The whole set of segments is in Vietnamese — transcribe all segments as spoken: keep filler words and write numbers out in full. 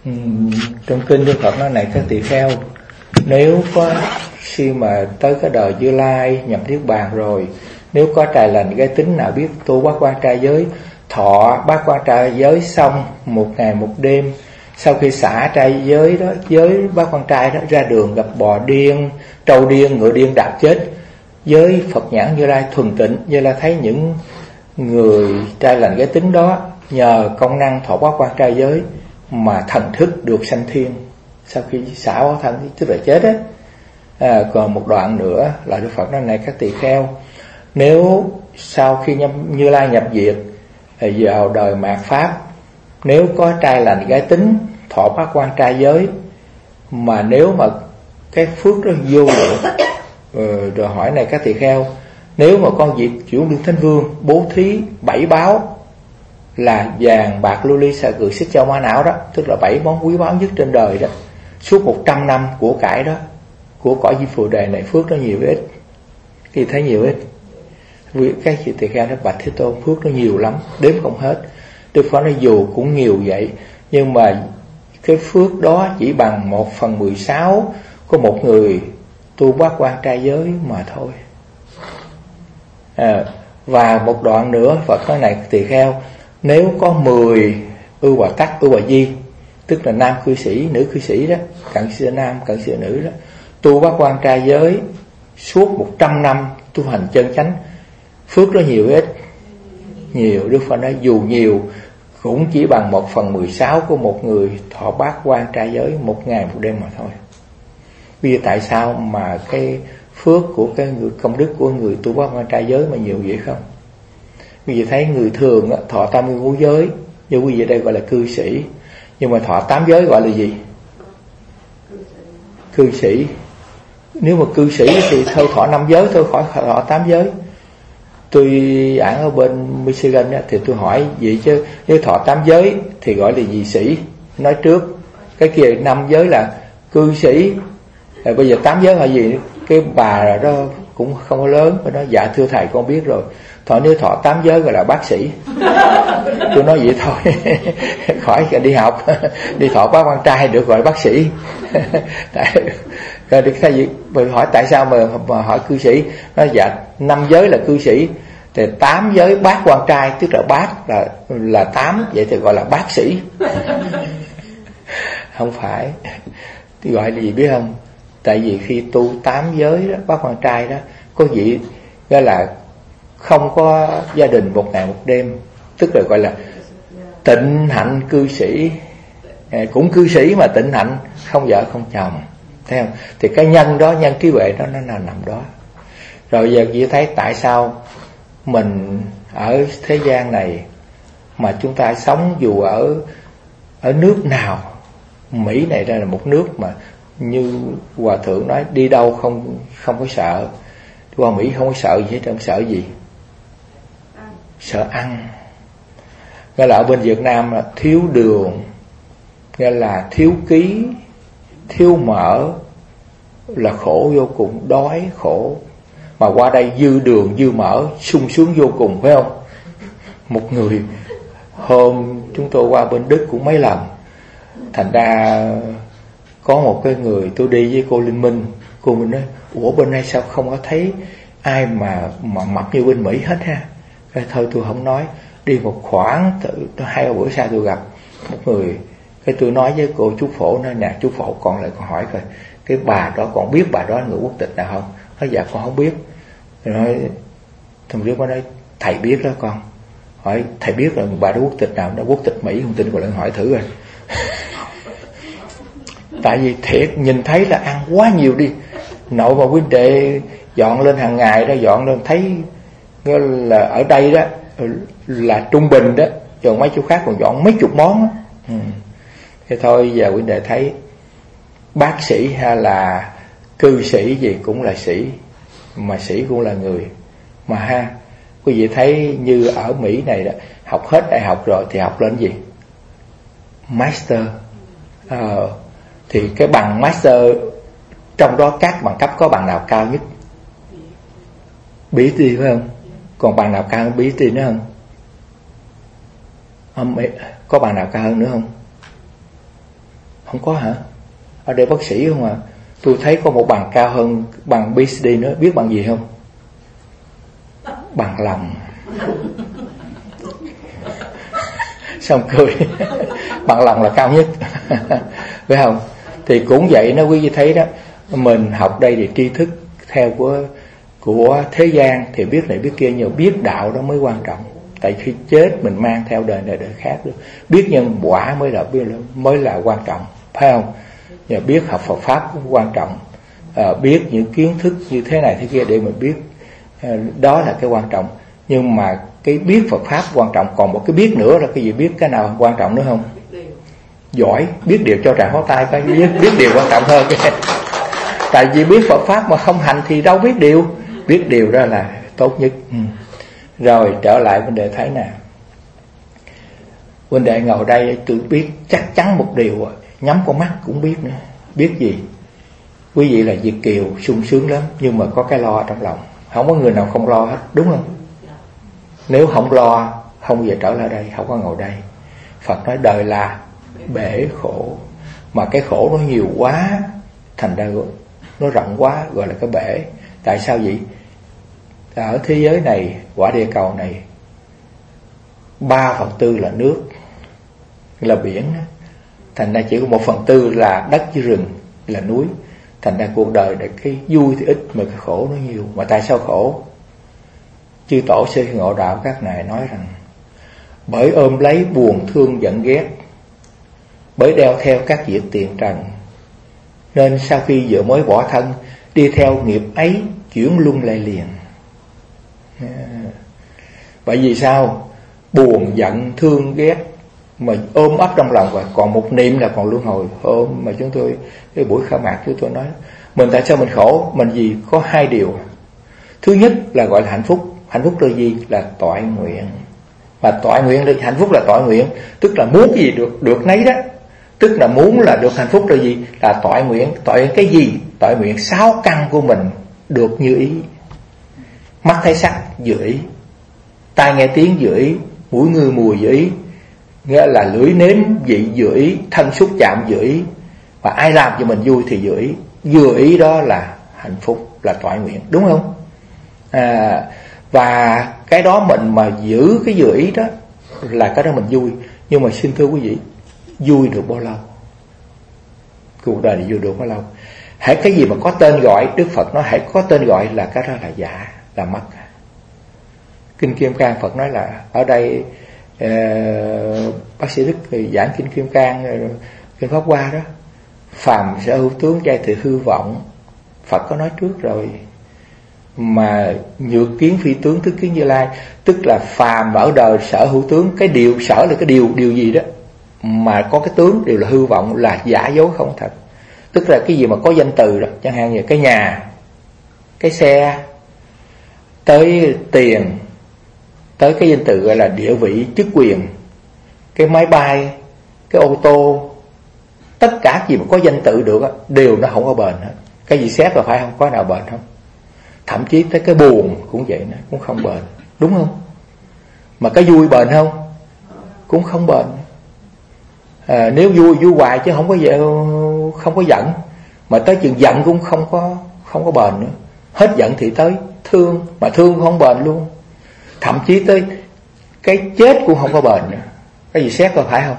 Trong kinh Đức Phật nói này các tỳ kheo, nếu có khi mà tới cái đời Như Lai nhập niết bàn rồi, nếu có trài lành gây tính nào biết tu bát quan trai giới, thọ bát quan trai giới xong một ngày một đêm, sau khi xả trai giới đó, giới bát quan trai đó, ra đường gặp bò điên, trâu điên, ngựa điên đạp chết, với Phật nhãn Như Lai thuần tịnh, Như Lai thấy những người trai lành cái tính đó nhờ công năng thọ bát quan trai giới mà thần thức được sanh thiên. Sau khi xả hóa thân tức là chết á. À, còn một đoạn nữa là Đức Phật nói này các tỳ kheo, nếu sau khi Như Lai nhập diệt vào đời mạt pháp, nếu có trai lành gái tính thọ bát quan trai giới, mà nếu mà cái phước đó vô lượng, ừ, rồi hỏi này các tỳ kheo, nếu mà con vị Chuyển Lương Thánh Vương bố thí bảy báo là vàng bạc lưu ly xà cừ xích châu mã não đó, tức là bảy món quý báu nhất trên đời đó, suốt một trăm năm của cải đó, của cõi Di Phù Đề này, phước nó nhiều ít. Thì thấy nhiều ít. Vì cái chị tỳ kheo nó bạch Thế Tôn, phước nó nhiều lắm, đếm không hết. Đức Phật nói dù cũng nhiều vậy, nhưng mà cái phước đó chỉ bằng một phần mười sáu của một người tu bát quan trai giới mà thôi. À, và một đoạn nữa Phật nói này tỳ kheo, nếu có mười ưu bà tắc, ưu bà di, tức là nam cư sĩ, nữ cư sĩ đó, cận sĩ nam, cận sĩ nữ đó, tu bát quan trai giới suốt một trăm năm tu hành chân chánh, phước đó nhiều ít? Nhiều. Đức Phật nói dù nhiều cũng chỉ bằng một phần mười sáu của một người thọ bát quan trai giới một ngày một đêm mà thôi. Bây giờ tại sao mà cái phước của cái người, công đức của người tu bát quan trai giới mà nhiều vậy không? Bây giờ thấy người thường đó, thọ tam nguyên ngũ giới, như quý vị đây gọi là cư sĩ, nhưng mà thọ tám giới gọi là gì? Cư sĩ. Nếu mà cư sĩ thì thôi thọ năm giới thôi, khỏi thọ tám giới. Tôi giảng ở bên Michigan đó, thì tôi hỏi vậy chứ nếu thọ tám giới thì gọi là gì sĩ? Nói trước cái kia năm giới là cư sĩ. Rồi bây giờ tám giới là gì? Cái bà đó cũng không có lớn, và nói dạ thưa thầy con biết rồi, thọ nếu thọ tám giới gọi là bác sĩ. Tôi nói vậy thôi khỏi đi học, đi thọ bát quan trai được gọi là bác sĩ. Tại rồi thay vì mình hỏi tại sao mà, mà hỏi cư sĩ, nói dạ năm giới là cư sĩ, thì tám giới bát quan trai, tức là bát là là tám, vậy thì gọi là bác sĩ. Không phải. Thì gọi là gì biết không? Tại vì khi tu tám giới đó, bát quan trai đó, có vị gọi là không có gia đình một ngày một đêm, tức là gọi là tịnh hạnh cư sĩ, cũng cư sĩ mà tịnh hạnh, không vợ không chồng. Thấy không? Thì cái nhân đó, nhân trí huệ đó nó là nằm đó. Rồi giờ chỉ thấy tại sao mình ở thế gian này mà chúng ta sống dù ở ở nước nào, Mỹ này đây là một nước mà như Hòa Thượng nói đi đâu không không có sợ. Qua Mỹ không có sợ gì hết, không sợ gì? Sợ ăn. Nghĩa là ở bên Việt Nam là thiếu đường, nghĩa là thiếu ký, thiếu mỡ, là khổ vô cùng, đói khổ. Mà qua đây dư đường dư mỡ, sung sướng vô cùng, phải không? Một người hôm chúng tôi qua bên Đức cũng mấy lần, thành ra có một cái người tôi đi với cô Linh Minh, cô mình nói ủa bên đây sao không có thấy ai mà mà mập như bên Mỹ hết ha. Cái thôi tôi không nói, đi một khoảng hai bữa sau tôi gặp một người, cái tôi nói với cô chú Phổ, nói nè chú Phổ con lại con hỏi coi cái bà đó con biết bà đó là người quốc tịch nào không? Nói dạ con không biết. Rồi nói thằng đứa con nói thầy biết đó con. Hỏi thầy biết là bà đó quốc tịch nào? Nó quốc tịch Mỹ, không tin còn lại hỏi thử rồi. Tại vì thiệt nhìn thấy là ăn quá nhiều đi. Nội mà huynh đệ dọn lên hàng ngày đó, dọn lên thấy là ở đây đó là trung bình đó, còn mấy chỗ khác còn dọn mấy chục món đó. Ừ. Thế thôi giờ huynh đệ thấy bác sĩ hay là cư sĩ gì cũng là sĩ, mà sĩ cũng là người mà ha. Quý vị thấy như ở Mỹ này đó, học hết đại học rồi thì học lên gì? Master. Ờ, thì cái bằng master trong đó các bằng cấp có bằng nào cao nhất? pê hát đê phải không? Còn bằng nào cao hơn pê hát đê nữa không? Không, có bằng nào cao hơn nữa không? Không có hả? Ở đây bác sĩ không à? Tôi thấy có một bằng cao hơn bằng pê hát đê nữa. Biết bằng gì không? Bằng lòng. Xong cười. Bằng lòng là cao nhất. Phải không? Thì cũng vậy, nó quý vị thấy đó, mình học đây thì tri thức theo của của thế gian thì biết này biết kia, nhưng biết đạo đó mới quan trọng. Tại khi chết mình mang theo đời này đời khác được. Biết nhân quả mới là mới là quan trọng, phải không? Và biết học Phật pháp cũng quan trọng. À, biết những kiến thức như thế này thế kia để mình biết, à, đó là cái quan trọng. Nhưng mà cái biết Phật pháp quan trọng, còn một cái biết nữa là cái gì? Biết cái nào quan trọng nữa không? Giỏi, biết điều cho tràng pháo tay, phải biết, biết điều quan trọng hơn. Tại vì biết Phật pháp mà không hành thì đâu biết điều. Biết điều đó là tốt nhất. ừ. Rồi trở lại vấn đề thấy nè, vấn đề ngồi đây tôi biết chắc chắn một điều, nhắm con mắt cũng biết nữa. Biết gì? Quý vị là Việt kiều sung sướng lắm, nhưng mà có cái lo trong lòng. Không có người nào không lo hết, đúng không? Nếu không lo, không bao giờ trở lại đây, không có ngồi đây. Phật nói đời là bể khổ, mà cái khổ nó nhiều quá, thành ra nó rộng quá, gọi là cái bể. Tại sao vậy? Ở thế giới này, quả địa cầu này, ba phần tư là nước, là biển. Thành ra chỉ có một phần tư là đất với rừng, là núi. Thành ra cuộc đời này cái vui thì ít mà cái khổ nó nhiều. Mà tại sao khổ? Chư tổ sư Ngộ Đạo các ngài nói rằng bởi ôm lấy buồn thương giận ghét, bởi đeo theo các việc tiền trần, nên sau khi vừa mới bỏ thân, đi theo nghiệp ấy chuyển luân lại liền. Bởi vì sao? Buồn giận thương ghét mà ôm ấp trong lòng, và còn một niệm là còn luân hồi. Ôm mà chúng tôi cái buổi khai mạc chúng tôi nói mình tại sao mình khổ? Mình vì có hai điều. Thứ nhất là gọi là hạnh phúc. Hạnh phúc là gì? Là toại nguyện. Mà toại nguyện là hạnh phúc, là toại nguyện, tức là muốn cái gì được được nấy đó. Tức là muốn là được hạnh phúc là gì? Là toại nguyện. Toại nguyện cái gì? Toại nguyện sáu căn của mình được như ý. Mắt thấy sắc vừa ý, tai nghe tiếng vừa ý, mũi ngửi mùi vừa ý, nghĩa là lưỡi nếm vị vừa ý, thân xúc chạm vừa ý, và ai làm cho mình vui thì vừa ý. Vừa ý đó là hạnh phúc, là toại nguyện, đúng không? À, và cái đó mình mà giữ cái vừa ý đó là cái đó mình vui. Nhưng mà xin thưa quý vị, vui được bao lâu? Cuộc đời này vui được bao lâu? Hãy cái gì mà có tên gọi, Đức Phật nói hãy có tên gọi là cái đó là giả, là mất. Kinh Kim Cang Phật nói là ở đây uh, bác sĩ Đức giảng Kinh Kim Cang, Kinh Pháp Hoa đó, phàm sở hữu tướng giai từ hư vọng. Phật có nói trước rồi. Mà nhược kiến phi tướng tức kiến Như Lai, tức là phàm ở đời sở hữu tướng. Cái điều sở là cái điều điều gì đó mà có cái tướng đều là hư vọng, là giả dối không thật. Tức là cái gì mà có danh từ đó, chẳng hạn như cái nhà, cái xe, tới tiền, tới cái danh từ gọi là địa vị, chức quyền, cái máy bay, cái ô tô, tất cả gì mà có danh tự được đó, đều nó không có bền hết. Cái gì xét là phải không? Có nào bền không? Thậm chí tới cái buồn cũng vậy nữa, cũng không bền, đúng không? Mà cái vui bền không? Cũng không bền. À, nếu vui vui hoài chứ không có không có giận, mà tới chừng giận cũng không có không có bền nữa. Hết giận thì tới thương, mà thương không bền luôn. Thậm chí tới cái chết cũng không có bền nữa. Cái gì xét có phải không?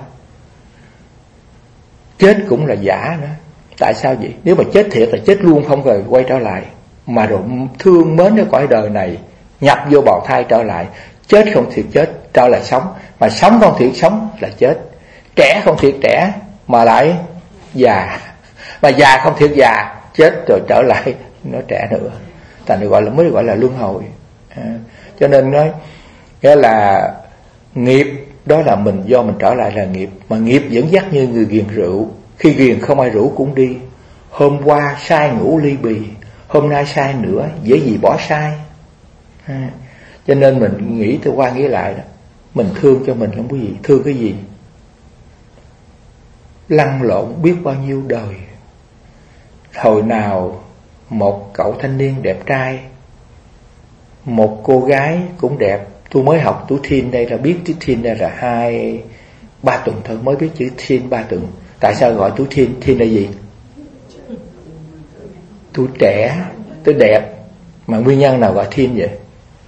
Chết cũng là giả nữa. Tại sao vậy? Nếu mà chết thiệt là chết luôn, không rồi quay trở lại. Mà rồi thương mến cái cõi đời này, nhập vô bào thai trở lại. Chết không thiệt chết, trở lại sống. Mà sống không thiệt sống là chết. Trẻ không thiệt trẻ, mà lại già. Mà già không thiệt già, chết rồi trở lại nó trẻ nữa. Thành được gọi là mới gọi là luân hồi. À, cho nên nói nghĩa là nghiệp đó là mình do mình trở lại là nghiệp. Mà nghiệp dẫn dắt như người ghiền rượu, khi ghiền không ai rủ cũng đi. Hôm qua sai ngủ ly bì, hôm nay sai nữa, dễ gì bỏ sai. À, cho nên mình nghĩ tôi qua nghĩ lại đó, mình thương cho mình không có gì. Thương cái gì? Lăn lộn biết bao nhiêu đời. Hồi nào một cậu thanh niên đẹp trai, một cô gái cũng đẹp. Tôi mới học tuổi teen đây là biết chữ teen đây là hai ba tuần thôi, mới biết chữ teen ba tuần. Tại sao gọi tuổi teen? Teen là gì? Tuổi trẻ, tuổi đẹp. Mà nguyên nhân nào gọi teen vậy?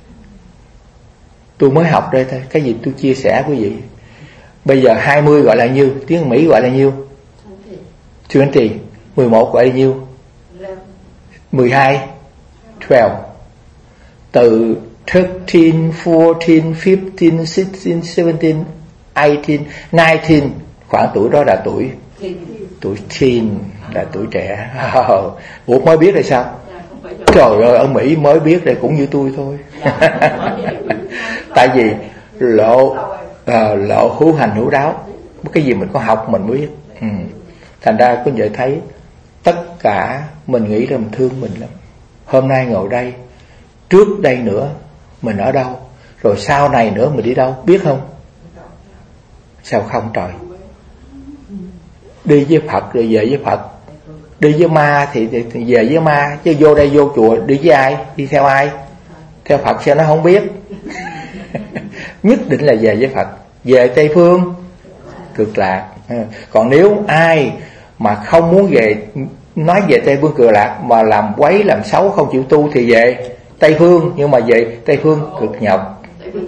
Tôi mới học đây thôi, cái gì tôi chia sẻ quý vị. Bây giờ hai mươi gọi là nhiêu? Tiếng Mỹ gọi là nhiêu? hai mươi. mười một gọi là nhiêu? mười hai. mười. Từ thirteen, fourteen, fifteen, sixteen, seventeen, eighteen, nineteen, khoảng tuổi đó là tuổi tuổi teen, là tuổi trẻ. Ủa mới biết rồi sao? Trời ơi, ở Mỹ mới biết đây cũng như tôi thôi. Tại vì lộ à, lộ hữu hành hữu đáo, cái gì mình có học mình mới biết. Ừ. Thành ra quý vị thấy tất cả mình nghĩ là mình thương mình lắm. Hôm nay ngồi đây, trước đây nữa mình ở đâu, rồi sau này nữa mình đi đâu, biết không? Sao không trời? Đi với Phật rồi về với Phật, đi với ma thì, thì, thì về với ma, chứ vô đây vô chùa đi với ai? Đi theo ai? Theo Phật sao nó không biết? Nhất định là về với Phật. Về Tây Phương Cực Lạc. Còn nếu ai mà không muốn về, nói về Tây Phương Cực Lạc mà làm quấy làm xấu không chịu tu thì về Tây Phương, nhưng mà về Tây Phương Cực Nhọc.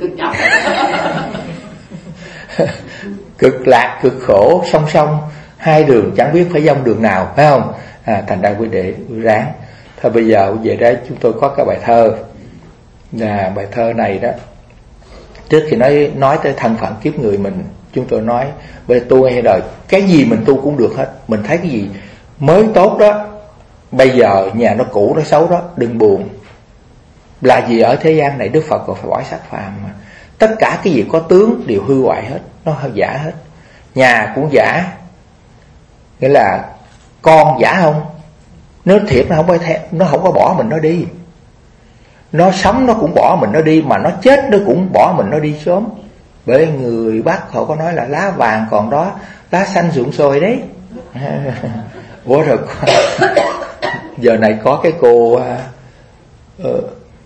Cực lạc cực khổ song song, hai đường chẳng biết phải dông đường nào, phải không? À, thành ra quý đệ ráng. Thôi bây giờ về đây chúng tôi có cái bài thơ. Là bài thơ này đó, trước khi nói nói tới thân phận kiếp người mình, chúng tôi nói về tu ngay đời, cái gì mình tu cũng được hết. Mình thấy cái gì mới tốt đó, bây giờ nhà nó cũ nó xấu đó, đừng buồn. Là gì ở thế gian này Đức Phật còn phải bỏ xác phàm mà. Tất cả cái gì có tướng đều hư hoại hết, nó giả hết. Nhà cũng giả, nghĩa là con giả không? Nếu thiệt nó không có theo, nó không có bỏ mình nó đi. Nó sống nó cũng bỏ mình nó đi, mà nó chết nó cũng bỏ mình nó đi sớm. Bởi người Bắc họ có nói là lá vàng còn đó, lá xanh rụng sôi đấy. Ủa rồi giờ này có cái cô uh,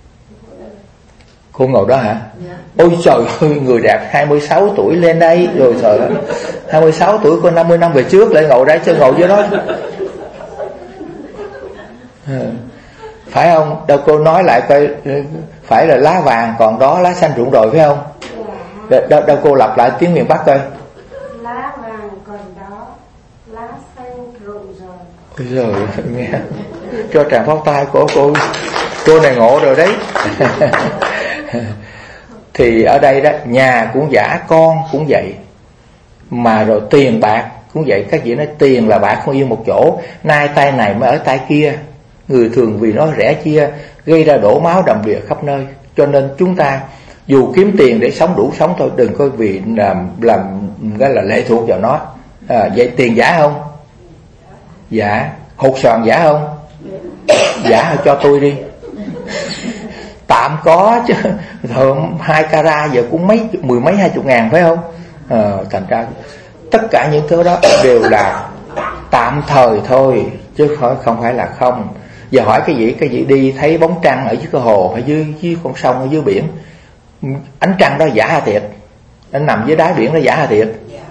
cô ngồi đó hả? Yeah. Ôi trời ơi, người đẹp hai mươi sáu tuổi lên đây rồi. Trời ơi, hai mươi sáu tuổi có năm mươi năm về trước lại ngồi đây chứ ngồi dưới đó. Phải không? Đâu cô nói lại coi, phải là lá vàng còn đó, lá xanh rụng rồi phải không? Yeah. Đâu, đâu cô lặp lại tiếng miền Bắc coi. Lá vàng còn đó, lá xanh rụng rồi. Bây giờ nghe cho tràng pháo tay của cô. Cô này ngộ rồi đấy. Thì ở đây đó, nhà cũng giả, con cũng vậy. Mà rồi tiền bạc cũng vậy. Các vị nói tiền là bạc không yên một chỗ, nay tay này mới ở tay kia. Người thường vì nó rẻ chia, gây ra đổ máu đầm đìa khắp nơi. Cho nên chúng ta dù kiếm tiền để sống đủ sống thôi, đừng có vì làm làm cái là lệ thuộc vào nó. À, vậy tiền giả không? Giả. Hột xoàn giả không? Giả cho tôi đi. Tạm có chứ hai carat giờ cũng mấy mười mấy hai chục ngàn phải không? À, thành ra tất cả những thứ đó đều là tạm thời thôi, chứ không phải là không. Giờ hỏi cái gì, cái gì đi thấy bóng trăng ở dưới cái hồ hay dưới dưới con sông ở dưới biển, ánh trăng đó giả hay thiệt? Nó nằm dưới đáy biển nó giả hay thiệt?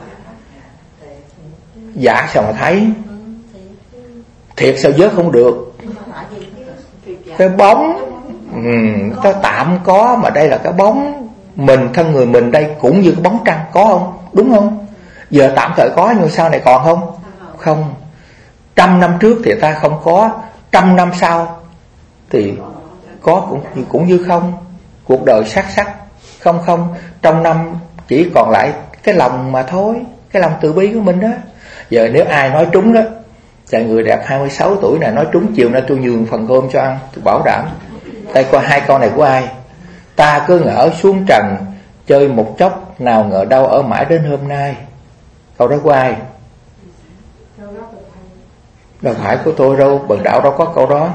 Giả sao mà thấy? Thiệt sao vớt không được? Cái bóng ừ, cái tạm có, mà đây là cái bóng. Mình thân người mình đây cũng như cái bóng trăng, có không? Đúng không? Giờ tạm thời có nhưng sau này còn không? Không. Trăm năm trước thì ta không có, trăm năm sau thì có cũng cũng như không. Cuộc đời sắc sắc không không, trong năm chỉ còn lại cái lòng mà thôi, cái lòng từ bi của mình đó. Giờ nếu ai nói trúng đó, là người đẹp hai mươi sáu tuổi này nói trúng, chiều nay tôi nhường phần cơm cho ăn, tôi bảo đảm. Đây coi hai con này của ai? Ta cứ ngỡ xuống trần chơi một chốc, nào ngờ đâu ở mãi đến hôm nay. Câu đó của ai? Đâu phải của tôi đâu, Bần Đạo đâu có câu đó.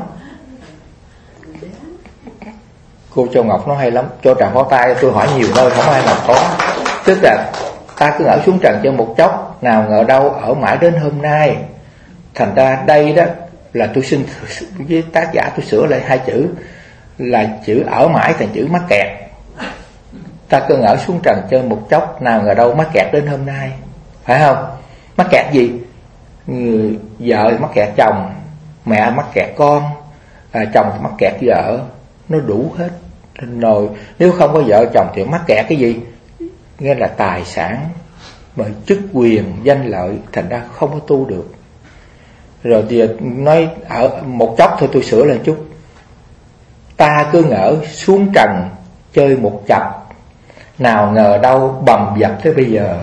Cô Châu Ngọc nói hay lắm, cho tràng pháo tay. Tôi hỏi nhiều nơi không ai nào có. Tức là ta cứ ngỡ xuống trần chơi một chốc, nào ngờ đâu ở mãi đến hôm nay. Thành ra đây đó là tôi xin với tác giả tôi sửa lại hai chữ, là chữ ở mãi thành chữ mắc kẹt. Ta cứ ngỡ xuống trần chơi một chốc, nào ngờ đâu mắc kẹt đến hôm nay. Phải không? Mắc kẹt gì? người vợ mắc kẹt chồng, mẹ mắc kẹt con, à, chồng mắc kẹt vợ, nó đủ hết rồi. Nếu không có vợ chồng thì mắc kẹt cái gì? Nghĩa là tài sản, mà chức quyền, danh lợi, thành ra không có tu được. Rồi thì nói ở một chốc thôi, tôi sửa lên chút. Ta cứ ngỡ xuống trần chơi một chập, nào ngờ đâu bầm dập tới bây giờ.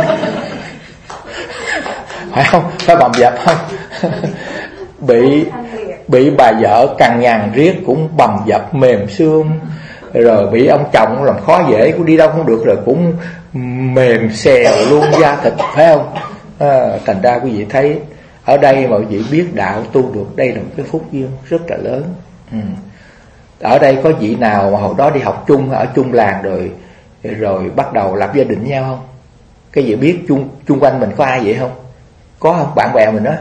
Phải không? Phải bầm dập không? bị bị bà vợ cằn nhằn riết cũng bầm dập mềm xương. Rồi bị ông chồng làm khó dễ, cũng đi đâu không được, rồi cũng mềm xèo luôn da thịt, phải không? À, thành ra quý vị thấy ở đây mà quý vị biết đạo tu được, đây là một cái phúc duyên rất là lớn. ừ. Ở đây có vị nào mà hồi đó đi học chung ở chung làng rồi rồi bắt đầu lập gia đình với nhau không? Cái gì biết chung chung quanh mình có ai vậy không? Có không? Bạn bè mình đó.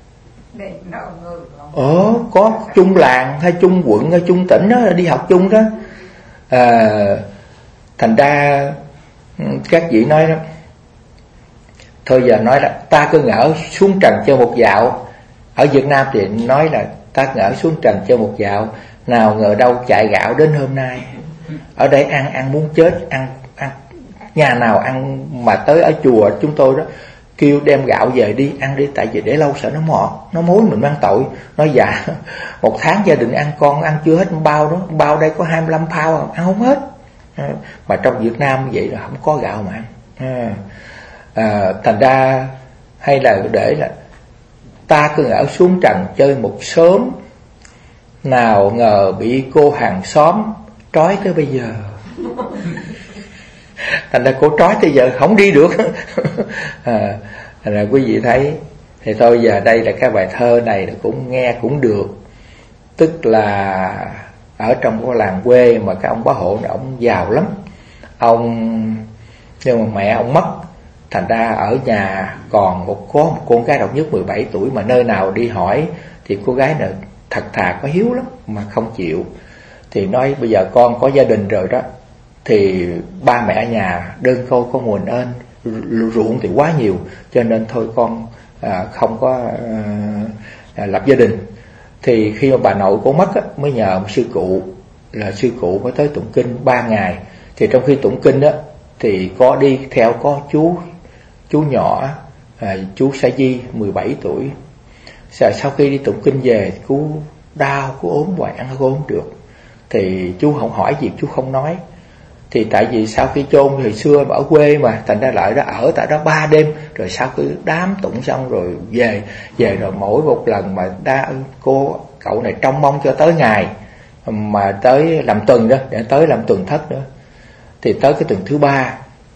Ờ, có chung làng hay chung quận hay chung tỉnh đó, đi học chung đó. À, thành ra các vị nói đó, thôi giờ nói là ta cứ ngỡ xuống trần chơi một dạo. Ở Việt Nam thì nói là ta ngỡ xuống trần chơi một dạo, nào ngờ đâu chạy gạo đến hôm nay. Ở đây ăn ăn muốn chết, ăn ăn nhà nào ăn mà tới ở chùa chúng tôi đó kêu đem gạo về đi ăn đi, tại vì để lâu sợ nó mọt, nó mối mình mang tội. Nói dạ một tháng gia đình ăn con ăn chưa hết bao đó, bao đây có hai mươi lăm phao ăn không hết. À, mà trong Việt Nam vậy là không có gạo mà ăn. À, à, thành ra hay là để là ta cứ ngỡ xuống trần chơi một sớm, nào ngờ bị cô hàng xóm trói tới bây giờ. Thành ra cô trói tới giờ không đi được. À, thành ra quý vị thấy thì thôi giờ đây là cái bài thơ này cũng nghe cũng được. Tức là ở trong cái làng quê mà cái ông bá hộ này ông giàu lắm. Ông nhưng mà mẹ ông mất, thành ra ở nhà còn một có một con gái độc nhất mười bảy tuổi, mà nơi nào đi hỏi thì cô gái này thật thà có hiếu lắm mà không chịu. Thì nói bây giờ con có gia đình rồi đó, thì ba mẹ nhà đơn côi có nguồn ơn, ruộng thì quá nhiều, cho nên thôi con à, không có à, lập gia đình. Thì khi mà bà nội cô mất á, mới nhờ một sư cụ, là sư cụ mới tới tụng kinh ba ngày. Thì trong khi tụng kinh á thì có đi theo có chú chú nhỏ à, chú Sa Di mười bảy tuổi. Sau khi đi tụng kinh về chú đau, chú ốm hoài, ăn không ốm được. Thì chú không hỏi gì, chú không nói. Thì tại vì sau khi chôn hồi xưa mà ở quê mà, thành ra lại đó ở tại đó ba đêm. Rồi sau khi đám tụng xong rồi về về rồi mỗi một lần mà đa, cô cậu này trông mong cho tới ngày mà tới làm tuần đó, để tới làm tuần thất nữa. Thì tới cái tuần thứ ba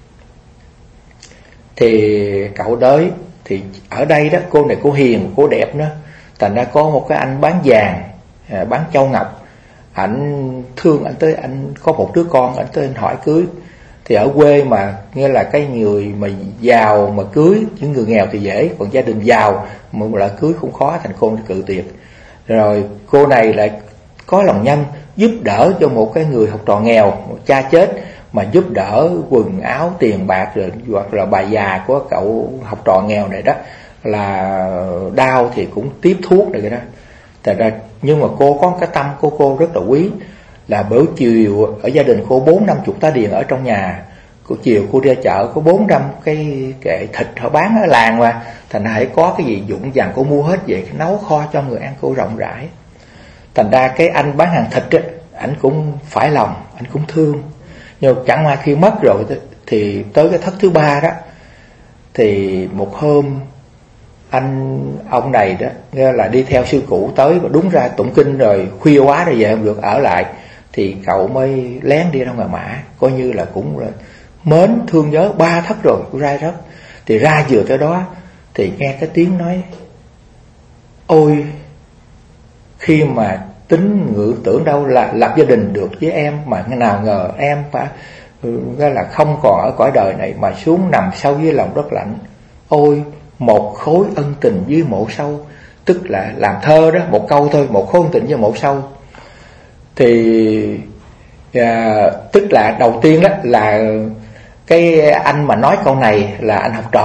thì cậu tới. Thì ở đây đó cô này cô hiền, cô đẹp nữa. Thành ra có một cái anh bán vàng, bán châu ngọc, ảnh thương ảnh tới, anh có một đứa con, ảnh tới anh hỏi cưới. Thì ở quê mà nghĩa là cái người mà giàu mà cưới, những người nghèo thì dễ, còn gia đình giàu mà là cưới cũng khó, thành cô cự tuyệt. Rồi cô này lại có lòng nhân, giúp đỡ cho một cái người học trò nghèo, một cha chết mà giúp đỡ quần áo tiền bạc, rồi hoặc là bà già của cậu học trò nghèo này đó là đau thì cũng tiếp thuốc này cái đó. Thật ra nhưng mà cô có cái tâm của cô rất là quý, là bữa chiều ở gia đình cô bốn năm chục tá điền ở trong nhà. Cô chiều cô ra chợ có bốn năm cái kệ thịt họ bán ở làng mà, thành ra hãy có cái gì dụng vàng cô mua hết vậy, nấu kho cho người ăn cô rộng rãi. Thành ra cái anh bán hàng thịt á, ảnh cũng phải lòng, ảnh cũng thương. Nhưng chẳng qua khi mất rồi thì tới cái thất thứ ba đó, thì một hôm anh ông này đó nghe là đi theo sư cụ tới, và đúng ra tụng kinh rồi khuya quá rồi về không được ở lại, thì cậu mới lén đi ra ngoài mã, coi như là cũng là mến thương nhớ ba thất rồi của ra rất. Thì ra vừa tới đó thì nghe cái tiếng nói: ôi, khi mà tính ngữ tưởng đâu là lập gia đình được với em, mà nào ngờ em phải là không còn ở cõi đời này mà xuống nằm sâu dưới lòng đất lạnh. Ôi, một khối ân tình với mộ sâu. Tức là làm thơ đó, một câu thôi, một khối ân tình với mộ sâu. Thì à, tức là đầu tiên đó là cái anh mà nói câu này là anh học trò,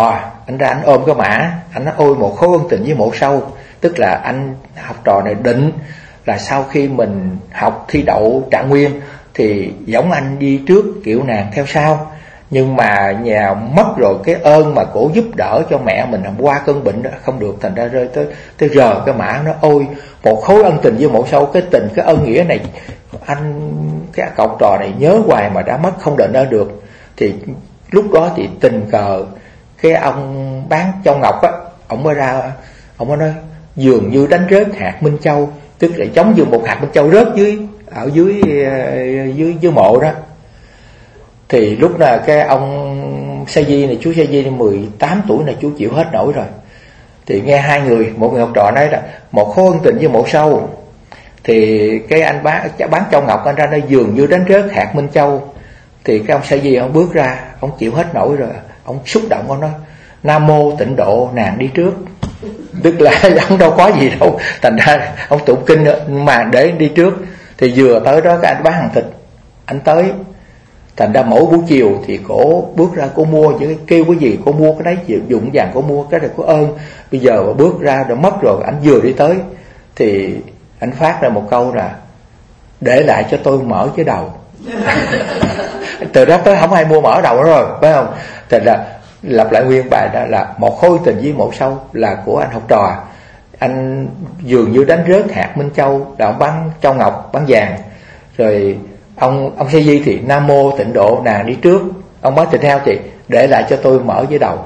anh ra anh ôm cái mã, anh nói ôi một khối ân tình với một sâu. Tức là anh học trò này định là sau khi mình học thi đậu trạng nguyên thì giống anh đi trước, kiểu nàng theo sau. Nhưng mà nhà mất rồi, cái ơn mà cổ giúp đỡ cho mẹ mình qua cơn bệnh đó không được, thành ra rơi tới tới rờ cái mã. Nó ôi một khối ân tình với một sâu, cái tình cái ơn nghĩa này anh cái cậu trò này nhớ hoài mà đã mất không đền ơn được. Thì lúc đó thì tình cờ cái ông bán châu ngọc á, ông mới ra, ông mới nói dường như đánh rớt hạt minh châu, tức là giống như một hạt minh châu rớt dưới ở dưới dưới dưới mộ đó. Thì lúc nào cái ông Sa Di này, chú Sa Di này mười tám tuổi này, chú chịu hết nổi rồi. Thì nghe hai người, một người học trò nói là một khối ân tình với một sâu. Thì cái anh bán bán châu ngọc, anh ra nói dường như đánh rớt hạt minh châu. Thì cái ông Sa Di ông bước ra, ông chịu hết nổi rồi, ông xúc động, ông nói Nam mô tịnh độ nàng đi trước. Tức là ông đâu có gì đâu, thành ra ông tụng kinh mà để đi trước. Thì vừa tới đó cái anh bán hàng thịt, anh tới, thành ra mỗi buổi chiều thì cổ bước ra, cổ mua những cái, kêu cái gì cổ mua cái đấy, dụng vàng cổ mua cái này có ơn. Bây giờ mà bước ra đã mất rồi, anh vừa đi tới thì anh phát ra một câu là để lại cho tôi mở cái đầu. Từ đó tới không ai mua mở đầu nữa rồi, phải không? Thành ra lặp lại nguyên bài đó là một khối tình với một sâu là của anh học trò. Anh dường như đánh rớt hạt minh châu là ông bán châu ngọc, bán vàng. Rồi ông ông Sa Di thì Nam mô tịnh độ nàng đi trước. Ông bán thịt heo thì để lại cho tôi mở với đầu.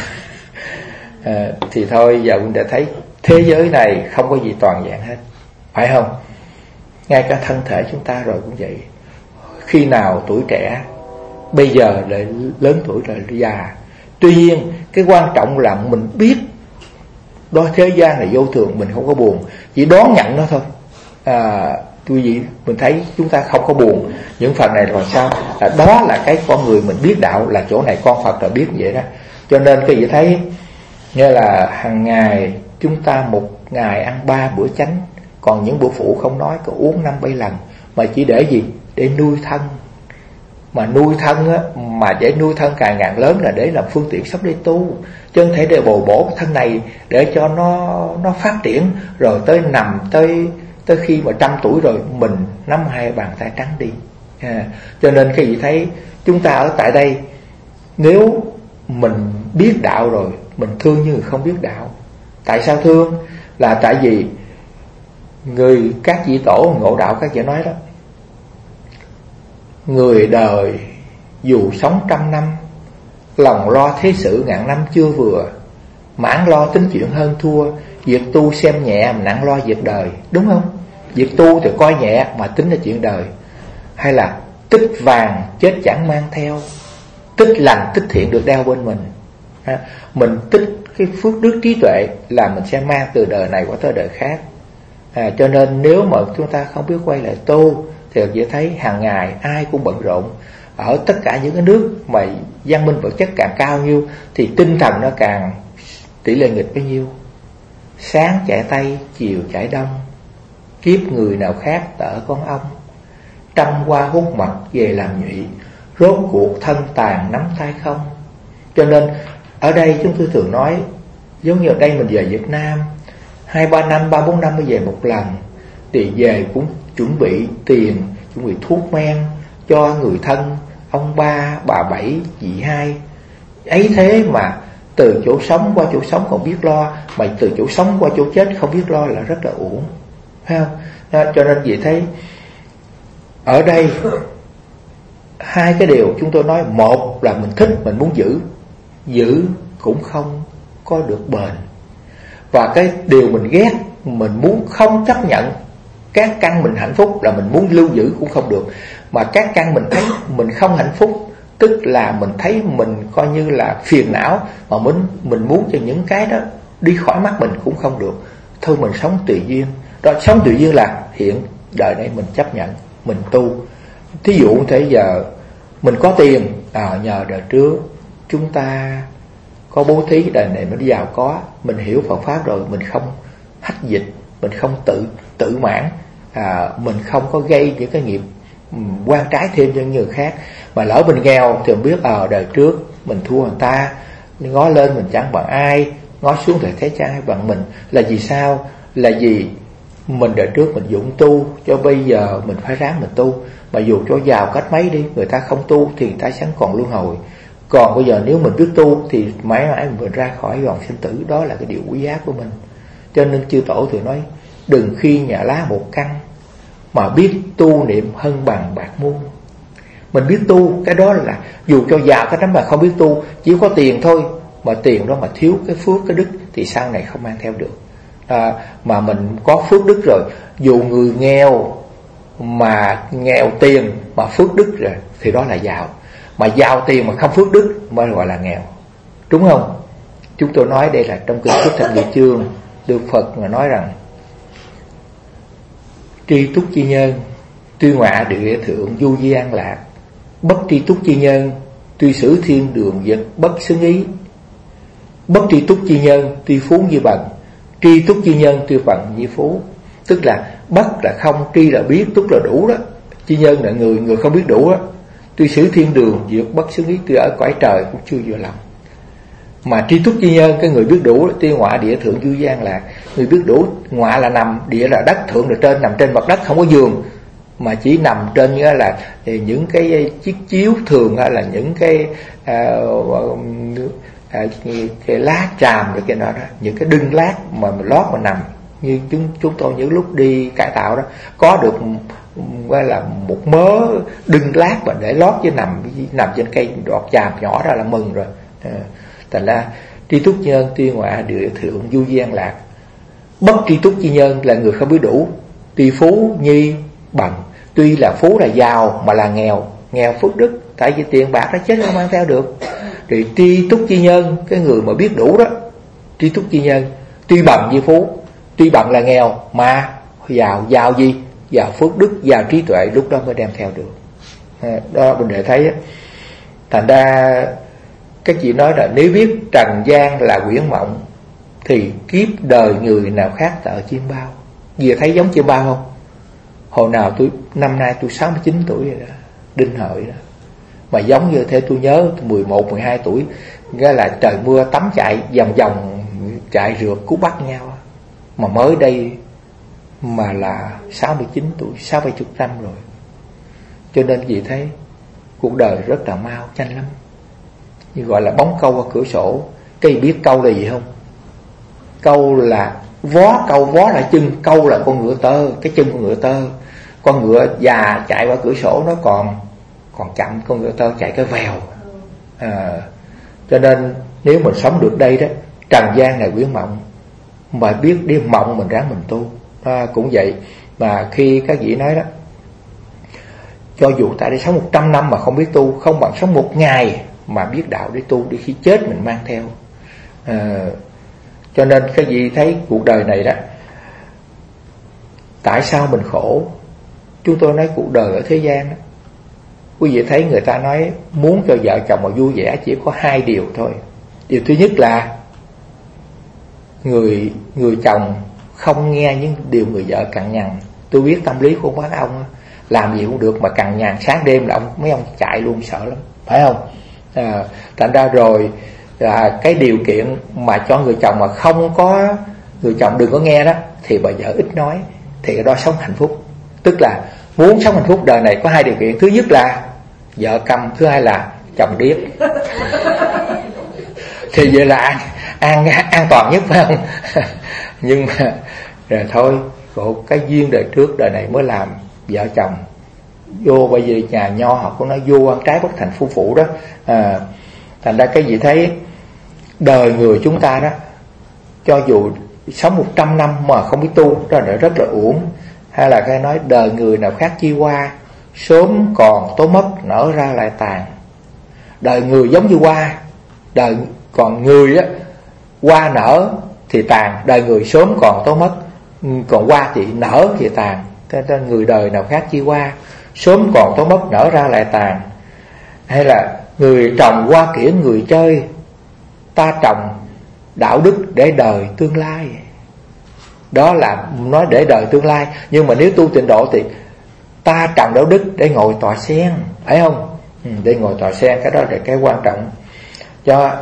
à, Thì thôi giờ mình đã thấy thế giới này không có gì toàn vẹn hết, phải không? Ngay cả thân thể chúng ta rồi cũng vậy. Khi nào tuổi trẻ, bây giờ lại lớn tuổi rồi già. Tuy nhiên cái quan trọng là mình biết đó, thế gian này vô thường, mình không có buồn, chỉ đón nhận nó thôi. à, Quý vị mình thấy chúng ta không có buồn những phần này rồi sao? À, đó là cái con người mình biết đạo, là chỗ này con Phật là biết vậy đó. Cho nên quý vị thấy như là hàng ngày chúng ta một ngày ăn ba bữa chánh, còn những bữa phụ không nói, có uống năm bảy lần, mà chỉ để gì? Để nuôi thân. Mà nuôi thân á, mà để nuôi thân càng ngàn lớn là để làm phương tiện sống để tu, chứ không thể để bồi bổ cái thân này để cho nó nó phát triển, rồi tới nằm tới tới khi mà trăm tuổi rồi mình nắm hai bàn tay trắng đi. à, Cho nên khi vị thấy chúng ta ở tại đây, nếu mình biết đạo rồi, mình thương như người không biết đạo. Tại sao thương? Là tại vì người các vị tổ ngộ đạo các vị nói đó, người đời dù sống trăm năm, lòng lo thế sự ngàn năm chưa vừa, mãn lo tính chuyện hơn thua, việc tu xem nhẹ mà nặng lo việc đời. Đúng không? Việc tu thì coi nhẹ mà tính là chuyện đời. Hay là tích vàng chết chẳng mang theo, tích lành tích thiện được đeo bên mình. à, Mình tích cái phước đức trí tuệ là mình sẽ mang từ đời này qua tới đời khác. à, Cho nên nếu mà chúng ta không biết quay lại tu thì dễ thấy hàng ngày ai cũng bận rộn. Ở tất cả những cái nước mà văn minh vật chất càng cao nhiêu thì tinh thần nó càng tỷ lệ nghịch bấy nhiêu. Sáng chạy Tây, chiều chạy Đông, kiếp người nào khác tở con ong, trăm hoa hút mật về làm nhụy, rốt cuộc thân tàn nắm tay không. Cho nên ở đây chúng tôi thường nói, giống như ở đây mình về Việt Nam hai ba năm, ba bốn năm mới về một lần, thì về cũng chuẩn bị tiền, chuẩn bị thuốc men cho người thân, ông ba, bà bảy, chị hai. Ấy thế mà từ chỗ sống qua chỗ sống còn biết lo, mà từ chỗ sống qua chỗ chết không biết lo là rất là uổng, phải không? Đó, cho nên vậy thấy ở đây hai cái điều chúng tôi nói. Một là mình thích, mình muốn giữ, giữ cũng không có được bền. Và cái điều mình ghét, mình muốn không chấp nhận. Các căn mình hạnh phúc là mình muốn lưu giữ cũng không được. Mà các căn mình thấy mình không hạnh phúc, tức là mình thấy mình coi như là phiền não, mà mình, mình muốn cho những cái đó đi khỏi mắt mình cũng không được. Thôi mình sống tùy duyên. Đó, sống tùy duyên là hiện đời này mình chấp nhận, mình tu. Thí dụ thế giờ mình có tiền, à, nhờ đời trước chúng ta có bố thí, đời này mình giàu có, mình hiểu Phật Pháp rồi, mình không hách dịch, mình không tự tự mãn, à, mình không có gây những cái nghiệp quan trái thêm cho người khác. Mà lỡ mình nghèo thì mình biết ở à, đời trước mình thua người ta, ngó lên mình chẳng bằng ai, ngó xuống thì thấy chẳng ai bằng mình. Là vì sao? Là vì mình đời trước mình dụng tu, cho bây giờ mình phải ráng mình tu. Mà dù cho giàu cách mấy đi, người ta không tu thì người ta chẳng còn luân hồi. Còn bây giờ nếu mình biết tu thì mãi mãi mình ra khỏi vòng sinh tử. Đó là cái điều quý giá của mình. Cho nên chư tổ thường nói, đừng khi nhà lá một căn, mà biết tu niệm hơn bằng bạc muôn. Mình biết tu, cái đó là dù cho giàu cái đó mà không biết tu, chỉ có tiền thôi, mà tiền đó mà thiếu cái phước, cái đức thì sau này không mang theo được. À, mà mình có phước đức rồi, dù người nghèo mà nghèo tiền mà phước đức rồi thì đó là giàu. Mà giàu tiền mà không phước đức mới gọi là nghèo, đúng không? Chúng tôi nói đây là trong kinh Xuất Thập Nhị Chương, Đức Phật mà nói rằng tri túc chi nhân, tuy ngọa địa thượng du di an lạc, bất tri túc chi nhân, tuy xử thiên đường vật bất xứng ý. Bất tri túc chi nhân, tuy phú như bần, tri túc chi nhân, tuy phận như phú. Tức là bất là không, tri là biết, túc là đủ đó. Chi nhân là người, người không biết đủ đó. Tuy xử thiên đường vật bất xứng ý, tuy ở cõi trời cũng chưa vừa lòng. Mà tri túc chi nhân, cái người biết đủ, tuy ngọa địa thượng du di an lạc. Người biết đủ, ngọa là nằm, địa là đất, thượng là trên, nằm trên mặt đất không có giường, mà chỉ nằm trên nghĩa là những cái chiếc chiếu thường, hay là những cái à, à, cái lá tràm rồi cái đó, đó, những cái đưng lát mà mình lót mà nằm. Như chúng chúng tôi những lúc đi cải tạo đó, có được gọi là một mớ đưng lát mà để lót chứ nằm nằm trên cây đọt tràm nhỏ ra là mừng rồi. À, thành ra tri túc chi nhân, tuy ngọa địa thượng du di an lạc. Bất tri túc chi nhân là người không biết đủ, tuy phú nhi bằng. Tuy là phú là giàu mà là nghèo, nghèo phước đức, tại vì tiền bạc nó chết không mang theo được. Thì tri túc chi nhân, cái người mà biết đủ đó, tri túc chi nhân, tuy bằng như phú, tuy bằng là nghèo mà giàu. Giàu gì? Giàu phước đức, giàu trí tuệ, lúc đó mới đem theo được. À, đó mình để thấy á. Thành ra các chị nói là nếu biết trần gian là quyển mộng, thì kiếp đời người nào khác tợ chim bao. Vừa thấy giống chim bao không? Hồi nào tôi, năm nay tôi sáu mươi chín tuổi rồi đó, đinh hợi đó. Mà giống như thế tôi nhớ mười một, mười hai tuổi, nghĩa là trời mưa tắm chạy, vòng vòng chạy rượt cứu bắt nhau. Mà mới đây mà là sáu mươi chín tuổi, sáu bảy chục năm rồi. Cho nên vì thế cuộc đời rất là mau, nhanh lắm. Như gọi là bóng câu qua cửa sổ. Cái biết câu là gì không? Câu là vó, câu vó là chân, câu là con ngựa tơ, cái chân con ngựa tơ. Con ngựa già chạy qua cửa sổ nó còn còn chậm, con ngựa tơ chạy cái vèo. À, cho nên nếu mình sống được đây đó, trần gian này quyển mộng, mà biết đi mộng mình ráng mình tu. À, cũng vậy. Mà khi các vị nói đó, cho dù tại đây sống một trăm năm mà không biết tu, không bằng sống một ngày mà biết đạo để tu, để khi chết mình mang theo. À, cho nên các vị thấy cuộc đời này đó, tại sao mình khổ? Chúng tôi nói cuộc đời ở thế gian đó, quý vị thấy người ta nói muốn cho vợ chồng mà vui vẻ chỉ có hai điều thôi. Điều thứ nhất là người người chồng không nghe những điều người vợ cằn nhằn. Tôi biết tâm lý của bác ông, làm gì cũng được mà cằn nhằn sáng đêm là ông, mấy ông chạy luôn, sợ lắm, phải không? À, thành ra rồi là cái điều kiện mà cho người chồng mà không có, người chồng đừng có nghe đó, thì bà vợ ít nói, thì cái đó sống hạnh phúc. Tức là muốn sống hạnh phúc đời này có hai điều kiện. Thứ nhất là vợ câm, thứ hai là chồng điếc. Thì vậy là an, an, an toàn nhất, phải không? Nhưng mà rồi thôi, khổ cái duyên đời trước đời này mới làm vợ chồng vô. Bây giờ nhà nho họ cũng nói vô ăn trái bất thành phu phụ đó. À, thành ra cái gì thấy đời người chúng ta đó, cho dù sống một trăm năm mà không biết tu, đó là rất là uổng. Hay là cái nói đời người nào khác chi hoa, sớm còn tối mất, nở ra lại tàn. Đời người giống như hoa, đời còn người á, hoa nở thì tàn. Đời người sớm còn tối mất, còn hoa thì nở thì tàn. Thế nên người đời nào khác chi hoa, sớm còn tối mất, nở ra lại tàn. Hay là người trồng hoa kiển người chơi, ta trồng đạo đức để đời tương lai. Đó là nói để đời tương lai. Nhưng mà nếu tu tịnh độ thì ta trồng đạo đức để ngồi tọa sen, phải không? Ừ, để ngồi tọa sen, cái đó là cái quan trọng. Cho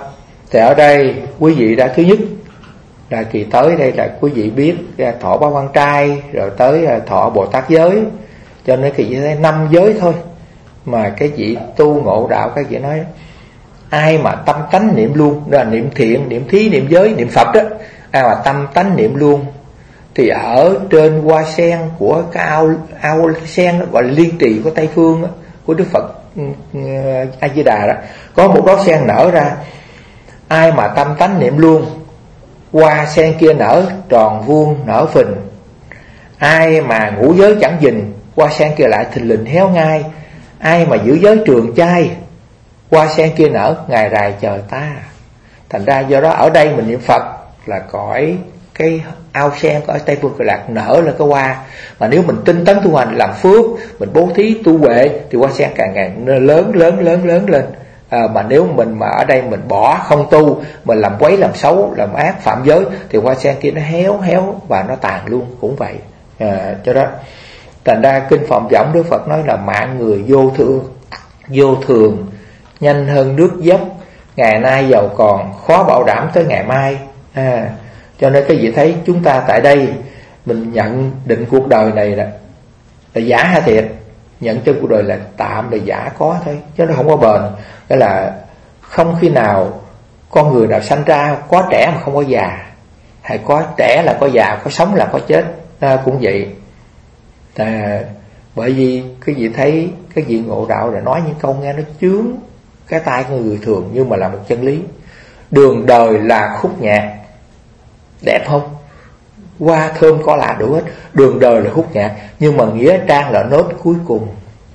Thì ở đây quý vị đã, thứ nhất là kỳ tới đây là quý vị biết thọ Ba Quan Trai, rồi tới thọ Bồ Tát giới, cho nên kỳ thấy năm giới thôi mà cái vị tu ngộ đạo. Cái vị nói ai mà tâm tánh niệm luôn, đó là niệm thiện, niệm thí, niệm giới, niệm Phật đó, ai mà tâm tánh niệm luôn thì ở trên hoa sen của cái ao ao sen đó, gọi là liên trì của Tây Phương đó, của Đức Phật A Di Đà đó, có một đóa sen nở ra. Ai mà tâm tánh niệm luôn, hoa sen kia nở tròn vuông nở phình. Ai mà ngũ giới chẳng gìn, hoa sen kia lại thình lình héo ngay. Ai mà giữ giới trường chay, hoa sen kia nở ngày rày chờ ta. Thành ra do đó ở đây mình niệm Phật là cõi cái ao sen ở Tây Phương Cực Lạc nở là cái hoa. Mà nếu mình tinh tấn tu hành làm phước, mình bố thí tu huệ thì hoa sen càng ngày lớn lớn lớn lớn lên. À, mà nếu mình mà ở đây mình bỏ không tu, mình làm quấy làm xấu làm ác phạm giới thì hoa sen kia nó héo héo và nó tàn luôn cũng vậy. À, cho đó thành ra kinh Phòng Võng Đức Phật nói là mạng người vô thường, vô thường nhanh hơn nước dốc, ngày nay giàu còn khó bảo đảm tới ngày mai. À, cho nên cái gì thấy chúng ta tại đây mình nhận định cuộc đời này là, là giả hay thiệt, nhận cho cuộc đời là tạm là giả có thôi chứ nó không có bền. Đó là không khi nào con người nào sanh ra có trẻ mà không có già, hay có trẻ là có già, có sống là có chết. À, cũng vậy. À, bởi vì cái vị thấy cái vị ngộ đạo là nói những câu nghe nó chướng cái tai của người thường, nhưng mà là một chân lý. Đường đời là khúc nhạc, đẹp không? Hoa thơm có lạ đủ hết. Đường đời là khúc nhạc, nhưng mà nghĩa trang là nốt cuối cùng.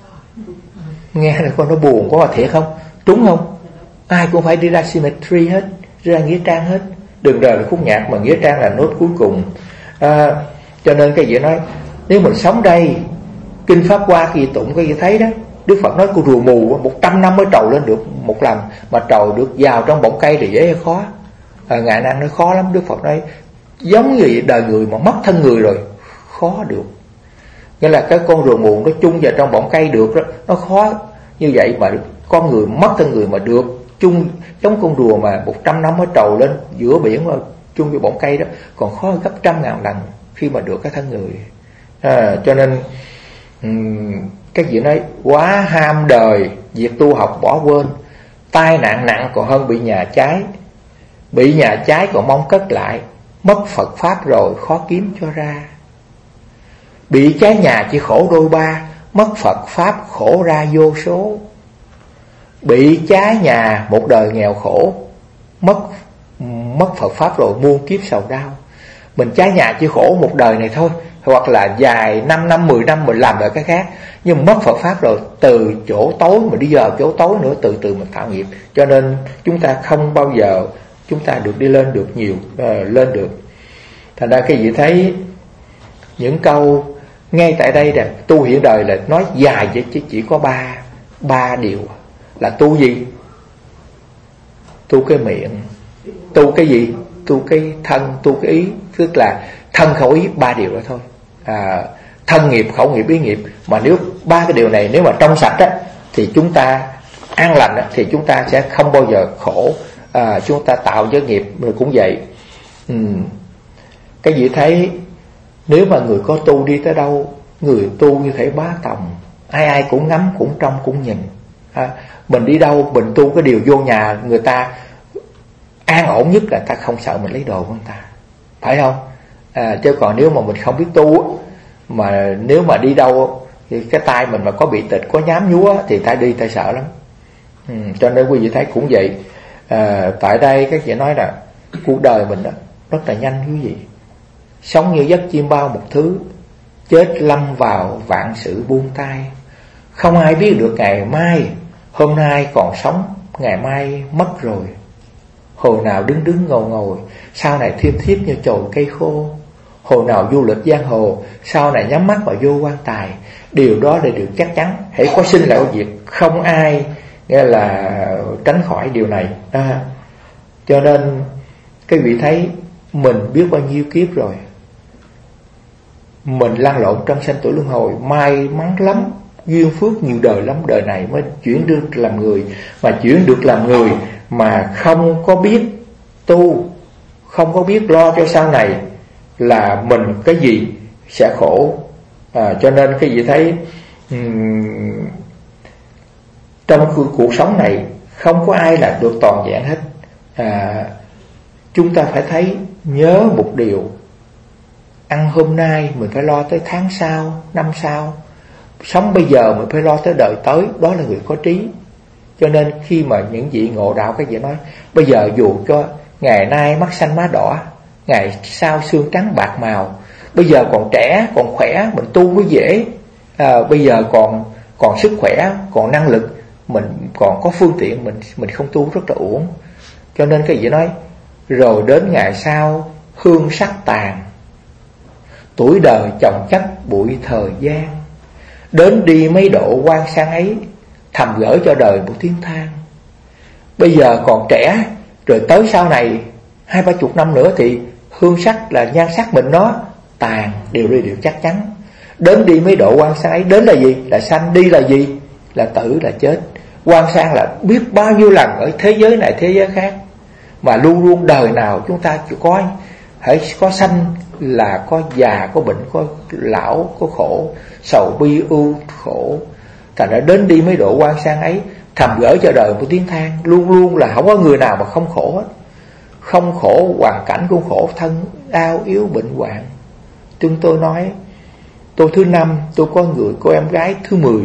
Nghe là con nó buồn quá mà thiệt không? Trúng không? Ai cũng phải đi ra cemetery hết, đi ra nghĩa trang hết. Đường đời là khúc nhạc mà nghĩa trang là nốt cuối cùng. À, cho nên cái gì nói nếu mình sống đây, kinh Pháp Hoa khi tụng cái gì thấy đó, Đức Phật nói con rùa mù một trăm năm mới trầu lên được một lần, mà trầu được vào trong bọng cây thì dễ hay khó. À, ngài năng nói khó lắm. Đức Phật nói giống như đời người mà mất thân người rồi khó được. Nghĩa là cái con rùa mù nó chung vào trong bọng cây được đó, nó khó như vậy. Mà con người mất thân người mà được chung giống con rùa mà một trăm năm mới trầu lên giữa biển mà chung vào bọng cây đó, còn khó gấp trăm ngàn lần khi mà được cái thân người. À, cho nên um, cái gì nói quá ham đời, việc tu học bỏ quên, tai nạn nặng còn hơn bị nhà cháy, bị nhà cháy còn mong cất lại, mất Phật Pháp rồi khó kiếm cho ra. Bị cháy nhà chỉ khổ đôi ba, mất Phật Pháp khổ ra vô số. Bị cháy nhà một đời nghèo khổ, mất mất Phật Pháp rồi muôn kiếp sầu đau. Mình cháy nhà chỉ khổ một đời này thôi, hoặc là dài năm năm, mười năm mình làm lại cái khác. Nhưng mất Phật Pháp rồi, từ chỗ tối mình đi vào chỗ tối nữa, từ từ mình tạo nghiệp. Cho nên chúng ta không bao giờ chúng ta được đi lên được nhiều, uh, lên được. Thành ra cái vị thấy những câu ngay tại đây là tu hiện đời là nói dài vậy chứ chỉ có ba ba điều. Là tu gì? Tu cái miệng. Tu cái gì? Tu cái thân, tu cái ý. Tức là thân khẩu ý, ba điều đó thôi. À, thân nghiệp, khẩu nghiệp, ý nghiệp. Mà nếu ba cái điều này nếu mà trong sạch á, thì chúng ta an lành á, thì chúng ta sẽ không bao giờ khổ. À, chúng ta tạo giới nghiệp rồi cũng vậy. Ừ. Cái gì thấy nếu mà người có tu đi tới đâu, người tu như thể bá tòng, ai ai cũng ngắm, cũng trông, cũng nhìn. À, mình đi đâu mình tu cái điều vô nhà người ta an ổn nhất là ta không sợ mình lấy đồ của người ta, phải không? À, chứ còn nếu mà mình không biết tu, mà nếu mà đi đâu thì cái tay mình mà có bị tịch, có nhám nhúa thì ta đi ta sợ lắm. Ừ, cho nên quý vị thấy cũng vậy. À, tại đây các chị nói là cuộc đời mình đó rất là nhanh quý vị, sống như giấc chim bao một thứ, chết lâm vào vạn sự buông tay. Không ai biết được ngày mai, hôm nay còn sống, ngày mai mất rồi. Hồi nào đứng đứng ngồi ngồi, sau này thiếp thiếp như chồi cây khô. Hồi nào du lịch giang hồ, sau này nhắm mắt vào vô quan tài. Điều đó là điều chắc chắn, hãy có sinh lại việc, không ai nghĩa là tránh khỏi điều này. À, cho nên cái vị thấy mình biết bao nhiêu kiếp rồi, mình lăn lộn trong sanh tử luân hồi, may mắn lắm, duyên phước nhiều đời lắm, đời này mới chuyển được làm người. Mà chuyển được làm người mà không có biết tu, không có biết lo cho sau này, là mình cái gì sẽ khổ. à, Cho nên cái gì thấy um, trong cuộc sống này không có ai là được toàn vẹn hết. à, Chúng ta phải thấy nhớ một điều, ăn hôm nay mình phải lo tới tháng sau, năm sau. Sống bây giờ mình phải lo tới đời tới. Đó là người có trí. Cho nên khi mà những vị ngộ đạo cái gì nói, bây giờ dù cho ngày nay mắt xanh má đỏ, ngày sau xương trắng bạc màu, bây giờ còn trẻ, còn khỏe, mình tu mới dễ. à, Bây giờ còn còn sức khỏe, còn năng lực, mình còn có phương tiện, mình mình không tu rất là uổng. Cho nên cái gì nói, rồi đến ngày sau hương sắc tàn, tuổi đời chồng chất bụi thời gian, đến đi mấy độ quan sang ấy, thầm gửi cho đời một tiếng than. Bây giờ còn trẻ, rồi tới sau này hai ba chục năm nữa thì hương sắc là nhan sắc mình nó tàn, điều đi điều chắc chắn. Đến đi mấy độ quan sang ấy, đến là gì? Là sanh, đi là gì? Là tử, là chết. Quan sang là biết bao nhiêu lần ở thế giới này thế giới khác, mà luôn luôn đời nào chúng ta chỉ có hãy có sanh là có già, có bệnh, có lão, có khổ, sầu bi ưu khổ. Thành ra đến đi mấy độ quan sang ấy, thầm gửi cho đời một tiếng than. Luôn luôn là không có người nào mà không khổ hết. Không khổ hoàn cảnh cũng khổ, thân đau yếu bệnh hoạn. Chúng tôi nói, tôi thứ năm, tôi có người cô em gái thứ mười,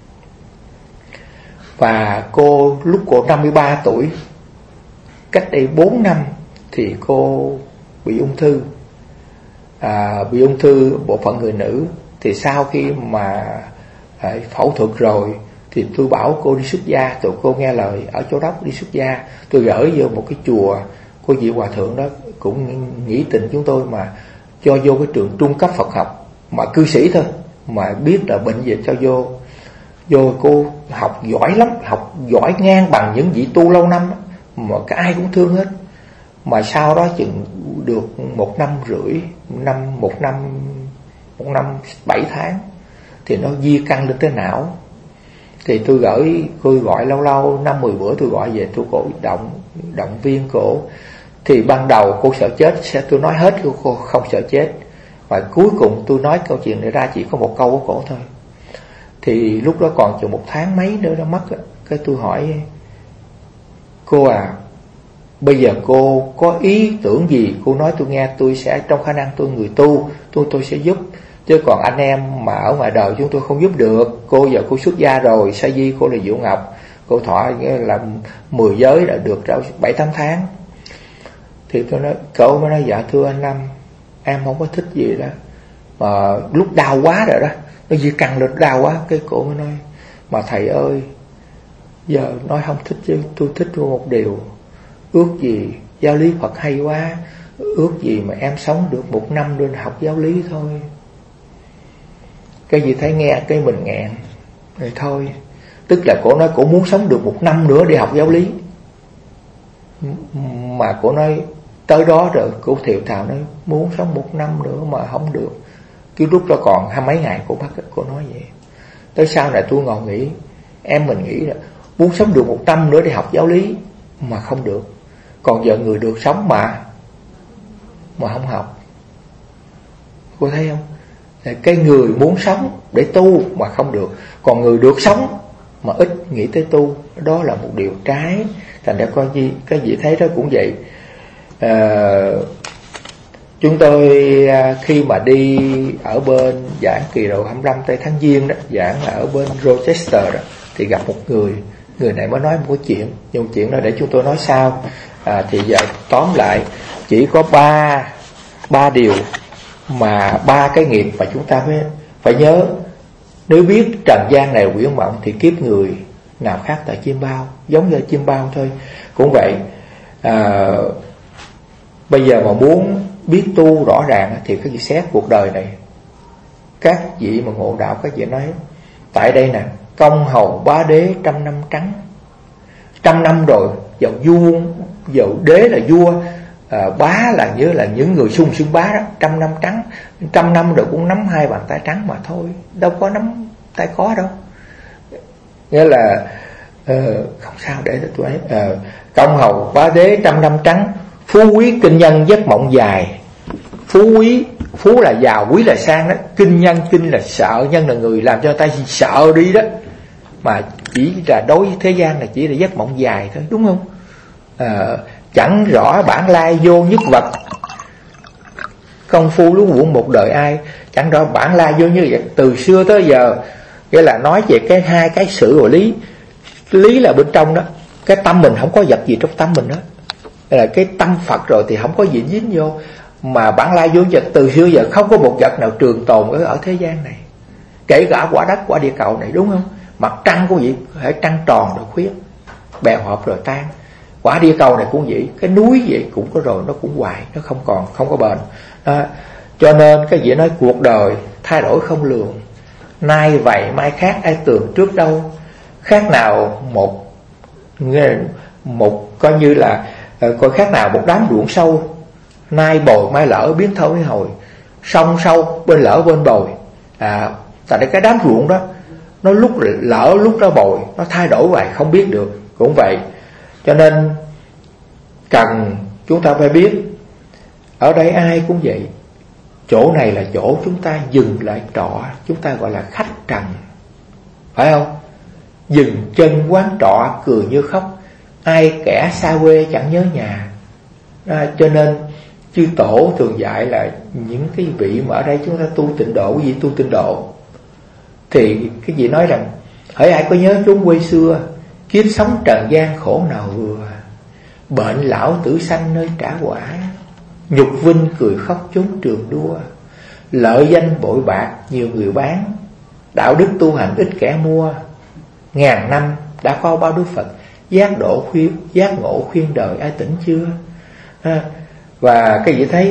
và cô lúc cô năm mươi ba tuổi, cách đây bốn năm thì cô bị ung thư. à, Bị ung thư bộ phận người nữ. Thì sau khi mà à, phẫu thuật rồi thì tôi bảo cô đi xuất gia. Tụi cô nghe lời ở chỗ đó đi xuất gia. Tôi gửi vô một cái chùa, cô vị hòa thượng đó cũng nghĩ tình chúng tôi mà cho vô cái trường trung cấp Phật học, mà cư sĩ thôi, mà biết là bệnh gì cho vô. Vô cô học giỏi lắm, học giỏi ngang bằng những vị tu lâu năm đó, mà cái ai cũng thương hết. Mà sau đó chừng được một năm rưỡi, năm một năm một năm bảy tháng thì nó di căn lên tới não. Thì tôi gửi, tôi gọi lâu lâu năm mười bữa tôi gọi về, tôi cổ động động viên cổ. Thì ban đầu cô sợ chết, tôi nói hết cô, cô không sợ chết. Và cuối cùng tôi nói câu chuyện này ra chỉ có một câu của cổ thôi. Thì lúc đó còn chừng một tháng mấy nữa nó mất. Cái tôi hỏi cô à, bây giờ cô có ý tưởng gì? Cô nói tôi nghe, tôi sẽ trong khả năng tôi người tu, tôi tôi sẽ giúp. Chứ còn anh em mà ở ngoài đời chúng tôi không giúp được. Cô giờ cô xuất gia rồi, sa di cô là Diệu Ngọc, cô thọ là mười giới đã được bảy tám tháng. Thì tôi nói, cậu mới nói dạ thưa anh Năm, em không có thích gì đó, mà lúc đau quá rồi đó, nó di căn lên đau quá. Cái cổ mới nói, mà thầy ơi, giờ nói không thích chứ tôi thích một điều, ước gì giáo lý Phật hay quá, ước gì mà em sống được một năm lên học giáo lý thôi. Cái gì thấy nghe cái mình nghẹn rồi thôi. Tức là cổ nói cổ muốn sống được một năm nữa để học giáo lý, mà cổ nói tới đó rồi cổ thiệu thào nói muốn sống một năm nữa mà không được. Cái lúc đó còn hai mấy ngày cổ bắt cổ nói vậy. Tới sau này tôi ngồi nghĩ, em mình nghĩ là muốn sống được một năm nữa để học giáo lý mà không được. Còn giờ người được sống mà mà không học. Cô thấy không? Cái người muốn sống để tu mà không được, còn người được sống mà ít nghĩ tới tu, đó là một điều trái. Thành ra coi gì cái gì thấy đó cũng vậy. à, Chúng tôi khi mà đi ở bên giảng kỳ đầu hai mươi lăm tây tháng Giêng đó, giảng ở bên Rochester đó, thì gặp một người. Người này mới nói một cái chuyện, nhưng chuyện đó để chúng tôi nói sau. à, Thì giờ tóm lại, chỉ có ba ba điều mà ba cái nghiệp mà chúng ta phải phải nhớ. Nếu biết trần gian này quyển mộng thì kiếp người nào khác tại chim bao, giống như chim bao thôi. Cũng vậy, à, bây giờ mà muốn biết tu rõ ràng thì cái gì xét cuộc đời này. Các vị mà ngộ đạo, các vị nói tại đây nè, công hầu bá đế trăm năm trắng. Trăm năm rồi, dầu vua, dầu đế là vua, à, bá là nhớ là những người sung sướng bá đó. Trăm năm trắng, trăm năm rồi cũng nắm hai bàn tay trắng mà thôi, đâu có nắm tay có đâu. Nghĩa là ờ, không sao để tôi ấy. Ờ, công hầu bá đế trăm năm trắng, phú quý kinh nhân giấc mộng dài. Phú quý, phú là giàu, quý là sang đó. Kinh nhân, kinh là sợ, nhân là người làm cho người ta sợ đi đó. Mà chỉ là đối với thế gian là chỉ là giấc mộng dài thôi, đúng không? À, chẳng rõ bản lai vô nhất vật, công phu lúc buồn một đời ai. Chẳng rõ bản lai vô như vậy. Từ xưa tới giờ, nghĩa là nói về cái hai cái sự và lý. Lý là bên trong đó, cái tâm mình không có vật gì trong tâm mình đó, là cái tâm Phật rồi thì không có gì dính vô. Mà bản lai vô vật, từ xưa giờ không có một vật nào trường tồn ở, ở thế gian này, kể cả quả đất, quả địa cầu này, đúng không? Mặt trăng cũng vậy, hễ trăng tròn rồi khuyết, bèo hợp rồi tan. Quả địa cầu này cũng vậy, cái núi vậy cũng có rồi nó cũng hoài, nó không còn, không có bền. À, cho nên cái gì nói cuộc đời thay đổi không lường, nay vậy mai khác ai tường trước đâu. Khác nào một một coi như là coi khác nào một đám ruộng sâu, nay bồi mai lỡ biến thâu biến hồi. Sông sâu bên lỡ bên bồi. À, tại cái đám ruộng đó nó lúc lỡ lúc nó bồi, nó thay đổi hoài không biết được. Cũng vậy, cho nên cần chúng ta phải biết, ở đây ai cũng vậy. Chỗ này là chỗ chúng ta dừng lại trọ, chúng ta gọi là khách trần, phải không? Dừng chân quán trọ cười như khóc, ai kẻ xa quê chẳng nhớ nhà. À, cho nên chư tổ thường dạy là những cái vị mà ở đây chúng ta tu tịnh độ, cái gì tu tịnh độ thì cái gì nói rằng hỡi ai có nhớ chốn quê xưa, kiếp sống trần gian khổ nào vừa. Bệnh lão tử sanh nơi trả quả, nhục vinh cười khóc chốn trường đua. Lợi danh bội bạc nhiều người bán, đạo đức tu hành ít kẻ mua. Ngàn năm đã có bao Đức Phật giác độ khuyên, giác ngộ khuyên đời ai tỉnh chưa? À, và cái gì thấy,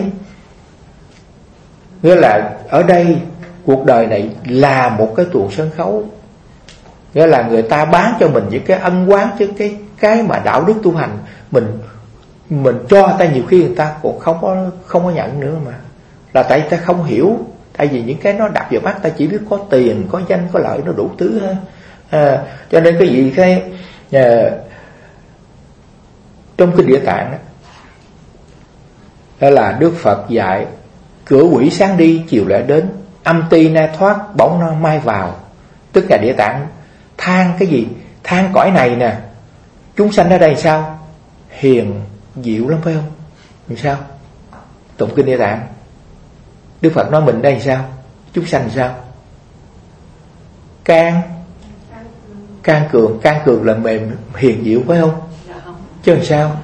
nghĩa là ở đây cuộc đời này là một cái tuồng sân khấu. Nghĩa là người ta bán cho mình những cái ân oán, chứ cái cái mà đạo đức tu hành mình mình cho người ta nhiều khi người ta cũng không có không có nhận nữa, mà là tại ta không hiểu. Tại vì những cái nó đập vào mắt ta chỉ biết có tiền, có danh, có lợi, nó đủ thứ hết. À, cho nên cái gì cái à, trong kinh Địa Tạng đó, đó là Đức Phật dạy cửa quỷ sáng đi chiều lại đến, âm ti nay thoát bỗng nó mai vào. Tức là Địa Tạng than cái gì? Than cõi này nè, chúng sanh ở đây sao hiền diệu lắm, phải không? Làm sao? Tụng kinh Địa Tạng, Đức Phật nói mình đây sao? Chúng sanh sao? Can can cường, can cường là mềm hiền diệu, phải không? Chứ làm sao?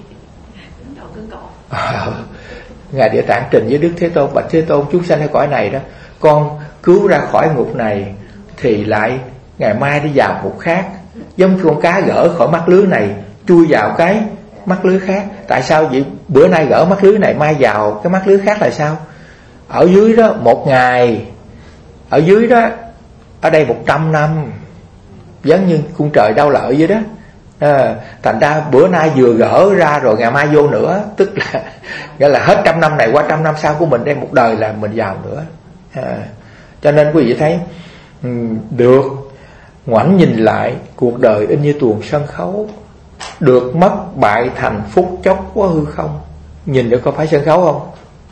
À, Ngài Địa Tạng trình với Đức Thế Tôn, bạch Thế Tôn, chúng sanh ở cõi này đó, con cứu ra khỏi ngục này thì lại ngày mai đi vào ngục khác, giống như con cá gỡ khỏi mắt lưới này chui vào cái mắt lưới khác. Tại sao vậy? Bữa nay gỡ mắt lưới này, mai vào cái mắt lưới khác là sao? Ở dưới đó một ngày, ở dưới đó, ở đây một trăm năm, giống như cung trời đau lợi vậy đó. À, thành ra bữa nay vừa gỡ ra rồi ngày mai vô nữa, tức là nghĩa là hết trăm năm này qua trăm năm sau của mình đây, một đời là mình vào nữa. À, cho nên quý vị thấy được ngoảnh nhìn lại cuộc đời y như tuồng sân khấu, được mất bại thành phút chốc quá hư không. Nhìn được có phải sân khấu không?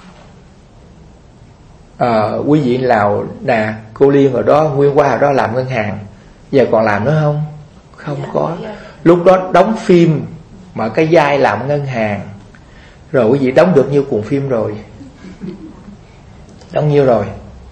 À, quý vị Lào nè, cô Liên ở đó, Nguyên qua ở đó làm ngân hàng, giờ còn làm nữa không? Không có. Lúc đó đóng phim mà cái vai làm ngân hàng, rồi quý vị đóng được nhiêu cuộn phim rồi? Đóng nhiêu rồi?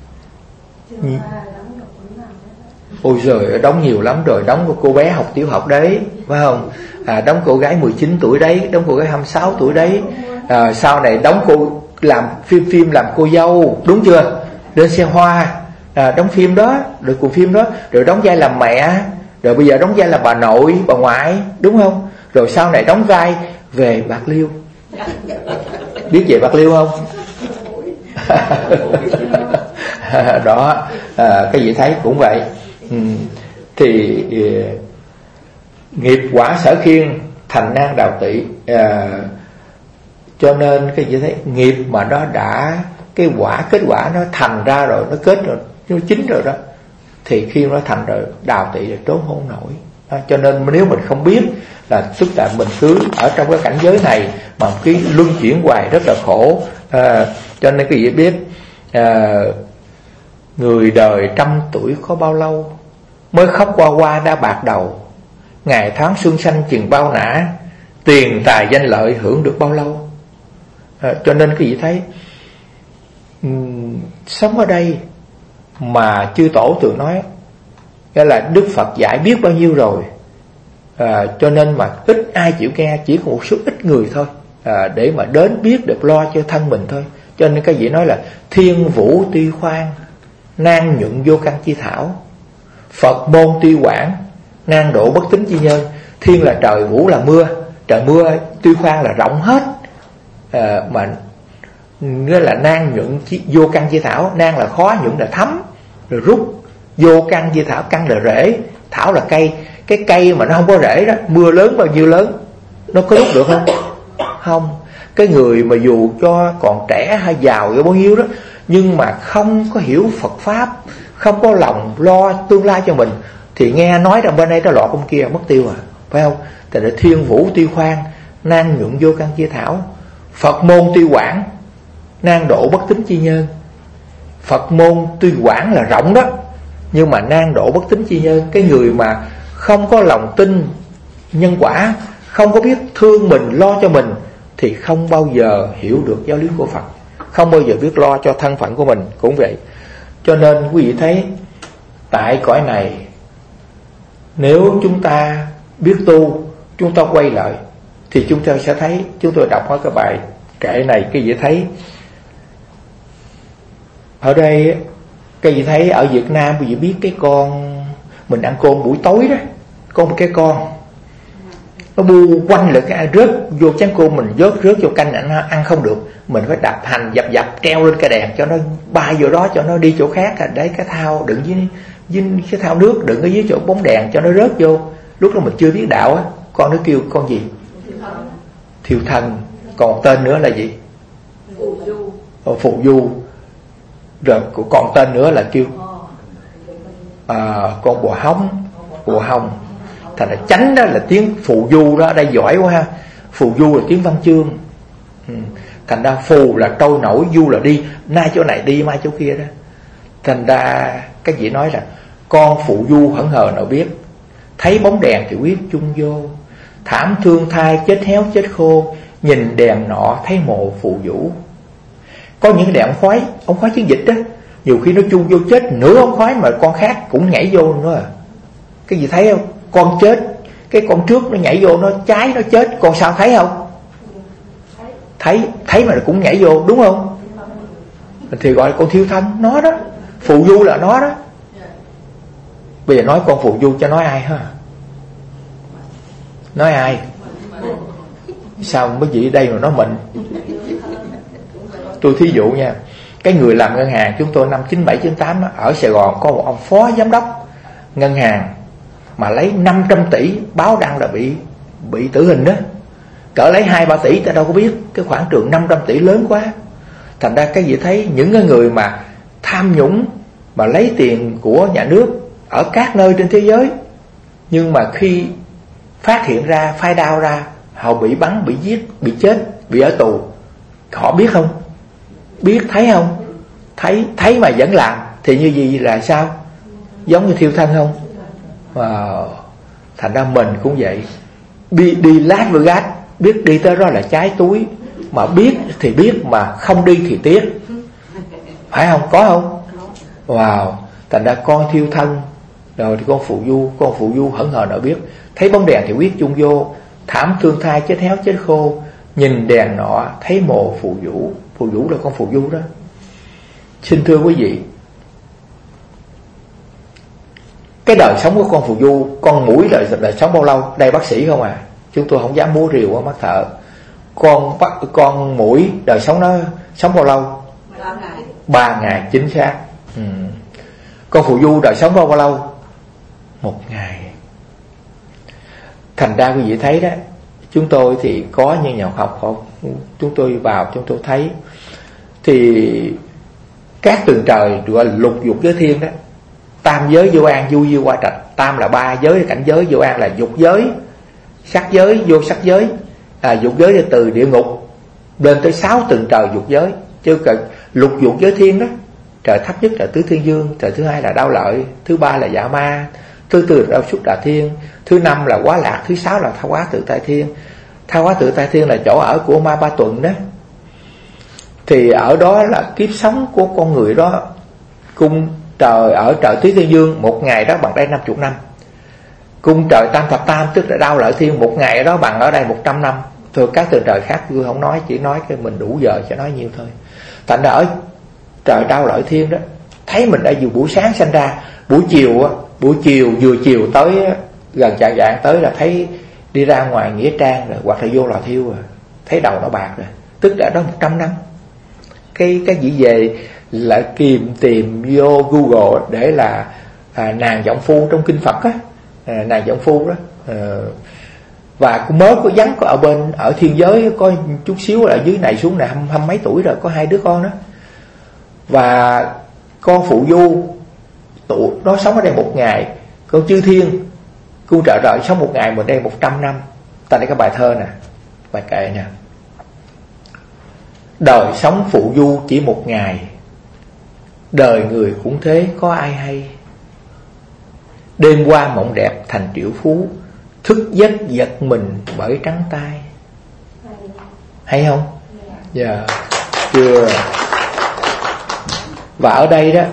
Ôi giời, đóng nhiều lắm rồi. Đóng của cô bé học tiểu học đấy, phải không? À, đóng cô gái mười chín tuổi đấy, đóng cô gái hai mươi sáu tuổi đấy. À, sau này đóng cô làm phim phim làm cô dâu, đúng chưa? Lên xe hoa, à, đóng phim đó, rồi cuộn phim đó, rồi đóng vai làm mẹ, rồi bây giờ đóng vai là bà nội, bà ngoại, đúng không? Rồi sau này đóng vai về Bạc Liêu. Biết về Bạc Liêu không? Đó, à, cái gì thấy cũng vậy. Ừ. Thì, thì nghiệp quả sở khiên thành nan đạo tỵ. À, cho nên cái gì thấy nghiệp mà nó đã, cái quả kết quả nó thành ra rồi, nó kết rồi, nó chín rồi đó, thì khi nó thành rồi đào tỵ là trốn không nổi. À, cho nên nếu mình không biết là tức là mình cứ ở trong cái cảnh giới này mà cái luân chuyển hoài rất là khổ. À, cho nên cái gì biết à, người đời trăm tuổi có bao lâu, mới khóc qua qua đã bạc đầu, ngày tháng xuân xanh chừng bao nã, tiền tài danh lợi hưởng được bao lâu. À, cho nên cái gì thấy um, sống ở đây mà chư tổ thường nói nghĩa là Đức Phật dạy biết bao nhiêu rồi. À, cho nên mà ít ai chịu nghe, chỉ có một số ít người thôi à, để mà đến biết được lo cho thân mình thôi. Cho nên cái gì nói là thiên vũ tuy khoan, nan nhuận vô căn chi thảo, Phật môn tuy quảng, nan độ bất tính chi nhân. Thiên là trời, vũ là mưa, trời mưa tuy khoan là rộng hết à, mà nghĩa là nan nhuận chi, vô căn chi thảo. Nan là khó, nhuận là thấm, rồi rút. Vô căn chi thảo, căn là rễ, thảo là cây. Cái cây mà nó không có rễ đó, mưa lớn bao nhiêu lớn, nó có rút được không? Không. Cái người mà dù cho còn trẻ hay giàu hay bao nhiêu đó, nhưng mà không có hiểu Phật Pháp, không có lòng lo tương lai cho mình, thì nghe nói rằng bên đây nó lọt bên kia mất tiêu à, phải không? Tại là thiên vũ tuy khoan, nan nhuận vô căn chi thảo, Phật môn tuy quảng, nan độ bất tính chi nhân. Phật môn tuy quảng là rộng đó, nhưng mà nan độ bất tính chi nhân. Cái người mà không có lòng tin nhân quả, không có biết thương mình, lo cho mình, thì không bao giờ hiểu được giáo lý của Phật, không bao giờ biết lo cho thân phận của mình cũng vậy. Cho nên quý vị thấy tại cõi này, nếu chúng ta biết tu, chúng ta quay lại thì chúng ta sẽ thấy. Chúng tôi đọc ở cái bài kệ này, cái gì thấy ở đây, cái gì thấy ở Việt Nam quý vị biết cái con mình ăn cơm buổi tối đó, có một cái con nó bu quanh lại cái rớt vô chén cơm mình, rớt rớt vô canh, ăn ăn không được, mình phải đạp hành dập dập treo lên cái đèn cho nó bay vô đó, cho nó đi chỗ khác. Đấy, cái thao đựng với, với cái thao nước đựng ở dưới chỗ bóng đèn cho nó rớt vô. Lúc đó mình chưa biết đạo á, con nó kêu con gì? Thiêu thần. Còn tên nữa là gì? Phù du. Ờ, Phù du. Rồi còn tên nữa là kêu à, con bò hóng. Bò hồng. Thành ra chánh đó là tiếng phù du đó. Ở đây giỏi quá ha. Phù du là tiếng văn chương. ừ. Thành ra phù là trôi nổi, du là đi, nay chỗ này đi mai chỗ kia đó. Thành ra cái gì nói là con phù du hững hờ nào biết, thấy bóng đèn thì quyết chung vô, thảm thương thai chết héo chết khô, nhìn đèn nọ thấy mồ phù vũ. Có những đèn ống khói, ống khói chiến dịch đó, nhiều khi nó chung vô chết nửa ống khói mà con khác cũng nhảy vô nữa. Cái gì thấy không? Con chết, cái con trước nó nhảy vô, nó cháy nó chết, con sao thấy không? Thấy, thấy mà cũng nhảy vô, đúng không? Thì gọi là con thiêu thân, nó đó. Phù du là nó đó. Bây giờ nói con phù du cho nói ai ha? Nói ai? Sao mấy vị ở đây mà nói mình? Tôi thí dụ nha, cái người làm ngân hàng chúng tôi năm chín bảy chín tám ở Sài Gòn có một ông phó giám đốc ngân hàng mà lấy năm trăm tỷ, báo đăng là bị bị tử hình đó. Cỡ lấy hai ba tỷ ta đâu có biết, cái khoản trường năm trăm tỷ lớn quá. Thành ra cái gì thấy những cái người mà tham nhũng mà lấy tiền của nhà nước ở các nơi trên thế giới, nhưng mà khi phát hiện ra, phai đao ra, họ bị bắn, bị giết, bị chết, bị ở tù. Họ biết không? Biết, thấy không? Thấy, thấy mà vẫn làm. Thì như gì là sao? Giống như thiêu thân không? Và thành ra mình cũng vậy. Đi, đi Las Vegas, biết đi tới đó là cháy túi, mà biết thì biết, mà không đi thì tiếc. Phải không? Có không? Wow. Thành ra con thiêu thân, rồi thì con phù du, con phù du hững hờ nào biết, thấy bóng đèn thì quyết chung vô, thảm thương thai chết héo chết khô, nhìn đèn nọ thấy mồ phù vũ. Phù vũ là con phù du đó. Xin thưa quý vị, cái đời sống của con phù du, con muỗi đời, đời sống bao lâu? Đây bác sĩ không à, chúng tôi không dám múa rìu qua mắt thợ. Con bắt con muỗi đời sống nó sống bao lâu? Ba ngày chính xác. ừ. Con phù du đời sống bao bao lâu? Một ngày. Thành ra quý vị thấy đó, chúng tôi thì có như nhà học không, chúng tôi vào chúng tôi thấy thì các tầng trời gọi là lục dục giới thiên đó, tam giới vô an, du diêu qua trạch, tam là ba giới là cảnh giới, vô an là dục giới, sắc giới, vô sắc giới. À, dục giới là từ địa ngục lên tới sáu tầng trời dục giới, chứ cần lục dục giới thiên đó. Trời thấp nhất là tứ thiên dương, trời thứ hai là đao lợi, thứ ba là dạ ma, thứ tư là đao xuất đà thiên, thứ năm là quá lạc, thứ sáu là tha hóa tự tại thiên. Tha hóa tự tại thiên là chỗ ở của ma Ba Tuần đó. Thì ở đó là kiếp sống của con người đó. Cung trời ở trời tứ thiên dương một ngày đó bằng đây năm chục năm. Cung trời tam thập tam tức là đao lợi thiên một ngày ở đó bằng ở đây một trăm năm. Thường các tầng trời khác tôi không nói, chỉ nói cái mình đủ giờ cho nói nhiêu thôi. Thành ra ở trời đao lợi thiên đó, thấy mình đã dù buổi sáng sanh ra, buổi chiều á, buổi chiều vừa chiều tới gần chạng vạng tới là thấy đi ra ngoài nghĩa trang rồi, hoặc là vô lò thiêu rồi, thấy đầu nó bạc rồi, tức là đó một trăm năm. Cái cái gì về lại kìm tìm vô Google để là à, nàng giọng phu trong kinh Phật á, à, nàng giọng phu đó. À, và cũng mới có vắng có ở bên ở thiên giới có chút xíu ở dưới này xuống này hăm, hăm mấy tuổi rồi, có hai đứa con đó. Và con phụ du tụ nó sống ở đây một ngày, con chư thiên cung trợ đợi sống một ngày, mình đây một trăm năm. Ta đây cái bài thơ nè, bài kệ nè: đời sống phụ du chỉ một ngày, đời người cũng thế có ai hay. Đêm qua mộng đẹp thành triệu phú, thức giấc giật mình bởi trắng tay. Hay không? Dạ yeah. Chưa. Và ở đây đó,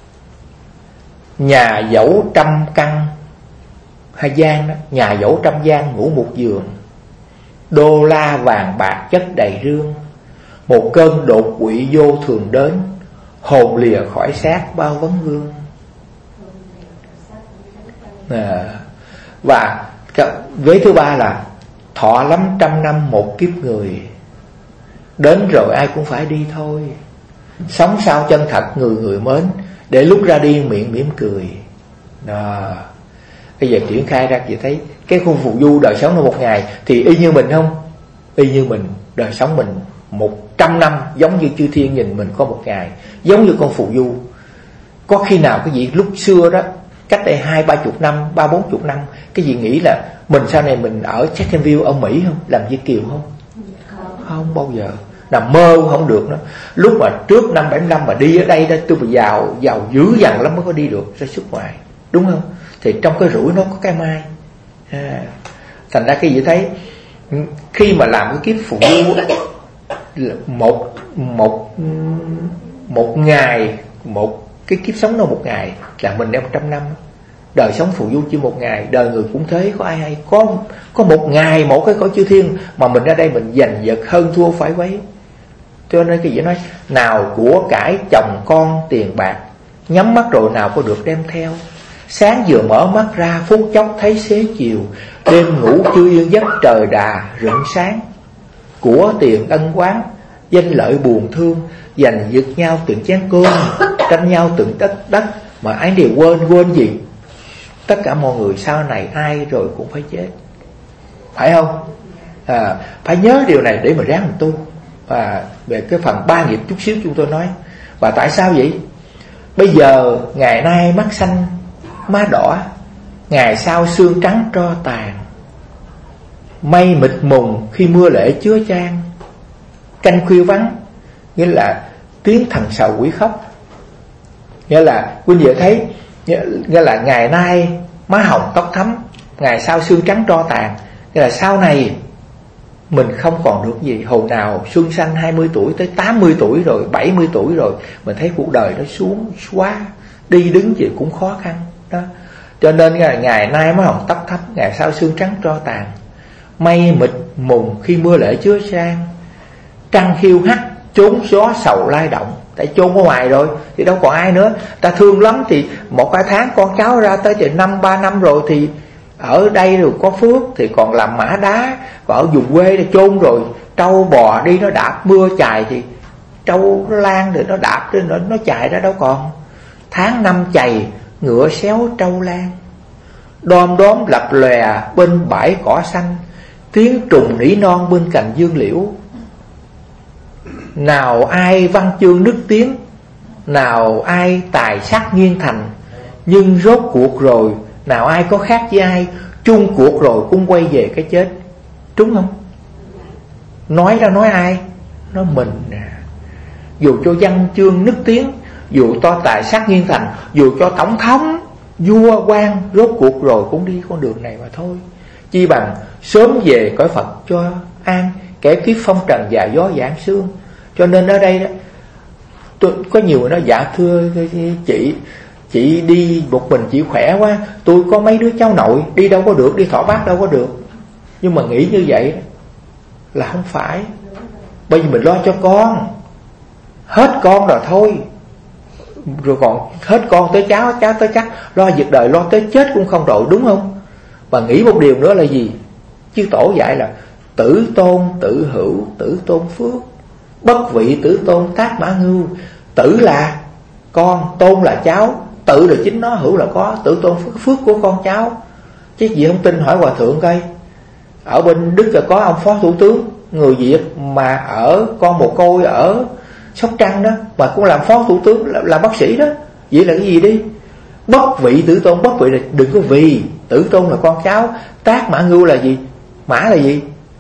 nhà dẫu trăm căn hay gian đó, nhà dẫu trăm gian ngủ một giường, đô la vàng bạc chất đầy rương, một cơn đột quỵ vô thường đến, hồn lìa khỏi xác bao vấn vương. À, và vế thứ ba là thọ lắm trăm năm một kiếp người, đến rồi ai cũng phải đi thôi. Sống sao chân thật người người mến, để lúc ra đi miệng mỉm cười. Đó. Bây giờ triển khai ra chị thấy cái khu phù du đời sống nó một ngày thì y như mình không? Y như mình, đời sống mình một trăm năm, giống như chư thiên nhìn mình có một ngày, giống như con phù du. Có khi nào cái gì lúc xưa đó, cách đây hai ba chục năm, ba bốn chục năm, cái gì nghĩ là mình sau này mình ở Jacksonville ở Mỹ không, làm Việt kiều không? Không bao giờ. Nằm mơ cũng không được đó. Lúc mà trước năm bảy mươi lăm mà đi ở đây đó, tôi bị giàu giàu dữ dằn lắm mới có đi được ra xuất ngoài, đúng không? Thì trong cái rủi nó có cái mai. À, thành ra cái gì thấy khi mà làm cái kiếp phụ du một một một ngày, một cái kiếp sống nó một ngày là mình đem một trăm năm. Đời sống phụ du chỉ một ngày, đời người cũng thế có ai hay. Có có một ngày một cái cõi chư thiên mà mình ra đây mình giành giật hơn thua phải quấy. Cho nên cái gì nói nào của cải chồng con tiền bạc, nhắm mắt rồi nào có được đem theo. Sáng vừa mở mắt ra phút chốc thấy xế chiều, đêm ngủ chưa yên giấc trời đà rạng sáng. Của tiền ân oán, danh lợi buồn thương, giành giật nhau từng chén cơm, tranh nhau từng tất đất, mà ai đều quên quên gì? Tất cả mọi người sau này ai rồi cũng phải chết, phải không? À, phải nhớ điều này để mà ráng mình tu. Và về cái phần ba nghiệp chút xíu chúng tôi nói. Và tại sao vậy? Bây giờ ngày nay mắt xanh má đỏ, ngày sau xương trắng tro tàn, mây mịt mùng khi mưa lệ chứa chan, canh khuya vắng, nghĩa là tiếng thần sầu quỷ khóc. Nghĩa là quý vị thấy, nghĩa là ngày nay má hồng tóc thắm, ngày sau xương trắng tro tàn, nghĩa là sau này mình không còn được gì. Hồi nào xuân xanh hai mươi tuổi tới tám mươi tuổi rồi, bảy mươi tuổi rồi, mình thấy cuộc đời nó xuống xóa, đi đứng gì cũng khó khăn đó. Cho nên ngày, ngày nay má hồng tóc thắm, ngày sau xương trắng tro tàn, mây mịt mùng khi mưa lễ chứa chan, trăng khiêu hắt trốn gió sầu lai động. Tại chôn ở ngoài rồi thì đâu còn ai nữa. Ta thương lắm thì một hai tháng con cháu ra tới chừng năm ba năm rồi thì ở đây rồi có phước thì còn làm mã đá. Còn ở vùng quê thì chôn rồi, trâu bò đi nó đạp mưa chài thì trâu nó lan rồi nó đạp rồi nó, nó chài ra đâu còn. Tháng năm chày ngựa xéo trâu lan, đom đóm lập lòe bên bãi cỏ xanh, tiếng trùng nỉ non bên cạnh dương liễu. Nào ai văn chương nức tiếng, nào ai tài sắc nghiêng thành, nhưng rốt cuộc rồi Nào ai có khác với ai, chung cuộc rồi cũng quay về cái chết. Đúng không? Nói ra nói ai? Nói mình nè. Dù cho văn chương nức tiếng, dù cho tài sắc nghiêng thành, dù cho tổng thống, vua quan, rốt cuộc rồi cũng đi con đường này mà thôi. Chi bằng sớm về cõi Phật cho an, kẻ kiếp phong trần và gió giảng sương. Cho nên ở đây đó, tôi, có nhiều người nói dạ thưa chị, chị đi một mình chị khỏe quá, tôi có mấy đứa cháu nội, đi đâu có được, đi thọ bát đâu có được. Nhưng mà nghĩ như vậy là không phải. Bởi vì mình lo cho con, hết con rồi thôi, rồi còn hết con tới cháu, cháu tới chắc, lo việc đời, lo tới chết cũng không đội, đúng không? Và nghĩ một điều nữa là gì? Chư Tổ dạy là tử tôn tử hữu, tử tôn phước, bất vị tử tôn tác mã ngưu. Tử là con, tôn là cháu, tự là chính nó, hữu là có, tử tôn phước, phước của con cháu. Chứ gì không tin hỏi hòa thượng coi. Ở bên Đức là có ông phó thủ tướng người Việt mà ở con mồ côi ở Sóc Trăng đó, mà cũng làm phó thủ tướng, làm, làm bác sĩ đó. Vậy là cái gì đi? Bất vị tử tôn, bất vị là đừng có vì, tử tôn là con cháu. Tác mã ngưu là gì? Mã là gì?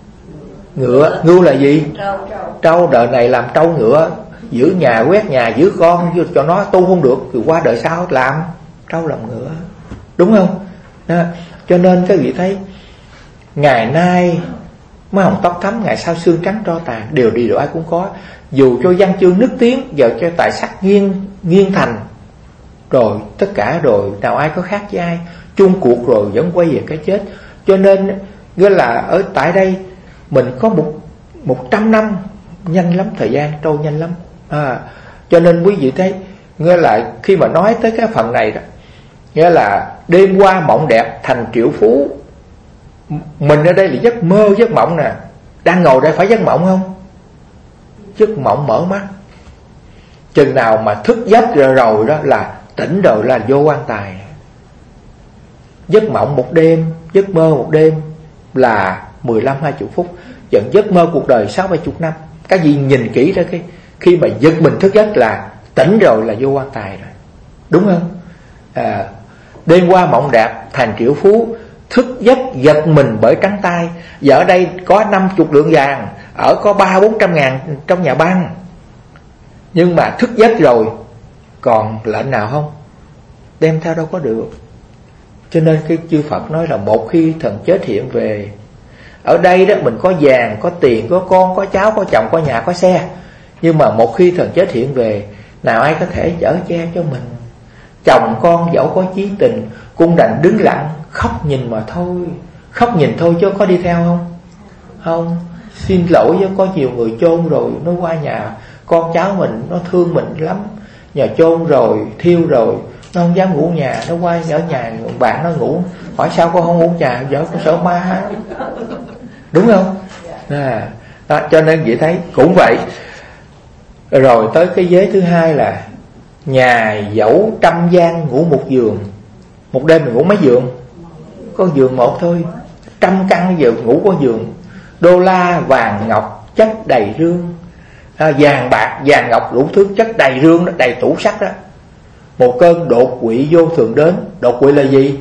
Ngựa. Ngưu là gì? Trâu. Đời này làm trâu ngựa, giữ nhà, quét nhà, giữ con cho nó tu không được thì qua đời sau làm trâu làm ngựa. Đúng không? Đó. Cho nên các vị thấy ngày nay má hồng tóc thắm, ngày sau xương trắng tro tàn, đều đi được ai cũng có. Dù cho văn chương nức tiếng, giờ cho tài sắc nghiêng nghiêng thành, rồi tất cả rồi nào ai có khác với ai, chung cuộc rồi vẫn quay về cái chết. Cho nên nghĩa là ở tại đây mình có một một trăm năm, nhanh lắm, thời gian trôi nhanh lắm. À, cho nên quý vị thấy nghĩa là khi mà nói tới cái phần này đó, nghĩa là đêm qua mộng đẹp thành triệu phú. Mình ở đây là giấc mơ, giấc mộng nè. Đang ngồi đây phải giấc mộng không? Giấc mộng mở mắt. Chừng nào mà thức giấc rồi, rồi đó là tỉnh rồi là vô quan tài. Giấc mộng một đêm, giấc mơ một đêm là mười lăm hai mươi phút. Chừng giấc mơ cuộc đời sáu bảy chục năm. Các vị nhìn kỹ ra cái khi mà giật mình thức giấc là tỉnh rồi là vô quan tài rồi. Đúng không? À, đêm qua mộng đẹp thành triệu phú, thức giấc giật mình bởi trắng tay. Và ở đây có năm chục lượng vàng, ở có ba bốn trăm ngàn trong nhà băng. Nhưng mà thức giấc rồi còn lệnh nào không? Đem theo đâu có được. Cho nên cái chư Phật nói là một khi thần chết hiện về, ở đây đó mình có vàng, có tiền, có con, có cháu, có chồng, có nhà, có xe. Nhưng mà một khi thần chết hiện về, nào ai có thể chở che cho mình? Chồng con dẫu có chí tình, cũng đành đứng lặng khóc nhìn mà thôi. Khóc nhìn thôi chứ có đi theo không? Không. Xin lỗi chứ có nhiều người chôn rồi nó qua nhà con cháu mình, nó thương mình lắm, nhà chôn rồi, thiêu rồi, nó không dám ngủ nhà, nó qua ở nhà bạn nó ngủ, hỏi sao con không ngủ nhà, vợ con sợ ma. Đúng không? À, đó, cho nên vậy thấy cũng vậy. Rồi tới cái vế thứ hai là nhà dẫu trăm gian ngủ một giường. Một đêm mình ngủ mấy giường? Có giường một thôi. Trăm căn giường ngủ có giường. Đô la vàng ngọc chất đầy rương, à, vàng bạc vàng ngọc đủ thứ chất đầy rương đó, đầy tủ sắt đó. Một cơn đột quỵ vô thường đến. Đột quỵ là gì?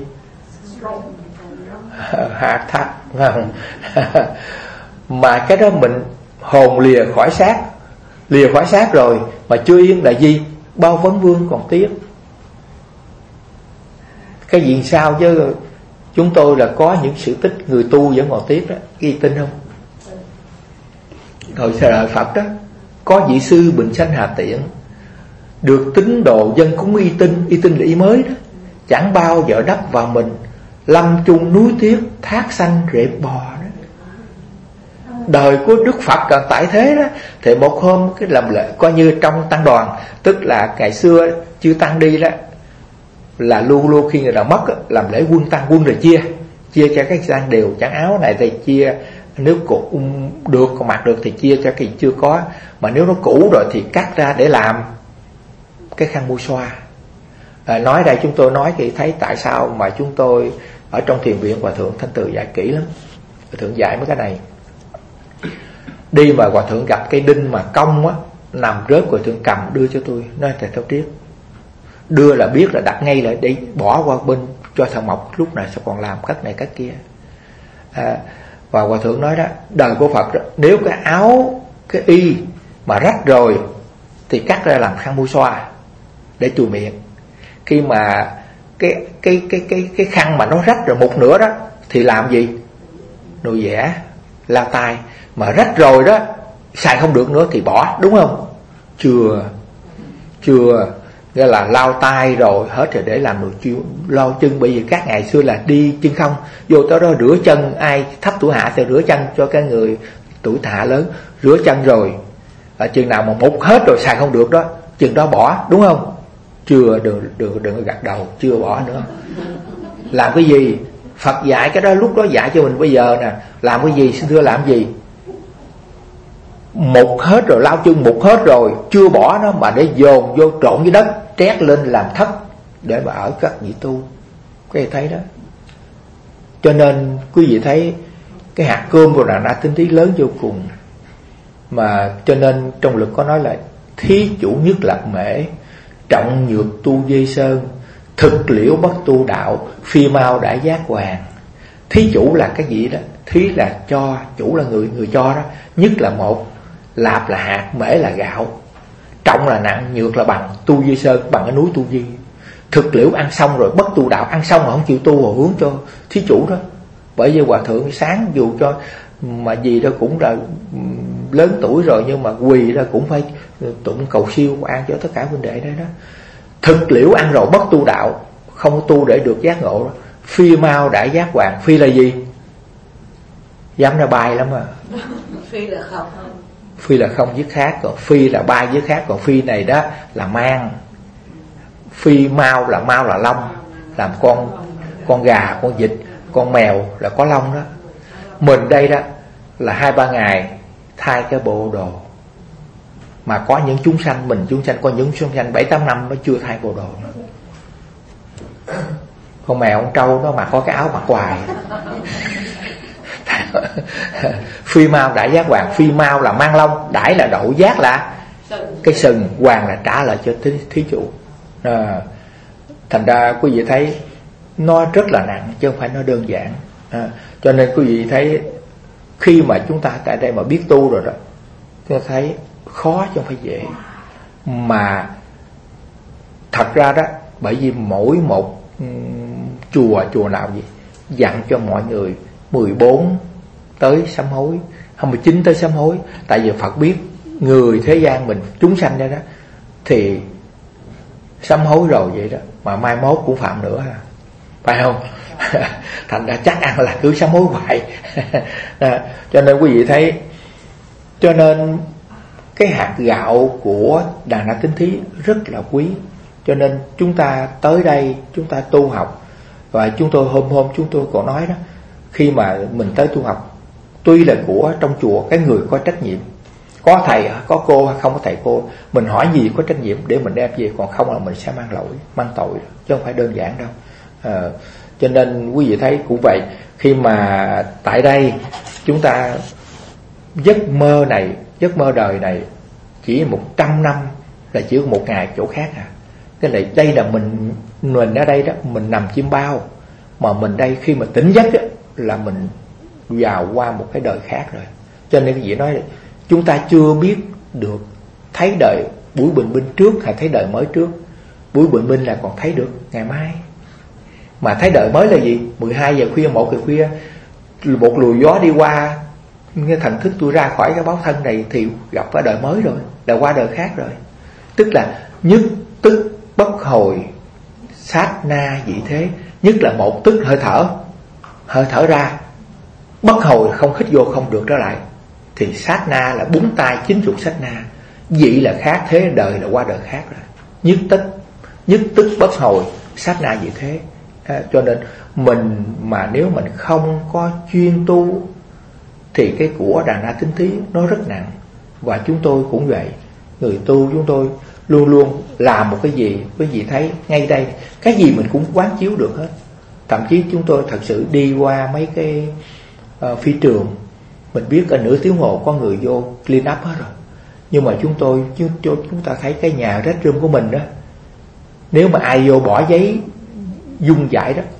Hạ thạch. Mà cái đó mình hồn lìa khỏi xác, lìa khỏi xác rồi mà chưa yên là gì? Bao vấn vương còn tiếc. Cái gì sao chứ chúng tôi là có những sự tích người tu vẫn còn tiếc đó. Ghi tin không? Hồi thời Phật đó có vị sư Bình Sanh Hà Tiện, được tín đồ dân cúng y tinh. Y tinh là y mới đó. Chẳng bao giờ đắp vào mình, lâm chung núi tiếc, thác xanh rệp bò đó. Đời của Đức Phật còn tại thế đó. Thì một hôm cái làm lễ, coi như trong tăng đoàn, tức là ngày xưa chưa tăng đi đó, là luôn luôn khi người nào mất đó, làm lễ quân tăng, quân rồi chia chia cho các gian đều, chẳng áo này thì chia, nếu cũ được còn mặc được thì chia cho cái chưa có, mà nếu nó cũ rồi thì cắt ra để làm cái khăn mua xoa. À, nói đây chúng tôi nói thì thấy tại sao mà chúng tôi ở trong thiền viện Hòa Thượng Thanh Từ dạy kỹ lắm. Hòa Thượng dạy mấy cái này. Đi mà Hòa Thượng gặp cây đinh mà cong á, nằm rớt, Hòa Thượng cầm đưa cho tôi, nói thầy Thấu Triết, đưa là biết là đặt ngay lại để bỏ qua bên cho thằng Mộc lúc này sẽ còn làm cách này cách kia. À, và Hòa Thượng nói đó, đời của Phật đó, nếu cái áo cái y mà rách rồi thì cắt ra làm khăn mu xoa để chùi miệng. Khi mà cái cái cái cái cái khăn mà nó rách rồi một nửa đó thì làm gì? Nồi vẽ, lao tay. Mà rách rồi đó, xài không được nữa thì bỏ, đúng không? Chưa, chưa, nghĩa là lao tay rồi hết rồi để làm nồi chiêu lau chân. Bởi vì các ngày xưa là đi chân không, vô tới đó rửa chân, ai thấp tuổi hạ thì rửa chân cho cái người tuổi hạ lớn, rửa chân rồi ở chừng nào mà mục hết rồi xài không được đó, chừng đó bỏ, đúng không? Chưa, đừng đừng đừng gật đầu, chưa bỏ nữa. Làm cái gì? Phật dạy cái đó lúc đó dạy cho mình bây giờ nè. Làm cái gì xin thưa, làm gì? Mục hết rồi, lau chân mục hết rồi, chưa bỏ nó mà để dồn vô trộn với đất, trét lên làm thấp để mà ở các vị tu. Quý vị thấy đó. Cho nên quý vị thấy cái hạt cơm của Đà Na Tinh Thí lớn vô cùng. Mà cho nên trong lực có nói là thí chủ nhất lập mễ, trọng nhược tu dây sơn, thực liễu bất tu đạo, phi mau đã giác hoàng. Thí chủ là cái gì đó? Thí là cho, chủ là người người cho đó. Nhất là một, lạp là hạt, mễ là gạo, trọng là nặng, nhược là bằng. Tu dây sơn bằng cái núi Tu Di. Thực liễu ăn xong rồi bất tu đạo, ăn xong mà không chịu tu mà hướng cho thí chủ đó. Bởi vì Hòa Thượng sáng dù cho mà gì đó cũng là lớn tuổi rồi, nhưng mà quỳ ra cũng phải tụng cầu siêu an cho tất cả huynh đệ đây đó. Thực liễu ăn rồi bất tu đạo, không tu để được giác ngộ đó. Phi mau đã giác hoàng. Phi là gì? Dám ra bài lắm à. Phi là không. Phi là không với khác, còn phi là bay với khác. Còn phi này đó là mang. Phi mau là mau là lông, làm con con gà, con vịt, con mèo là có lông đó. Mình đây đó là hai ba ngày thay cái bộ đồ. Mà có những chúng sanh, mình chúng sanh, có những chúng sanh bảy tám năm nó chưa thay bộ đồ nữa. Con mèo, con trâu nó mà có cái áo mặc hoài. Phi mau đã giác hoàng. Phi mau là mang lông, đãi là đậu, giác là cái sừng, hoàng là trả lại cho thí, thí chủ. À, thành ra quý vị thấy nó rất là nặng chứ không phải nó đơn giản. À, cho nên quý vị thấy khi mà chúng ta tại đây mà biết tu rồi đó, chúng ta thấy khó chứ không phải dễ. Mà thật ra đó, bởi vì mỗi một um, chùa chùa nào gì dặn cho mọi người mười bốn tới sám hối, không mười chín tới sám hối. Tại vì Phật biết người thế gian mình chúng sanh đây đó thì sám hối rồi vậy đó, mà mai mốt cũng phạm nữa à, phải không? Thành ra chắc ăn là cứ sám hối hoài. À, cho nên quý vị thấy, cho nên cái hạt gạo của Đà Na Tinh Thí rất là quý. Cho nên chúng ta tới đây chúng ta tu học. Và chúng tôi hôm hôm chúng tôi còn nói đó, khi mà mình tới tu học, tuy là của trong chùa, cái người có trách nhiệm, có thầy có cô hay không có thầy cô, mình hỏi gì có trách nhiệm để mình đem về, còn không là mình sẽ mang lỗi, mang tội, chứ không phải đơn giản đâu. À, cho nên quý vị thấy cũng vậy. Khi mà tại đây chúng ta giấc mơ này, giấc mơ đời này chỉ một trăm năm là chỉ có một ngày chỗ khác à. Cái này đây là mình mình ở đây đó, mình nằm chim bao, mà mình đây khi mà tỉnh giấc đó, là mình vào qua một cái đời khác rồi. Cho nên cái gì nói chúng ta chưa biết được thấy đời buổi bình minh trước hay thấy đời mới trước. Buổi bình minh là còn thấy được ngày mai, mà thấy đời mới là gì? mười hai giờ khuya, một giờ khuya, một luồng gió đi qua, cái thần thức tôi ra khỏi cái báo thân này thì gặp phải đời mới rồi, là qua đời khác rồi. Tức là nhất tức bất hồi, sát na dị thế. Nhất là một tức hơi thở, hơi thở ra, bất hồi không hít vô không được trở lại. Thì sát na là búng tay chín chục sát na. Dị là khác, thế đời là qua đời khác rồi. Nhất tức, nhất tức bất hồi, sát na dị thế. À, cho nên mình mà nếu mình không có chuyên tu thì cái của Đà Na Tinh Thí nó rất nặng. Và chúng tôi cũng vậy. Người tu chúng tôi luôn luôn làm một cái gì, quý vị thấy ngay đây, cái gì mình cũng quán chiếu được hết. Thậm chí chúng tôi thật sự đi qua mấy cái uh, phi trường, mình biết ở nửa tiếng hồ có người vô clean up hết rồi, nhưng mà chúng tôi chúng, chúng ta thấy cái nhà restroom của mình đó, nếu mà ai vô bỏ giấy dung giải đó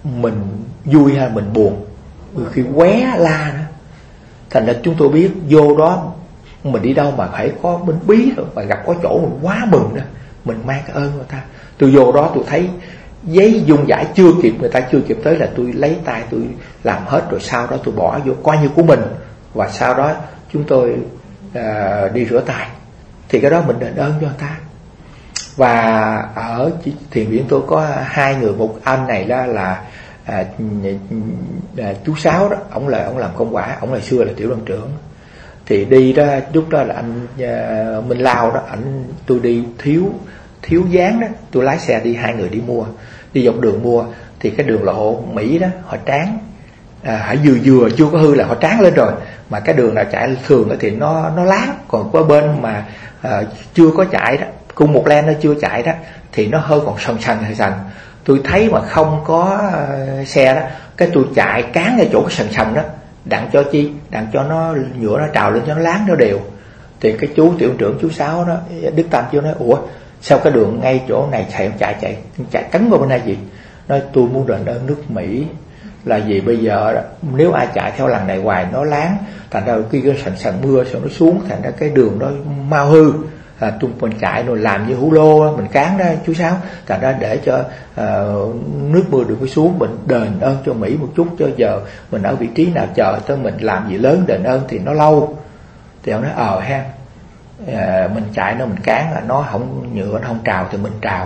mình vui hay mình buồn, đôi khi qué la nữa. Thành ra chúng tôi biết vô đó mình đi đâu mà phải có bánh bí rồi, mà gặp có chỗ mình quá mừng đó, mình mang cái ơn người ta. Tôi vô đó tôi thấy giấy dung giải chưa kịp, người ta chưa kịp tới là tôi lấy tay tôi làm hết rồi, sau đó tôi bỏ vô coi như của mình, và sau đó chúng tôi à, đi rửa tay. Thì cái đó mình đền ơn cho người ta. Và ở thiền viện tôi có hai người, một anh này đó là à, à, chú Sáu đó, ông là ông làm công quả, ông là xưa là tiểu đoàn trưởng. Thì đi đó, lúc đó là anh à, Minh Lao đó, ảnh tôi đi thiếu thiếu dáng đó, tôi lái xe đi, hai người đi mua, đi dọc đường mua. Thì cái đường lộ Mỹ đó họ tráng, à, hãy vừa vừa chưa có hư là họ tráng lên rồi, mà cái đường nào chạy thường thì nó nó láng, còn có bên mà à, chưa có chạy đó, cùng một len nó chưa chạy đó thì nó hơi còn sần sần hay sần. Tôi thấy mà không có uh, xe đó, cái tôi chạy cán ngay chỗ cái sần sần đó, đặng cho chi, đặng cho nó nhựa nó trào lên cho nó láng nó đều. Thì cái chú tiểu trưởng chú Sáu đó, Đức Tâm chú nói ủa sao cái đường ngay chỗ này chạy chạy chạy chạy cắn vào bên này gì? Nói tôi muốn đền ơn nước Mỹ là gì, bây giờ đó, nếu ai chạy theo lần này hoài nó láng, thành ra khi cái sần sần mưa xong nó xuống, thành ra cái đường đó mau hư. À, tôi mình chạy rồi làm như hú lô mình cán đó chú Sáu, thành ra để cho uh, nước mưa đừng có xuống, mình đền ơn cho Mỹ một chút, cho giờ mình ở vị trí nào chờ tới mình làm gì lớn đền ơn thì nó lâu. Thì ông nói ờ ha, à, mình chạy nó mình cán là nó không nhựa nó không trào thì mình trào.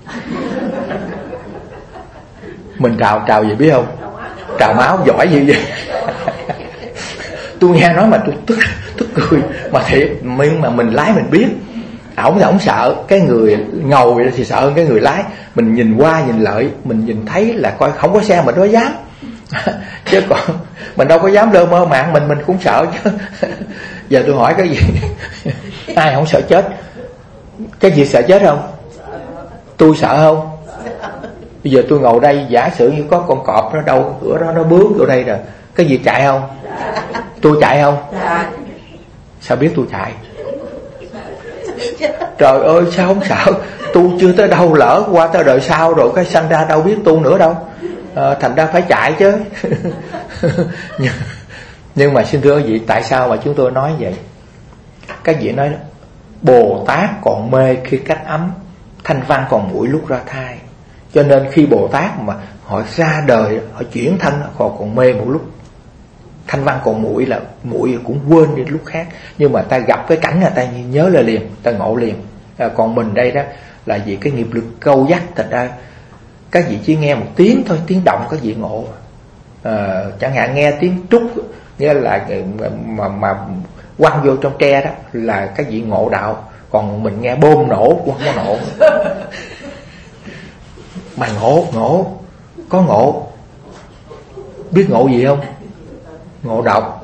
Mình trào trào gì biết không? Trào máu giỏi như vậy. Tôi nghe nói mà tôi tức tức cười, mà thiệt nhưng mà mình lái mình biết. Ổng thì ổng sợ, cái người ngồi thì sợ hơn cái người lái. Mình nhìn qua nhìn lại, mình nhìn thấy là coi không có xe mình đâu dám. Chứ còn mình đâu có dám lơ mơ mạng, mình mình cũng sợ chứ. Giờ tôi hỏi cái gì? Ai không sợ chết? Cái gì sợ chết không? Tôi sợ không? Bây giờ tôi ngồi đây, giả sử như có con cọp nó đâu cửa đó nó bước vô đây rồi, cái gì chạy không? Tôi chạy không? Sao biết tôi chạy? Trời ơi sao không sợ? Tu chưa tới đâu, lỡ qua tới đời sau rồi cái sanh ra đâu biết tu nữa đâu, à, thành ra phải chạy chứ. nhưng, nhưng mà xin thưa quý vị, tại sao mà chúng tôi nói vậy? Các vị nói Bồ Tát còn mê khi cách ấm, Thanh Văn còn muội lúc ra thai. Cho nên khi Bồ Tát mà họ ra đời, họ chuyển thân, họ còn mê một lúc. Thanh Văn còn muội là muội cũng quên đi lúc khác, nhưng mà ta gặp cái cảnh là ta nhớ lại liền, ta ngộ liền. À, còn mình đây đó là vì cái nghiệp lực câu dắt, thật ra các vị chỉ nghe một tiếng thôi, tiếng động các vị ngộ. À, chẳng hạn nghe tiếng trúc, nghĩa là mà mà quăng vô trong tre đó là các vị ngộ đạo, còn mình nghe bom nổ không có ngộ. Mà ngộ ngộ có ngộ, biết ngộ gì không? Ngộ độc.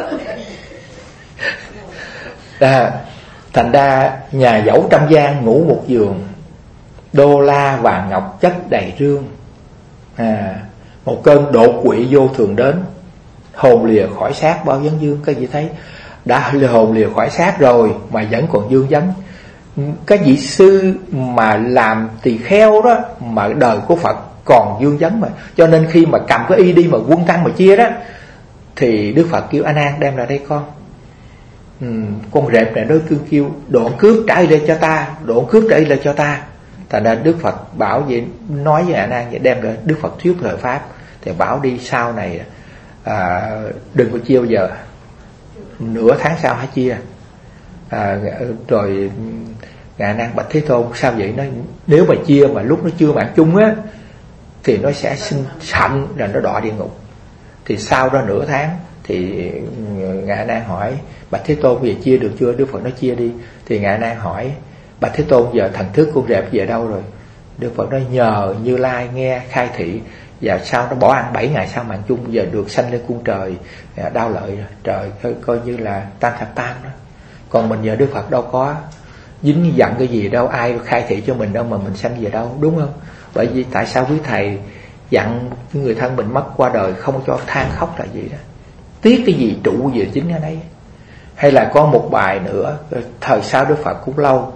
À, thành ra nhà dẫu trăm gian ngủ một giường, đô la vàng ngọc chất đầy rương. À, một cơn đột quỵ vô thường đến, hồn lìa khỏi xác bao vấn dương. Các vị thấy đã hồn lìa khỏi xác rồi mà vẫn còn dương vấn. Các vị sư mà làm tỳ kheo đó, mà đời của Phật còn dương vấn mà. Cho nên khi mà cầm cái y đi mà quân tăng mà chia đó, thì Đức Phật kêu A Nan đem lại đây con. ừ, Con rệp này nó kêu kêu đoạn cướp trả y lên cho ta, đoạn cướp trả y lên cho ta. Thành ra Đức Phật bảo vậy, nói với A Nan vậy, đem lại Đức Phật thuyết thời pháp. Thì bảo đi sau này à, đừng có chia bây giờ, nửa tháng sau hãy chia. à, Rồi Ngài Nan bạch Thế Tôn sao vậy? Nói nếu mà chia mà lúc nó chưa mạng chung á thì nó sẽ sinh sẵn là nó đọa địa ngục. Thì sau đó nửa tháng thì Ngài Nan hỏi bạch Thế Tôn bây giờ chia được chưa? Đức Phật nói chia đi. Thì Ngài Nan hỏi bạch Thế Tôn giờ thần thức con rệp về đâu rồi? Đức Phật nói nhờ Như Lai nghe khai thị, và sau nó bỏ ăn bảy ngày sau mạng chung, giờ được sanh lên cung trời đau lợi rồi. Trời coi, coi như là tan thập tan đó. Còn mình giờ Đức Phật đâu có dính giận cái gì đâu, ai khai thị cho mình đâu mà mình sanh về đâu, đúng không? Bởi vì tại sao quý thầy dặn người thân mình mất qua đời không cho than khóc là gì đó, tiếc cái gì trụ gì chính ở đây. Hay là có một bài nữa, thời sau Đức Phật cũng lâu,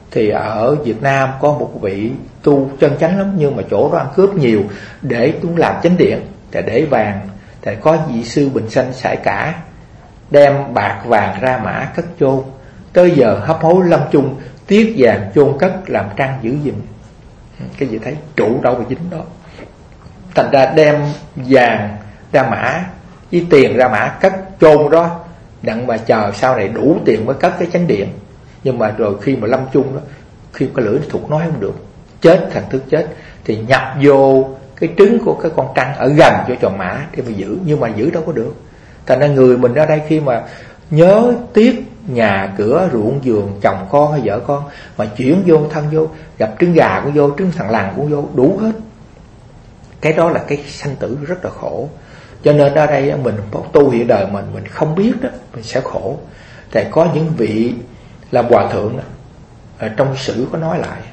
Thì ở Việt Nam có một vị tu chân chánh lắm, nhưng mà chỗ đó ăn cướp nhiều, để chúng làm chánh điện, thì để vàng, thì có vị sư Bình Sanh Sải Cả đem bạc vàng ra mã cất chôn. Tới giờ hấp hối lâm chung, tiếc vàng chôn cất làm trăng giữ gìn. Cái gì thấy trụ đâu mà dính đó. Thành ra đem vàng ra mã với tiền ra mã cất chôn đó, đặng mà chờ sau này đủ tiền mới cất cái chánh điện. Nhưng mà rồi khi mà lâm chung đó, khi cái lưỡi thục nói không được, chết thành thức chết, thì nhập vô cái trứng của cái con trăng ở gần cho tròn mã để mà giữ, nhưng mà giữ đâu có được. Thành ra người mình ở đây khi mà nhớ tiếc nhà cửa ruộng vườn chồng con hay vợ con, mà chuyển vô thân vô, gặp trứng gà cũng vô, trứng thằng lằn cũng vô, đủ hết. Cái đó là cái sanh tử rất là khổ. Cho nên ở đây mình tu hiện đời mình mình không biết đó, mình sẽ khổ. Tại có những vị làm hòa thượng đó, ở trong sử có nói lại,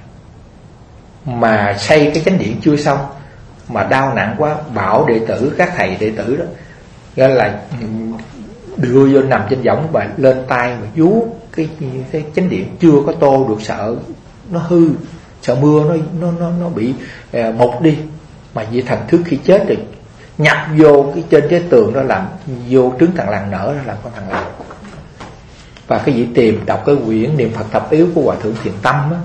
mà xây cái chánh điện chưa xong mà đau nặng quá, bảo đệ tử, các thầy đệ tử đó, nghĩa là đưa vô nằm trên võng và lên tay mà vú cái cái chánh điện chưa có tô được, sợ nó hư, sợ mưa nó nó nó nó bị uh, mục đi. Mà vì thần thức khi chết thì nhập vô cái trên cái tường đó, làm vô trứng thằng lằn nở ra làm con thằng lằn. Và cái vị tìm đọc cái quyển Niệm Phật Thập Yếu của Hòa Thượng Thiền Tâm á,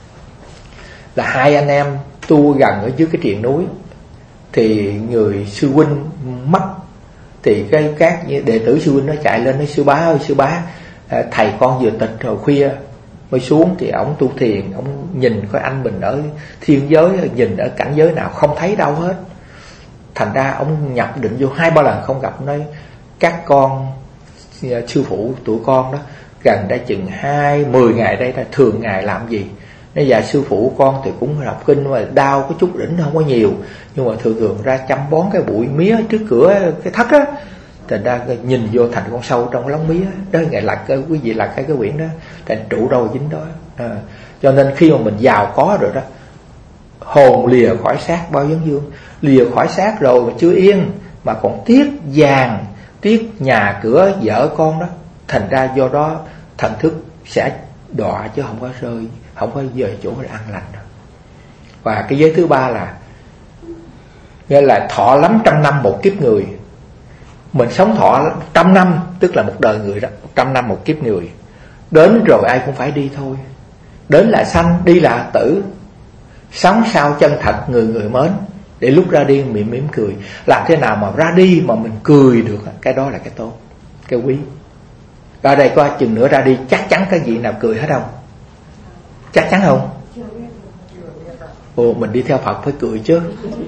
là hai anh em tu gần ở dưới cái triền núi, thì người sư huynh mất, thì cái các đệ tử sư huynh nó chạy lên nói: sư bá ơi sư bá, thầy con vừa tịch rồi, khuya mới xuống. Thì ổng tu thiền, ổng nhìn coi anh mình ở thiên giới, nhìn ở cảnh giới nào không thấy đâu hết. Thành ra ổng nhập định vô hai ba lần không gặp. Nói các con sư phụ tụi con đó gần đây chừng hai mười ngày đây là thường ngày làm gì. Nói dạ sư phụ con thì cũng đọc kinh mà đau có chút đỉnh không có nhiều, nhưng mà thường thường ra chăm bón cái bụi mía trước cửa cái thất á, thành ra nhìn vô thành con sâu trong lóng mía đó. Ngày lật cái quý vị lật cái cái quyển đó, thành trụ đâu dính đó. À, cho nên khi mà mình giàu có rồi đó, hồn lìa khỏi xác bao vấn vương, lìa khỏi xác rồi mà chưa yên, mà còn tiếc vàng, tiếc nhà cửa vợ con đó. Thành ra do đó thần thức sẽ đọa chứ không có rơi, không có về chỗ để an lành đâu. Và cái giới thứ ba là nghĩa là thọ lắm trăm năm một kiếp người. Mình sống thọ trăm năm tức là một đời người đó, trăm năm một kiếp người. Đến rồi ai cũng phải đi thôi. Đến là sanh, đi là tử. Sống sao chân thật người người mến, để lúc ra đi mỉm mỉm cười. Làm thế nào mà ra đi mà mình cười được, cái đó là cái tốt, cái quý. Ở đây có chừng nữa ra đi chắc chắn cái gì nào cười hết không? Chắc chắn không? Ồ, mình đi theo Phật phải cười chứ.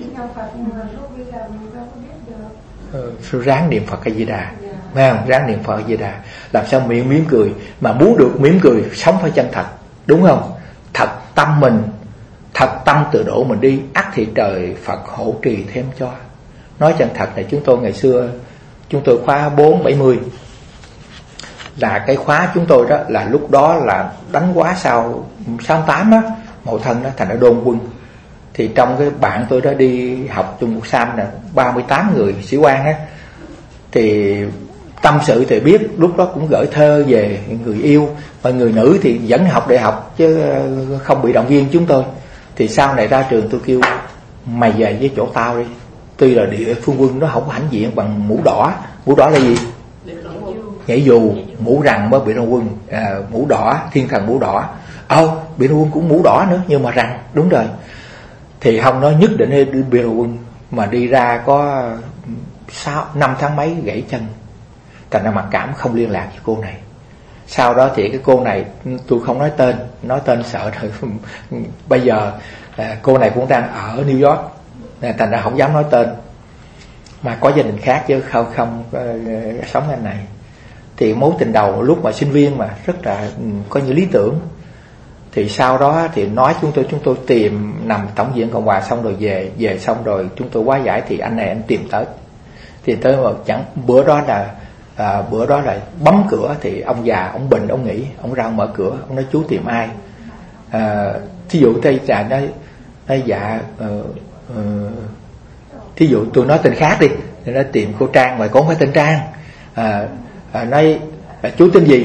Ừ, ráng niệm Phật A Di Đà, phải không? Ráng niệm Phật A Di Đà, làm sao miệng mỉm cười. Mà muốn được mỉm cười, sống phải chân thật, đúng không? Thật tâm mình, thật tâm tự độ mình đi, ắt thì trời Phật hộ trì thêm cho. Nói chân thật là chúng tôi ngày xưa, chúng tôi khóa bốn bảy mươi, là cái khóa chúng tôi đó là lúc đó là đánh quá sau sáu tám á, Mậu Thân đó, thành ra đôn quân. Thì trong cái bạn tôi đó đi học chung một sam nè, ba mươi tám người sĩ quan á, thì tâm sự thì biết lúc đó cũng gửi thơ về người yêu, mà người nữ thì vẫn học đại học chứ không bị động viên chúng tôi. Thì sau này ra trường tôi kêu mày về với chỗ tao đi. Tuy là địa phương quân nó không có hãnh diện bằng mũ đỏ. Mũ đỏ là gì? Nhảy dù. Mũ rằng mới bị đông quân. À, mũ đỏ, thiên thần mũ đỏ. Ờ, bị đông quân cũng mũ đỏ nữa, nhưng mà rằng, đúng rồi. Thì không nói nhất định đi bị đông quân, mà đi ra có sáu năm tháng mấy gãy chân. Thành ra mặc cảm không liên lạc với cô này. Sau đó thì cái cô này tôi không nói tên, nói tên sợ rồi. Bây giờ cô này cũng đang ở New York, thành ra không dám nói tên, mà có gia đình khác chứ không không uh, sống anh này. Thì mối tình đầu lúc mà sinh viên mà rất là có những lý tưởng. Thì sau đó thì nói chúng tôi chúng tôi tìm nằm tổng viện Cộng Hòa, xong rồi về về xong rồi chúng tôi quá giải thì anh này anh tìm tới, tìm tới mà chẳng bữa đó là à, bữa đó là bấm cửa thì ông già ông bệnh ông nghỉ, ông ra ông mở cửa, ông nói chú tìm ai. À, thí dụ tây già nói nói dạ uh, uh, thí dụ tôi nói tên khác đi, thì nó tìm cô Trang mà cũng phải tên Trang. À, à, nói à, chú tên gì?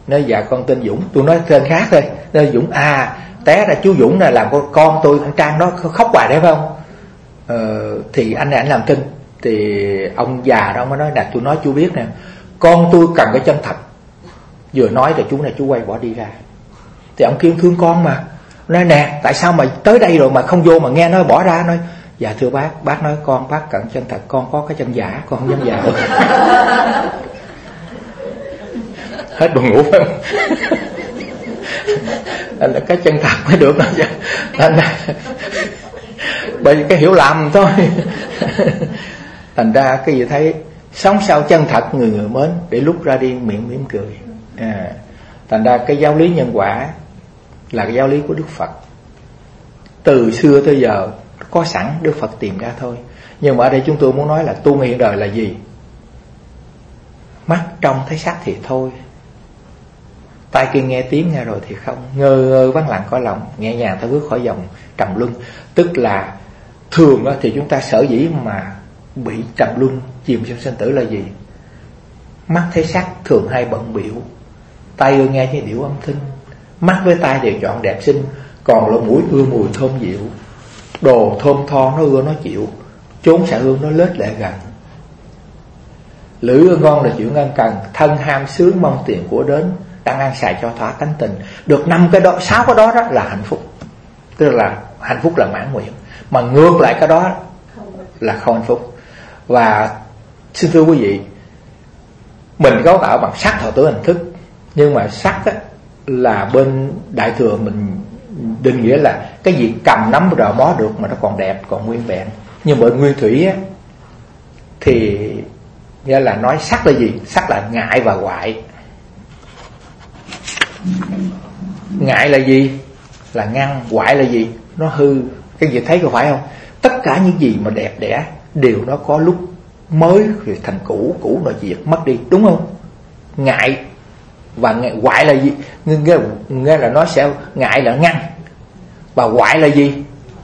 Nói dạ con tên Dũng. Tôi nói tên khác thôi. Nói Dũng à, té ra chú Dũng là làm con con tôi con Trang đó khóc hoài đấy phải không? Ờ, thì anh này anh làm thinh. Thì ông già đó mới nói nè, tôi nói chú biết nè, con tôi cần cái chân thật. Vừa nói rồi chú này chú quay bỏ đi ra. Thì ông kêu thương con mà, nói nè tại sao mà tới đây rồi mà không vô mà nghe nói bỏ ra. Nói dạ thưa bác, bác nói con bác cần chân thật, con có cái chân giả, con không dám giả. Hết buồn ngủ phải không? Là cái chân thật mới được đâu chứ. Bởi vì cái hiểu lầm thôi. Thành ra cái gì thấy sống sao chân thật người người mến, để lúc ra đi miệng mỉm cười. À, thành ra cái giáo lý nhân quả là cái giáo lý của Đức Phật. Từ xưa tới giờ có sẵn, Đức Phật tìm ra thôi. Nhưng mà ở đây chúng tôi muốn nói là tu hiện đời là gì? Mắt trông thấy sắc thì thôi, tai kia nghe tiếng nghe rồi thì không. Ngơ ngơ vắng lặng cõi lòng, nhẹ nhàng ta bước khỏi dòng trầm luân. Tức là thường đó, thì chúng ta sở dĩ mà bị trầm luân chìm trong sinh tử là gì? Mắt thấy sắc thường hay bận biểu, tai ưa nghe những điệu âm thanh. Mắt với tai đều chọn đẹp xinh, còn lỗ mũi ưa mùi thơm dịu. Đồ thơm tho nó ưa nó chịu, chốn xạ hương nó lết lệ gần. Lưỡi ưa ngon là chịu ngân cần, thân ham sướng mong tiền của đến. Đang ăn xài cho thỏa tánh tình. Được năm cái đó, sáu cái đó đó là hạnh phúc. Tức là hạnh phúc là mãn nguyện. Mà ngược lại cái đó là không hạnh phúc. Và xin thưa quý vị, mình cấu tạo bằng sắc thọ tưởng hành thức. Nhưng mà sắc á, là bên Đại Thừa mình định nghĩa là cái gì cầm nắm rờ mó được mà nó còn đẹp, còn nguyên vẹn. Nhưng bên Nguyên Thủy á, thì nghĩa là nói sắc là gì? Sắc là ngại và hoại. Ngại là gì? Là ngăn. Hoại là gì? Nó hư. Cái gì thấy có phải không? Tất cả những gì mà đẹp đẽ đều nó có lúc mới rồi thành cũ, cũ rồi diệt mất đi, đúng không? Ngại và hoại là gì? Nghe, nghe là nó sẽ ngại là ngăn, và hoại là gì?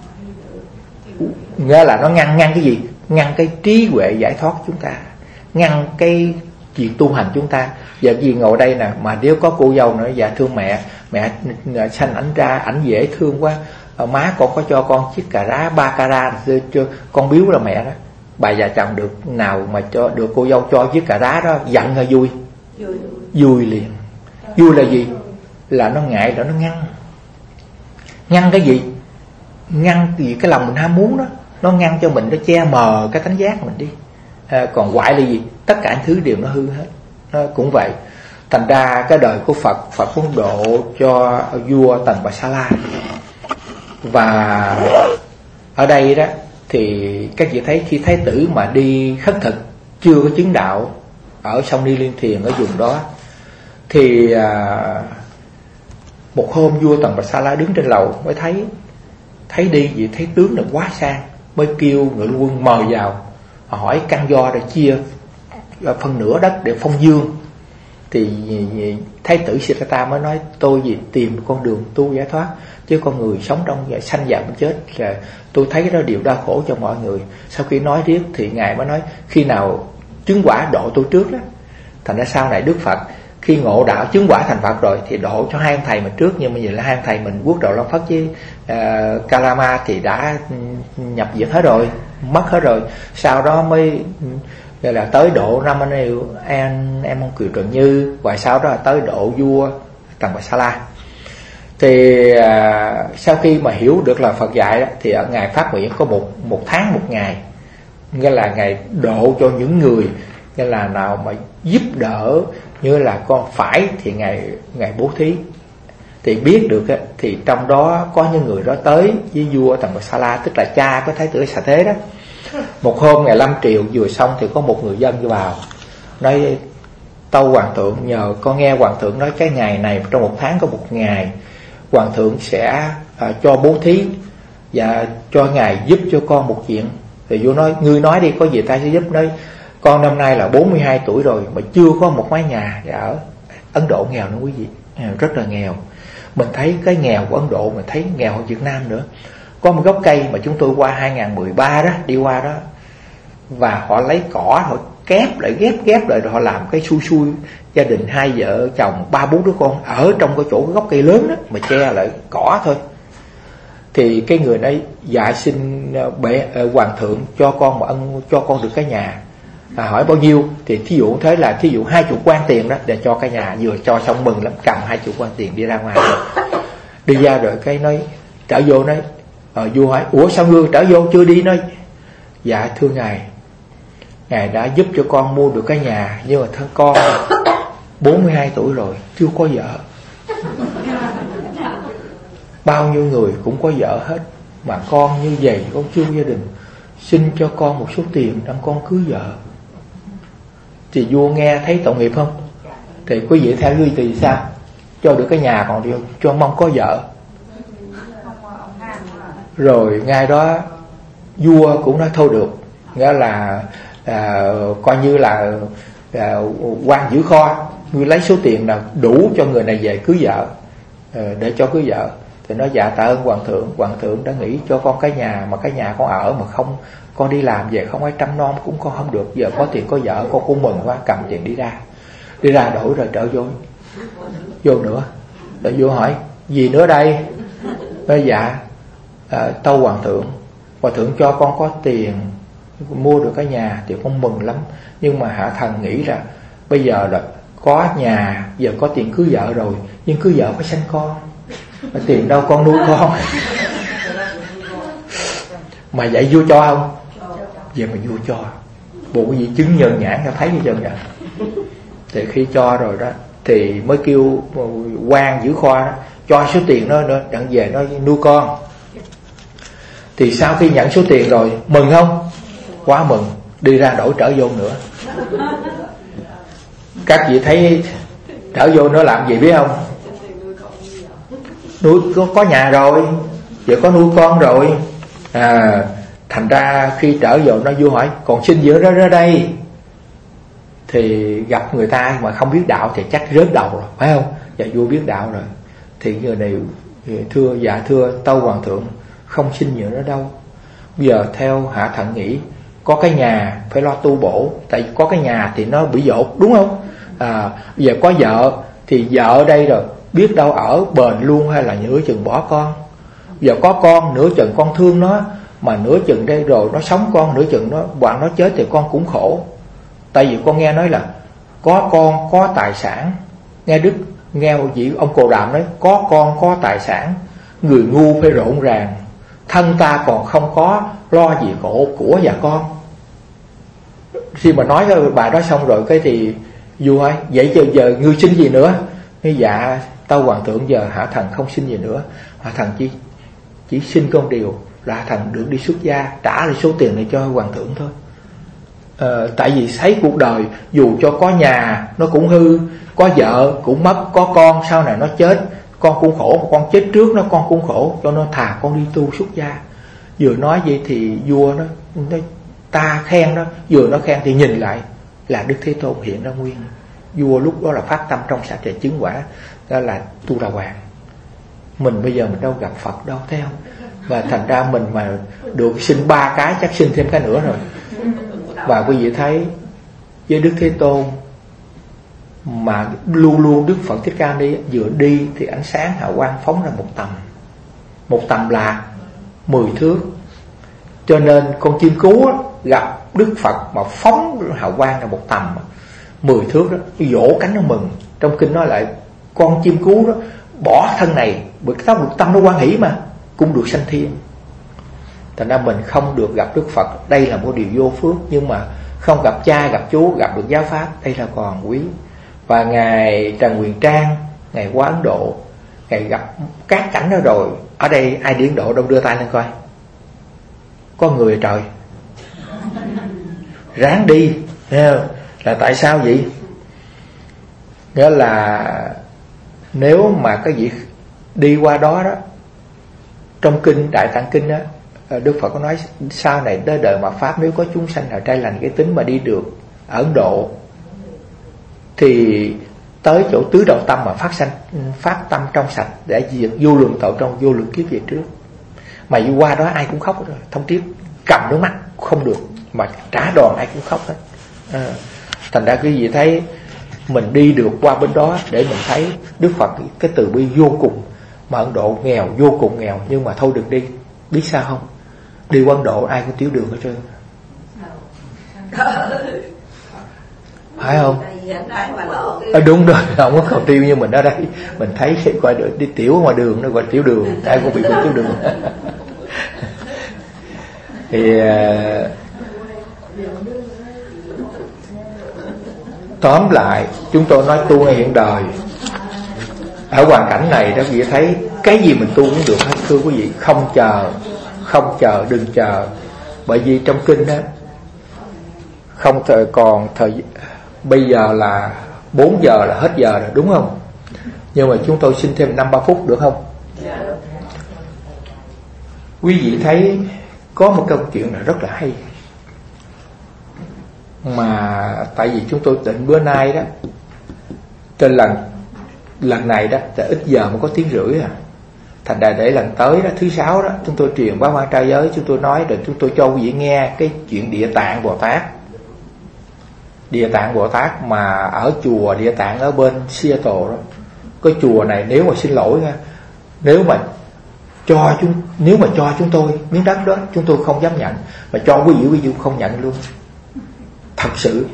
Nghe là nó ngăn ngăn cái gì? Ngăn cái trí huệ giải thoát chúng ta, ngăn cái việc tu hành chúng ta. Giờ gì ngồi đây nè, mà nếu có cô dâu nữa, dạ thương mẹ, mẹ sanh ảnh ra, ảnh dễ thương quá, má con có cho con chiếc cà rá ba carat cho con biếu là mẹ đó. Bà già chồng được nào mà cho được cô dâu cho chiếc cà rá đó, giận hay vui? Vui, vui liền. Vui là gì? Là nó ngại, là nó ngăn. Ngăn cái gì? Ngăn gì? Cái lòng mình ham muốn đó, nó ngăn cho mình, nó che mờ cái tánh giác mình đi. À, còn hoại là gì? Tất cả những thứ đều nó hư hết. Nó cũng vậy. Thành ra cái đời của Phật, Phật muốn độ cho vua Tần Bà Sa La. Và ở đây đó thì các vị thấy khi Thái tử mà đi khất thực chưa có chứng đạo ở sông Ni Liên Thiền ở vùng đó, thì à, một hôm vua Tần Bà Sa La đứng trên lầu mới thấy thấy đi vì thấy tướng là quá sang, mới kêu ngự quân mời vào. Họ hỏi căn do để chia phân nửa đất để phong dương. Thì Thái tử Siddhartha mới nói tôi gì tìm con đường tu giải thoát, chứ con người sống trong sanh già bệnh chết là tôi thấy đó điều đau khổ cho mọi người. Sau khi nói riết thì ngài mới nói khi nào chứng quả độ tôi trước đó. Thành ra sau này Đức Phật khi ngộ đạo chứng quả thành Phật rồi thì độ cho hai ông thầy mình trước. Nhưng mà vậy là hai ông thầy mình Quốc Độ Long Phất với uh, Kalama thì đã nhập diệt hết rồi, mất hết rồi. Sau đó mới gọi là tới độ năm anh yêu em em ông Kiều Trần Như, và sau đó là tới độ vua Tần Bà Sa La. Thì à, sau khi mà hiểu được là Phật dạy đó, thì ở ngài phát nguyện có một một tháng một ngày, nghĩa là ngài độ cho những người nghĩa là nào mà giúp đỡ, như là con phải thì ngài ngài bố thí. Thì biết được á, thì trong đó có những người đó tới với vua Tần Bà Sa La, tức là cha của Thái tử Xà Thế đó. Một hôm ngày lâm triều vừa xong thì có một người dân vào nói tâu hoàng thượng, nhờ con nghe hoàng thượng nói cái ngày này trong một tháng có một ngày hoàng thượng sẽ à, cho bố thí và cho ngài giúp cho con một chuyện. Thì vua nói ngươi nói đi, có gì ta sẽ giúp. Nói con năm nay là bốn mươi hai tuổi rồi mà chưa có một mái nhà ở Ấn Độ. Nghèo nữa quý vị, rất là nghèo. Mình thấy cái nghèo của Ấn Độ mình thấy nghèo hơn Việt Nam nữa. Có một gốc cây mà chúng tôi qua hai không một ba đó, đi qua đó, và họ lấy cỏ họ kép lại ghép ghép lại rồi họ làm cái xui xui gia đình hai vợ chồng ba bốn đứa con ở trong cái chỗ cái gốc cây lớn đó mà che lại cỏ thôi. Thì cái người ấy dạ xin bệ uh, hoàng thượng cho con một ân, cho con được cái nhà. À, hỏi bao nhiêu thì thí dụ thế là thí dụ hai chục quan tiền đó để cho cái nhà. Vừa cho xong mừng lắm, cầm hai chục quan tiền đi ra ngoài rồi. Đi ra rồi cái nói trở vô nói à, vua hỏi ủa sao ngươi trở vô chưa đi? Nói dạ thưa ngài, ngài đã giúp cho con mua được cái nhà, nhưng mà thân con bốn mươi hai tuổi rồi chưa có vợ. Bao nhiêu người cũng có vợ hết, mà con như vậy con chưa gia đình, xin cho con một số tiền để con cưới vợ. Thì vua nghe thấy tội nghiệp không? Thì quý vị theo ngươi thì sao? Cho được cái nhà còn điều cho mong có vợ. Rồi ngay đó vua cũng nói thôi được, nghĩa là à, coi như là à, quan giữ kho, ngươi lấy số tiền nào đủ cho người này về cưới vợ, à, để cho cưới vợ. Thì nói dạ tạ ơn hoàng thượng, hoàng thượng đã nghĩ cho con cái nhà, mà cái nhà con ở mà không, con đi làm về không ai trông nom cũng con không được, giờ có tiền có vợ con cũng mừng quá, cầm tiền đi ra. Đi ra đổi rồi trở vô vô nữa. Rồi vua hỏi gì nữa đây? Nói dạ à, tâu hoàng thượng, hoàng thượng cho con có tiền mua được cái nhà thì con mừng lắm, nhưng mà hạ thần nghĩ ra bây giờ là có nhà, giờ có tiền cưới vợ rồi, nhưng cưới vợ phải sanh con, mà tiền đâu con nuôi con. Mà vậy vua cho không? Vậy mà vua cho, bộ cái gì chứng nhân nhãn cho thấy như chân vậy. Thì khi cho rồi đó thì mới kêu quan giữ kho đó, cho số tiền nó nữa đặng về nó nuôi con. Thì sau khi nhận số tiền rồi mừng không? Quá mừng. Đi ra đổi trở vô nữa. Các vị thấy trở vô nó làm gì biết không? Nuôi có, có nhà rồi, giờ có nuôi con rồi. À, thành ra khi trở vô nó vua hỏi còn xin giữa đó ra đây. Thì gặp người ta mà không biết đạo thì chắc rớt đầu rồi, phải không? Và vua biết đạo rồi. Thì người này thưa dạ thưa tâu hoàng thượng, không xin nhờ nó đâu. Bây giờ theo hạ thần nghĩ có cái nhà phải lo tu bổ, tại có cái nhà thì nó bị dột, đúng không? À, bây giờ có vợ thì vợ ở đây rồi, biết đâu ở bền luôn hay là nửa chừng bỏ con. Bây giờ có con, nửa chừng con thương nó, mà nửa chừng đây rồi nó sống con, nửa chừng nó bạn nó chết thì con cũng khổ. Tại vì con nghe nói là có con có tài sản, nghe Đức nghe một vị ông Cồ Đàm nói có con có tài sản, người ngu phải rộn ràng, thân ta còn không có, lo gì khổ của và con. Khi mà nói cái bài đó xong rồi cái thì vua hỏi vậy giờ, giờ ngươi xin gì nữa? Nói dạ tâu hoàng thượng giờ hạ thần không xin gì nữa, hạ thần chỉ chỉ xin con điều là hạ thần được đi xuất gia, trả lại số tiền này cho hoàng thượng thôi. Ờ, tại vì thấy cuộc đời dù cho có nhà nó cũng hư, có vợ cũng mất, có con sau này nó chết con cũng khổ, con chết trước nó con cũng khổ, cho nó thà con đi tu xuất gia. Vừa nói vậy thì vua nó, nó ta khen đó, vừa nó khen thì nhìn lại là Đức Thế Tôn hiện ra nguyên. Vua lúc đó là phát tâm trong sạch và chứng quả, đó là Tu Đà Hoàng. Mình bây giờ mình đâu gặp Phật đâu, thấy không? Và thành ra mình mà được sinh ba cái chắc sinh thêm cái nữa rồi. Và quý vị thấy với Đức Thế Tôn mà luôn luôn Đức Phật Thích Ca đi, vừa đi thì ánh sáng hào quang phóng ra một tầm, một tầm là mười thước. Cho nên con chim cú đó, gặp Đức Phật mà phóng hào quang ra một tầm mười thước đó, vỗ cánh nó mừng. Trong kinh nói lại con chim cú đó bỏ thân này bởi cái tóc tâm nó hoan hỷ mà cũng được sanh thiên. Thành ra mình không được gặp Đức Phật, đây là một điều vô phước. Nhưng mà không gặp cha, gặp chú, gặp được giáo pháp, đây là còn quý. Và Ngài Trần Quyền Trang, Ngài qua Ấn Độ, Ngài gặp các cảnh đó rồi. Ở đây ai đi Ấn Độ đâu đưa tay lên coi. Có người trời ráng đi. Là tại sao vậy? Nghĩa là nếu mà cái vị đi qua đó đó, trong kinh Đại Tạng Kinh đó, Đức Phật có nói sau này tới đời mà Pháp, nếu có chúng sanh nào trai lành cái tính mà đi được ở Ấn Độ thì tới chỗ tứ đầu tâm mà phát sanh phát tâm trong sạch để diệt vô lượng tội trong vô lượng kiếp về trước. Mà qua đó ai cũng khóc rồi, thông tiếp cầm nước mắt không được, mà trả đòn ai cũng khóc hết. À, thành ra quý vị thấy mình đi được qua bên đó để mình thấy Đức Phật cái từ bi vô cùng. Mà Ấn Độ nghèo, vô cùng nghèo, nhưng mà thôi đừng đi. Biết sao không? Đi qua Ấn Độ ai cũng tiểu đường hết trơn, phải không? À, đúng rồi, không có cầu tiêu như mình ở đây. Mình thấy qua đường, đi tiểu ngoài đường nó gọi tiểu đường, ai cũng bị tiểu đường. Thì uh, tóm lại chúng tôi nói tu ngay hiện đời. Ở hoàn cảnh này đó quý vị thấy cái gì mình tu cũng được hết, thưa quý vị. Không chờ, không chờ, đừng chờ. Bởi vì trong kinh đó không thời còn thời bây giờ là bốn giờ là hết giờ rồi, đúng không? Nhưng mà chúng tôi xin thêm năm ba phút được không? Quý vị thấy có một câu chuyện là rất là hay, mà tại vì chúng tôi định bữa nay đó, trên lần lần này đó là ít giờ mới có tiếng rưỡi à, thành ra để lần tới đó, thứ sáu đó, chúng tôi truyền bá quan trai giới, chúng tôi nói rồi chúng tôi cho quý vị nghe cái chuyện Địa Tạng Bồ Tát. Địa Tạng Bồ Tát mà ở chùa Địa Tạng ở bên Seattle đó, cái chùa này nếu mà xin lỗi nha, nếu mà cho chúng nếu mà cho chúng tôi miếng đất đó, chúng tôi không dám nhận, mà cho quý vị quý vị không nhận luôn, thật sự.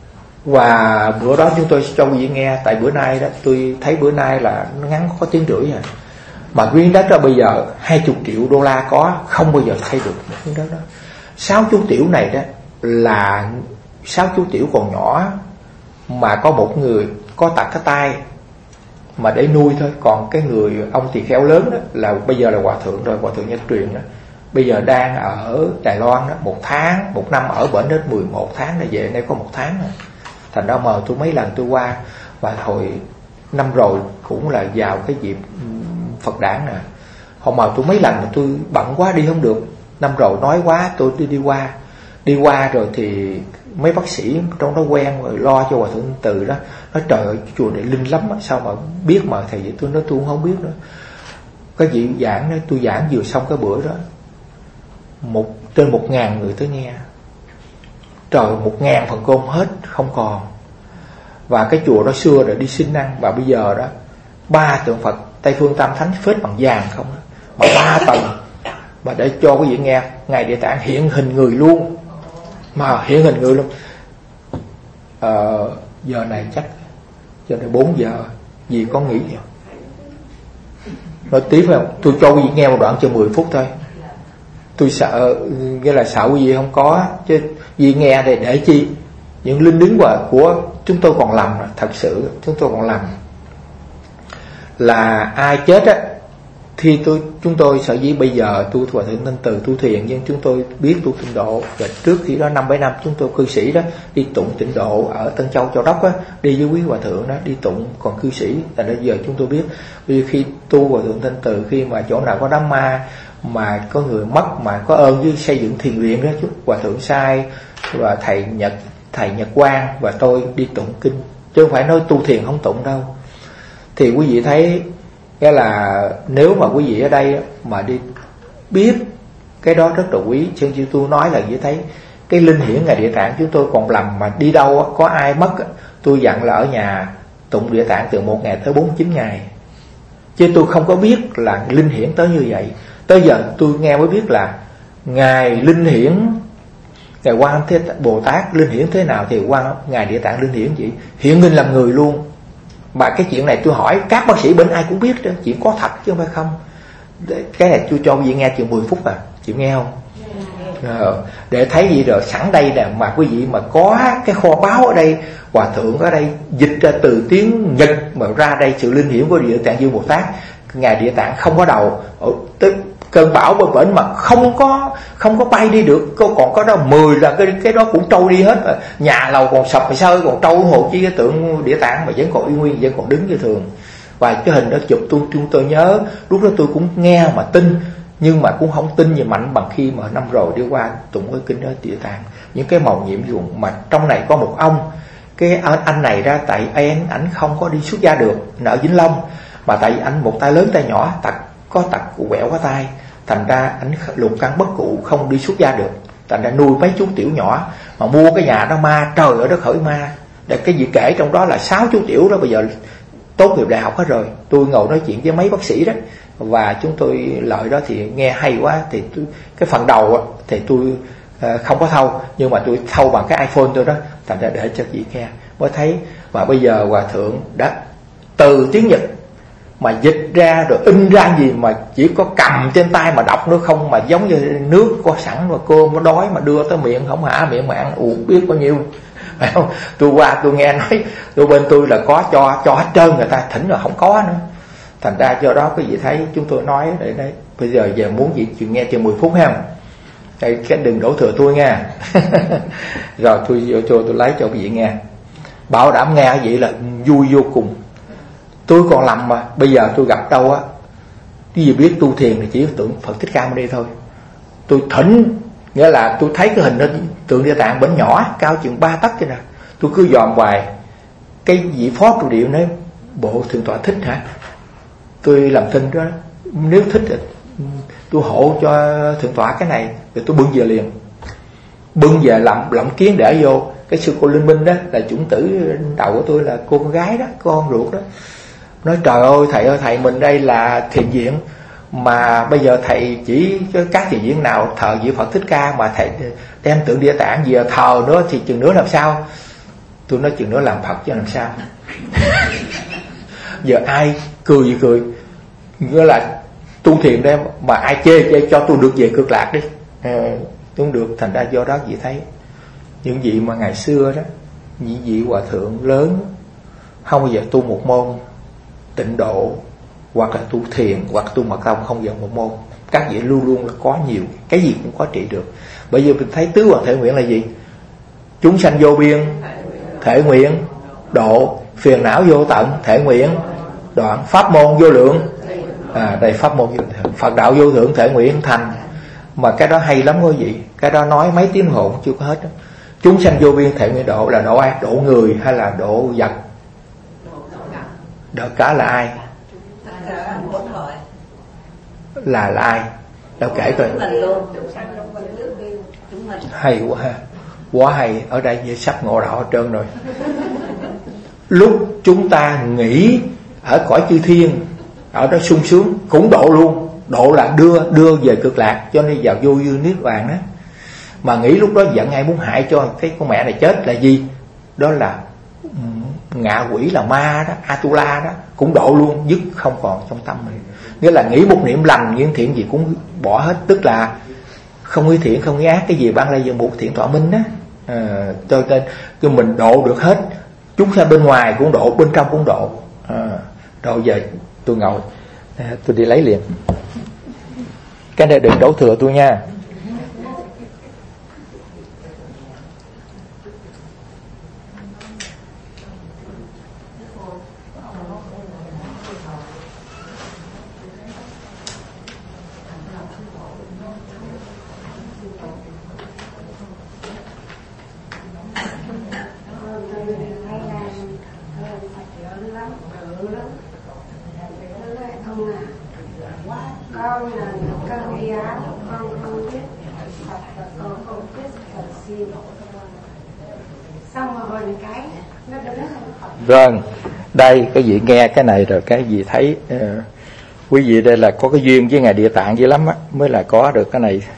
Và bữa đó chúng tôi cho quý vị nghe, tại bữa nay đó tôi thấy bữa nay là nó ngắn có tiếng rưỡi à, mà miếng đất đó bây giờ hai chục triệu đô la có, không bao giờ thay được miếng đất đó. Sáu chú tiểu này đó là sáu chú tiểu còn nhỏ, mà có một người có tật cái tay mà để nuôi thôi, còn cái người ông tỳ kheo lớn đó là bây giờ là hòa thượng rồi, hòa thượng Nhất Truyền đó, bây giờ đang ở Đài Loan đó, một tháng một năm ở bển đến mười một tháng, là về đây có một tháng rồi. Thành ra mà tôi mấy lần tôi qua, và hồi năm rồi cũng là vào cái dịp Phật đản nè, hôm mà tôi mấy lần mà tôi bận quá đi không được, năm rồi nói quá tôi đi đi qua đi qua rồi thì mấy bác sĩ trong đó quen rồi lo cho hòa thượng Từ đó, nói trời ơi chùa này linh lắm, sao mà biết mà thầy vậy. Tôi nói tôi không biết nữa. Cái vị giảng đó, tôi giảng vừa xong cái bữa đó, một trên một ngàn người tới nghe, trời, một ngàn phần cơm hết không còn. Và cái chùa đó xưa rồi đi xin ăn, và bây giờ đó ba tượng Phật Tây Phương Tam Thánh phết bằng vàng không đó, mà ba tầng, mà để cho quý vị nghe, ngài Địa Tạng hiện hình người luôn, mà hiện hình người luôn. Ờ, giờ này chắc giờ này bốn giờ, gì có nghĩ gì không? Nói tiếp phải không? Tôi cho quý vị nghe một đoạn cho mười phút thôi. Tôi sợ, nghĩa là sợ quý vị không có, chứ vì nghe để để chi? Những linh đứng của, của chúng tôi còn lầm, thật sự chúng tôi còn lầm. Là ai chết á, thì tôi chúng tôi sở dĩ bây giờ tôi hòa thượng Thanh Từ tu thiền, nhưng chúng tôi biết tu tịnh độ. Và trước khi đó năm bảy năm chúng tôi cư sĩ đó đi tụng tịnh độ ở Tân Châu Châu Đốc á, đi với quý hòa thượng đó đi tụng, còn cư sĩ là bây giờ chúng tôi biết. Vì khi tu hòa thượng Thanh Từ, khi mà chỗ nào có đám ma mà có người mất mà có ơn với xây dựng thiền viện đó, chút hòa thượng sai và thầy Nhật thầy Nhật Quang và tôi đi tụng kinh, chứ không phải nói tu thiền không tụng đâu. Thì quý vị thấy nghĩa là nếu mà quý vị ở đây mà đi biết cái đó rất là quý. Chứ như tôi nói là quý thấy cái linh hiển ngài Địa Tạng chúng tôi còn lầm, mà đi đâu có ai mất, tôi dặn là ở nhà tụng Địa Tạng từ một ngày tới bốn mươi chín ngày, chứ tôi không có biết là linh hiển tới như vậy. Tới giờ tôi nghe mới biết là ngài linh hiển, ngài Quan Thế Bồ Tát linh hiển thế nào thì quan ngài Địa Tạng linh hiển vậy, hiện hình làm người luôn. Mà cái chuyện này tôi hỏi các bác sĩ bên ai cũng biết đó, chuyện có thật chứ không phải không. Cái này tôi cho quý vị nghe chừng mười phút à, chịu nghe không? Ờ, để thấy gì rồi sẵn đây nè, mà quý vị mà có cái kho báu ở đây, hòa thượng ở đây dịch ra từ tiếng Nhật mà ra đây sự linh hiển của Địa Tạng Dương Bồ Tát. Ngài Địa Tạng không có đầu, tức cơn bão bên bển mà không có không có bay đi được, có còn có đó mười là cái cái đó cũng trôi đi hết, nhà lầu còn sập sơi còn trôi hồ chi cái tượng Địa Tạng mà vẫn còn y nguyên, vẫn còn đứng như thường. Và cái hình đó chụp tôi chúng tôi nhớ lúc đó tôi cũng nghe mà tin, nhưng mà cũng không tin gì mạnh bằng khi mà năm rồi đi qua tụng cái kinh đó Địa Tạng, những cái màu nhiệm dụng. Mà trong này có một ông, cái anh này ra tại anh ảnh không có đi xuất gia được, nợ Vĩnh Long, mà tại vì anh một tay lớn tay nhỏ, tật có tật quẹo có tay, thành ra ảnh lục căn bất cụ không đi xuất gia được. thành ra nuôi mấy chú tiểu nhỏ mà mua cái nhà đó ma, trời ơi đất hỡi ma. Để cái gì kể trong đó là sáu chú tiểu đó bây giờ tốt nghiệp đại học hết rồi. Tôi ngồi nói chuyện với mấy bác sĩ đó và chúng tôi lợi đó thì nghe hay quá, thì tôi, cái phần đầu thì tôi uh, không có thâu, nhưng mà tôi thâu bằng cái iPhone tôi đó, thành ra để cho chị nghe mới thấy. Và bây giờ Hòa Thượng đã từ tiếng Nhật mà dịch ra rồi in ra gì mà chỉ có cầm trên tay mà đọc nữa không, mà giống như nước có sẵn mà cơm nó đói mà đưa tới miệng không hả, miệng mà ăn uống biết bao nhiêu. Phải không? Tôi qua tôi nghe nói tôi bên tôi là có cho cho hết trơn, người ta thỉnh rồi không có nữa. Thành ra do đó quý vị thấy chúng tôi nói để đấy. Bây giờ giờ muốn gì chuyện nghe chừng mười phút ha. Đây cái đừng đổ thừa tôi nha. Rồi tôi vô cho tôi lấy cho quý vị nghe. Bảo đảm nghe quý vị là vui vô cùng. Tôi còn lầm mà bây giờ tôi gặp đâu á, cái gì biết tu thiền thì chỉ tưởng Phật Thích Ca Mâu Ni thôi. Tôi thỉnh, nghĩa là tôi thấy cái hình đó tượng Địa Tạng bển nhỏ cao chừng ba tấc vậy nè, tôi cứ dòm hoài. Cái vị phó trụ điệu nói bộ thượng tọa thích hả? Tôi làm thinh đó, nếu thích thì tôi hộ cho thượng tọa cái này, rồi tôi bưng về liền. Bưng về làm lộng kiến để vô. Cái sư cô Linh Minh đó là chủng tử đầu của tôi, là cô con gái đó, con ruột đó. Nói trời ơi thầy ơi, thầy mình đây là thiền viện mà bây giờ thầy chỉ các thiền viện nào thờ vị Phật Thích Ca mà thầy đem tượng Địa Tạng về thờ nữa thì chừng nữa làm sao? Tôi nói chừng nữa làm Phật chứ làm sao. Giờ ai cười gì cười, nghĩa là tu thiền đây mà ai chê chê cho tôi được về Cực Lạc đi, à, tôi không được. Thành ra do đó vị thấy những vị mà ngày xưa đó, những vị hòa thượng lớn không bao giờ tu một môn tịnh độ, hoặc là tu thiền, hoặc tu mật tông, không giờ một môn. Các vị luôn luôn là có nhiều, cái gì cũng có trị được. Bởi vì mình thấy tứ hoàng thể nguyện là gì? Chúng sanh vô biên thể nguyện độ, phiền não vô tận thể nguyện đoạn, pháp môn vô lượng, à đây pháp môn vô lượng, Phật đạo vô thượng thể nguyện thành. Mà cái đó hay lắm quý vị, cái đó nói mấy tiếng hồn chưa có hết đó. Chúng sanh vô biên thể nguyện độ là độ ai? Độ người hay là độ vật? Độ cả là ai? Là là ai? Đâu kể coi. Hay quá ha, quá hay. Ở đây như sắp ngộ đạo hết trơn rồi. Lúc chúng ta nghĩ ở cõi chư thiên, ở đó sung sướng cũng độ luôn. Độ là đưa đưa về Cực Lạc, cho nên vào vô dư niết bàn đó. Mà nghĩ lúc đó giận ai muốn hại cho cái con mẹ này chết là gì? Đó là ngạ quỷ, là ma đó, Atula đó, cũng độ luôn, dứt không còn trong tâm mình. Nghĩa là nghĩ một niệm lành, những thiện gì cũng bỏ hết, tức là không nghĩ thiện, không nghĩ ác, cái gì ban lây dân buộc thiện tọa minh đó. À, cho nên cứ mình độ được hết, chúng ta bên ngoài cũng độ, bên trong cũng độ. À, rồi giờ tôi ngồi, à, tôi đi lấy liền. Cái này đừng đổ thừa tôi nha. Con là con đi áo, con không biết Phật và con không biết Phật xin. Xong rồi hồi cái nó đứng Phật. Vâng, đây cái vị nghe cái này rồi cái vị thấy uh, quý vị đây là có cái duyên với Ngài Địa Tạng dữ lắm á, mới là có được cái này.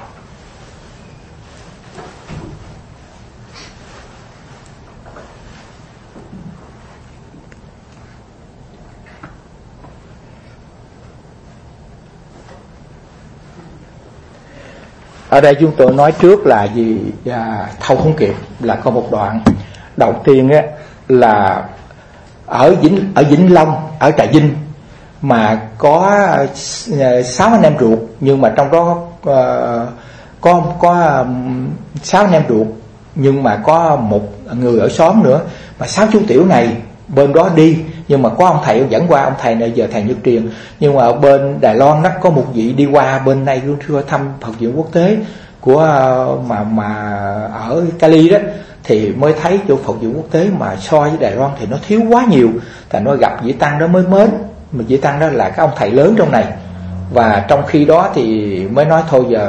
Ở đây chúng tôi nói trước là gì, à, thâu không kịp, là có một đoạn. Đầu tiên á là ở Vĩnh ở Vĩnh Long, ở Trà Vinh mà có sáu anh em ruột, nhưng mà trong đó uh, có có sáu anh em ruột, nhưng mà có một người ở xóm nữa. Mà sáu chú tiểu này bên đó đi, nhưng mà có ông thầy ông dẫn qua, ông thầy này giờ thầy Nhật Truyền. Nhưng mà ở bên Đài Loan đó có một vị đi qua bên này luôn chưa thăm Phật viện quốc tế của mà mà ở Cali đó, thì mới thấy chỗ Phật viện quốc tế mà so với Đài Loan thì nó thiếu quá nhiều. Thành nó gặp vị tăng đó mới mến, mà vị tăng đó là cái ông thầy lớn trong này. Và trong khi đó thì mới nói thôi giờ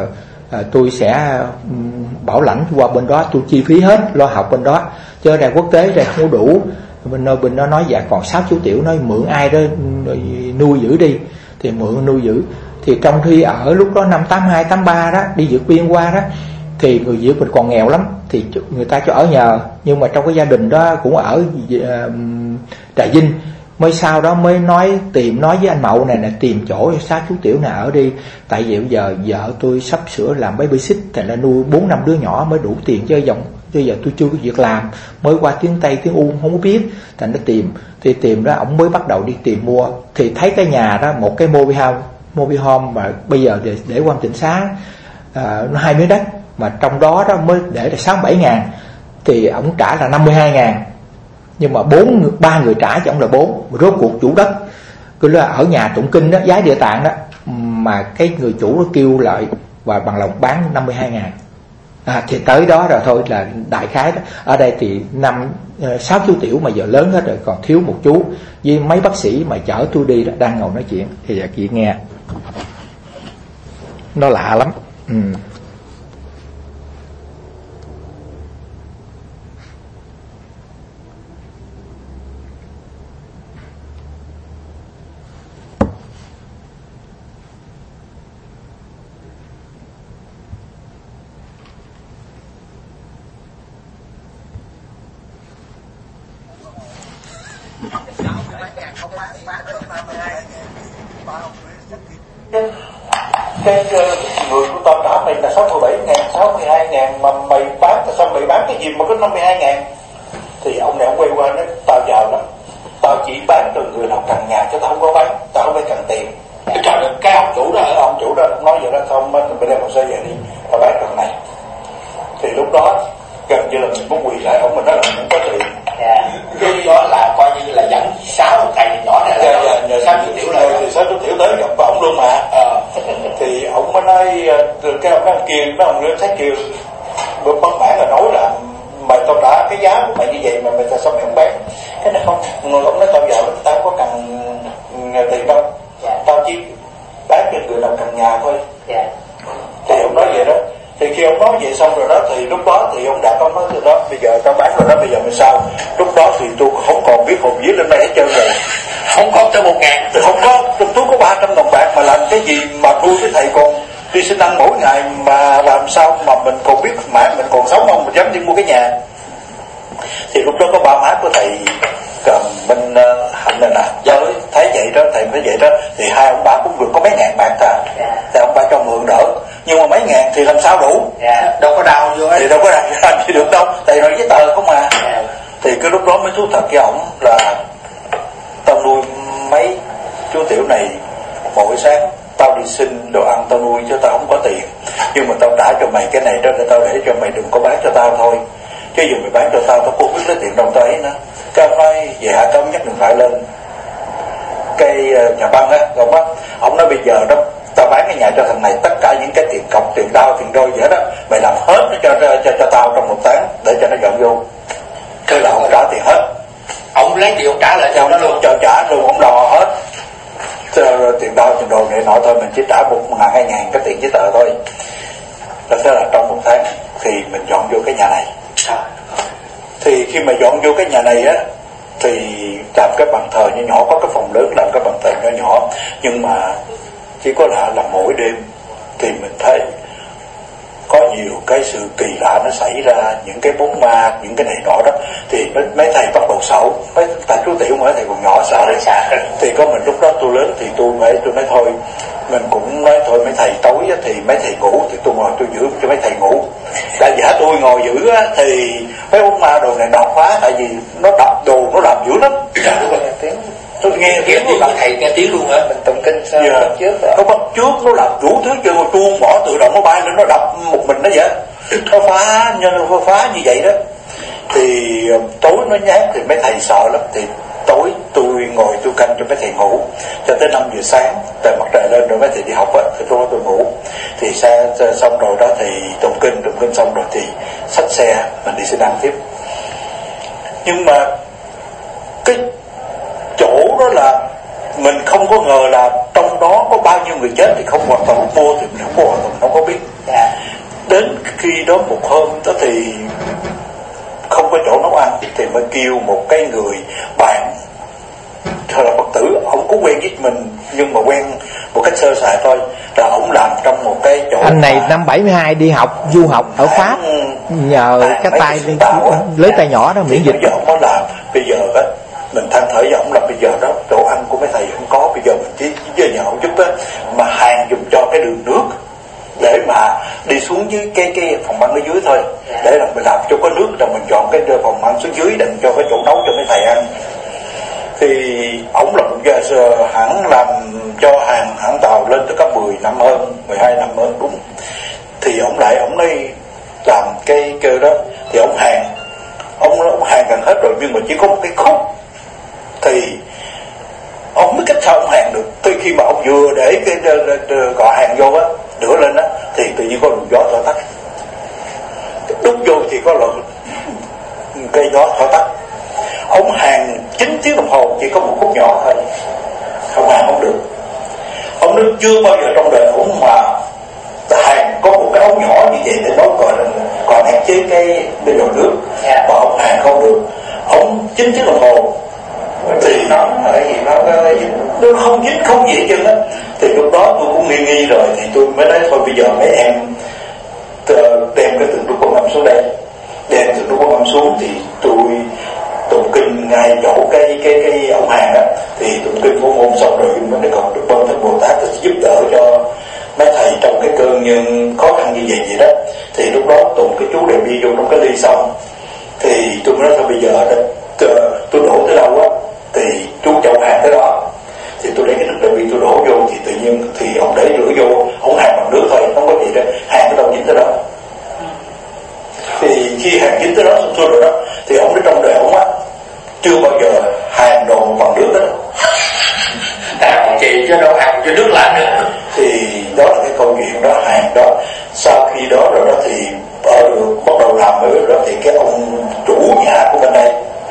à, tôi sẽ um, bảo lãnh qua bên đó, tôi chi phí hết, lo học bên đó, chứ ở đây quốc tế đây không có đủ. Bên nơi bên đó nói dạ còn sáu chú tiểu, nói mượn ai đó nuôi giữ đi, thì mượn nuôi giữ. Thì trong khi ở lúc đó năm tám hai tám ba đó đi vượt biên qua đó, thì người Việt mình còn nghèo lắm, thì người ta cho ở nhờ, nhưng mà trong cái gia đình đó cũng ở uh, Trà Vinh. Mới sau đó mới nói tìm nói với anh Mậu này nè, tìm chỗ cho sáu chú tiểu này ở đi, tại vì bây giờ vợ tôi sắp sửa làm baby sit, thành là nuôi bốn năm đứa nhỏ mới đủ tiền chơi dòng. Bây giờ tôi chưa có việc làm, mới qua tiếng Tây tiếng U không có biết, thành nó tìm. Thì tìm đó ổng mới bắt đầu đi tìm mua, thì thấy cái nhà đó một cái mobile home, mobile home mà bây giờ để, để qua Tịnh Xá à, nó hai miếng đất, mà trong đó đó mới để là sáu bảy ngàn, thì ổng trả là năm mươi hai ngàn, nhưng mà bốn ba người trả cho ông là bốn. Rốt cuộc chủ đất cứ là ở nhà tụng kinh đó, giái Địa Tạng đó, mà cái người chủ nó kêu lại và bằng lòng bán năm mươi hai ngàn. À, thì tới đó rồi thôi là đại khái đó. Ở đây thì năm sáu chú tiểu mà giờ lớn hết rồi, còn thiếu một chú với mấy bác sĩ mà chở tôi đi đó, đang ngồi nói chuyện. Thì giờ chị nghe nó lạ lắm. Ừ. Cái người của tao trả mày là sáu mươi bảy ngàn, sáu mươi hai ngàn, mà mày bán, sao mày bán cái gì mà có năm mươi hai ngàn? Thì ông này ông quay qua nói, tao giàu lắm, tao chỉ bán cho người nào cần nhà, chứ tao không có bán, tao không phải cần tiền. Cái trời ơi, cái ông chủ đó, ông chủ đó ông nói vậy đó, không, bây giờ một xe về đi, tao bán phần này. Thì lúc đó gần như là mình muốn quỳ lại, ông mình nói là mình không có tiền. Dạ. Lúc đó là coi như là dẫn sáu thầy nhỏ này là dạ, nhờ sáu chú tiểu này, thì sáu chú tiểu tới gặp ông luôn mà. Ờ. Thì ông mới nói, cái ông nói kia, nó ông nói thấy kêu bữa bất mãn là nói là mày tao trả cái giá của mày như vậy mà mày sao mày không bán? Cái này không, ông nói tao giàu lắm, tao không có cần tiền đâu. Dạ. Tao chỉ bán cho người nào cần nhà thôi. Dạ. Thì ông nói vậy đó. Thì khi ông nói vậy xong rồi đó, thì lúc đó thì ông Đạt ông nói từ đó, bây giờ tao bán rồi đó, bây giờ mình sao? Lúc đó thì tôi không còn biết hồn vía lên đây hết trơn rồi, không có tới một ngàn, thì không có, trong túi có ba trăm đồng bạc mà làm cái gì mà thua cái thầy còn đi xin ăn mỗi ngày, mà làm sao mà mình còn biết mãi mình còn sống không, mình dám đi mua cái nhà. Thì lúc đó có ba má của thầy Cầm Minh uh, Hạnh này nè, tới thấy vậy đó, thầy thấy vậy đó, thì hai ông bà cũng được có mấy ngàn bạc à, yeah. Thì ông bà cho mượn đỡ, nhưng mà mấy ngàn thì làm sao đủ, yeah. Đâu có đau vô ấy. Thì đâu có đau làm gì được đâu, thầy nói giấy tờ không à, yeah. Thì cái lúc đó mới thú thật với ổng là tao nuôi mấy chú tiểu này mỗi sáng, tao đi xin đồ ăn tao nuôi chứ tao không có tiền, nhưng mà tao trả cho mày cái này đó để tao để cho mày đừng có bán cho tao thôi, chứ dù mày bán cho tao tao cũng biết lấy tiền đâu tới nữa. Cái ông nói về hạ cấm nhất đừng phải lên cái nhà băng á, ông á, ông nói bây giờ đó tao bán cái nhà cho thằng này, tất cả những cái tiền cọc, tiền đau, tiền đôi gì hết đó mày làm hết nó cho, cho cho cho tao trong một tháng để cho nó dọn vô. Thế là ông trả tiền hết, ông lấy tiền ông trả lại cho nó luôn, cho trả luôn, ông đò hết cho tiền đau, tiền đồ này nọ thôi, mình chỉ trả một ngàn hai ngàn cái tiền giấy tờ thôi. Thế là trong một tháng thì mình dọn vô cái nhà này. Thì khi mà dọn vô cái nhà này á, thì làm cái bàn thờ nhỏ nhỏ, có cái phòng lớn làm cái bàn thờ nhỏ nhỏ, nhưng mà chỉ có lạ là mỗi đêm thì mình thấy có nhiều cái sự kỳ lạ nó xảy ra, những cái bóng ma, những cái này nọ đó, thì mấy, mấy thầy bắt đầu sợ, mấy thầy chú tiểu mấy thầy còn nhỏ sợ đấy, sợ. Thì có mình lúc đó tôi lớn thì tôi mới tôi nói thôi, mình cũng nói thôi mấy thầy tối á, thì mấy thầy ngủ thì tôi ngồi tôi giữ cho mấy thầy ngủ. Tại giả tôi ngồi giữ á, thì mấy bóng ma đồ này đập phá, tại vì nó đập đồ nó làm dữ lắm. Tôi nghe tiếng của bạn thầy nghe tiếng luôn hả? Mình tụng kinh sao? Yeah. Bắt trước nó bắt trước nó làm đủ thứ chơi, chuông bỏ tự động nó bay lên nó đập một mình nó vậy, nó phá nhân nó phá như vậy đó. Thì tối nó nhát thì mấy thầy sợ lắm, thì tối tôi ngồi tôi canh cho mấy thầy ngủ cho tới năm giờ sáng, trời mặt trời lên rồi mấy thầy đi học á, thì tôi tôi ngủ. Thì xe xong rồi đó thì tụng kinh tụng kinh xong rồi thì xách xe mình đi xin ăn tiếp. Nhưng mà cái chỗ đó là mình không có ngờ là trong đó có bao nhiêu người chết, thì không hoàn toàn mua thì mình không có hoàn toàn không có biết. Yeah. Đến khi đó một hôm đó thì không có chỗ nấu ăn thì mới kêu một cái người bạn thôi là Phật tử, ông có quen với mình nhưng mà quen một cách sơ sài thôi, là ông làm trong một cái chỗ. Anh này năm bảy mươi hai đi học du học ở Pháp, nhờ cái tay lấy tay nhỏ đó miễn dịch. Bây giờ ông mới làm, bây giờ á mình than thở với ông là bây giờ đó chỗ ăn của mấy thầy không có, bây giờ mình chỉ với nhà ông chút á mà hàng dùng cho cái đường nước để mà đi xuống dưới cái cái phòng ăn ở dưới thôi, để là mình làm cho có nước rồi mình chọn cái phòng ăn xuống dưới đừng cho cái chỗ nấu cho mấy thầy ăn. Thì ổng là một giờ hãng làm cho hàng hãng tàu lên tới có mười năm hơn, mười hai năm hơn đúng. Thì ổng lại ổng ấy làm cái kêu đó thì ổng hàng ông ông hàng gần hết rồi nhưng mà chỉ có một cái khúc thì ông biết cách sao ông hàng được. Tới khi mà ông vừa để cái gọ hàng vô á đửa lên á thì tự nhiên có luồng gió thổi tắt, đút vô thì có luồng cây gió thổi tắt. Ông hàng chín tiếng đồng hồ chỉ có một khúc nhỏ thôi, không hàng không được. Ông nói chưa bao giờ trong đời ông mà hàng có một cái ống nhỏ như vậy để nấu gọi là còn hạn chế cái bên đồ nước, mà ông hàng không được. Ông chín tiếng đồng hồ thì nó cái gì nó nó không dính không gì hết trơn á. Thì lúc đó tôi cũng nghi nghi rồi thì tôi mới nói thôi bây giờ mấy em đem cái tượng Đức Quan Âm xuống đây, đem tượng Đức Quan Âm xuống thì tôi tụng kinh ngay chỗ cái cái cái ông hàng á, thì tụng kinh của môn xong rồi mình mới còn được ban thân Bồ Tát giúp đỡ cho mấy thầy trong cái cơn nhân khó khăn như vậy vậy đó. Thì lúc đó tụng cái chú Đại Bi vô trong cái ly xong thì tôi mới nói thôi bây giờ đó, tôi đổ tới đâu á thì chú chậu hàng tới đó, thì tôi lấy cái nước Đại Bi tôi đổ vô thì tự nhiên thì ông để lửa vô, ông hàng bằng nước thôi, không có gì đó, hàng tới đâu dính tới đó. Thì khi hàng dính tới đó xong xuôi rồi đó thì ông ở trong đời ông á chưa bao giờ hàng đồ bằng nước đó. Hàng chị cho đâu hàng cho nước lạnh nữa. Thì đó là cái câu chuyện đó, hàng đó sau khi đó rồi đó thì ở được bắt đầu làm rồi đó thì cái ông chủ nhà của bên đây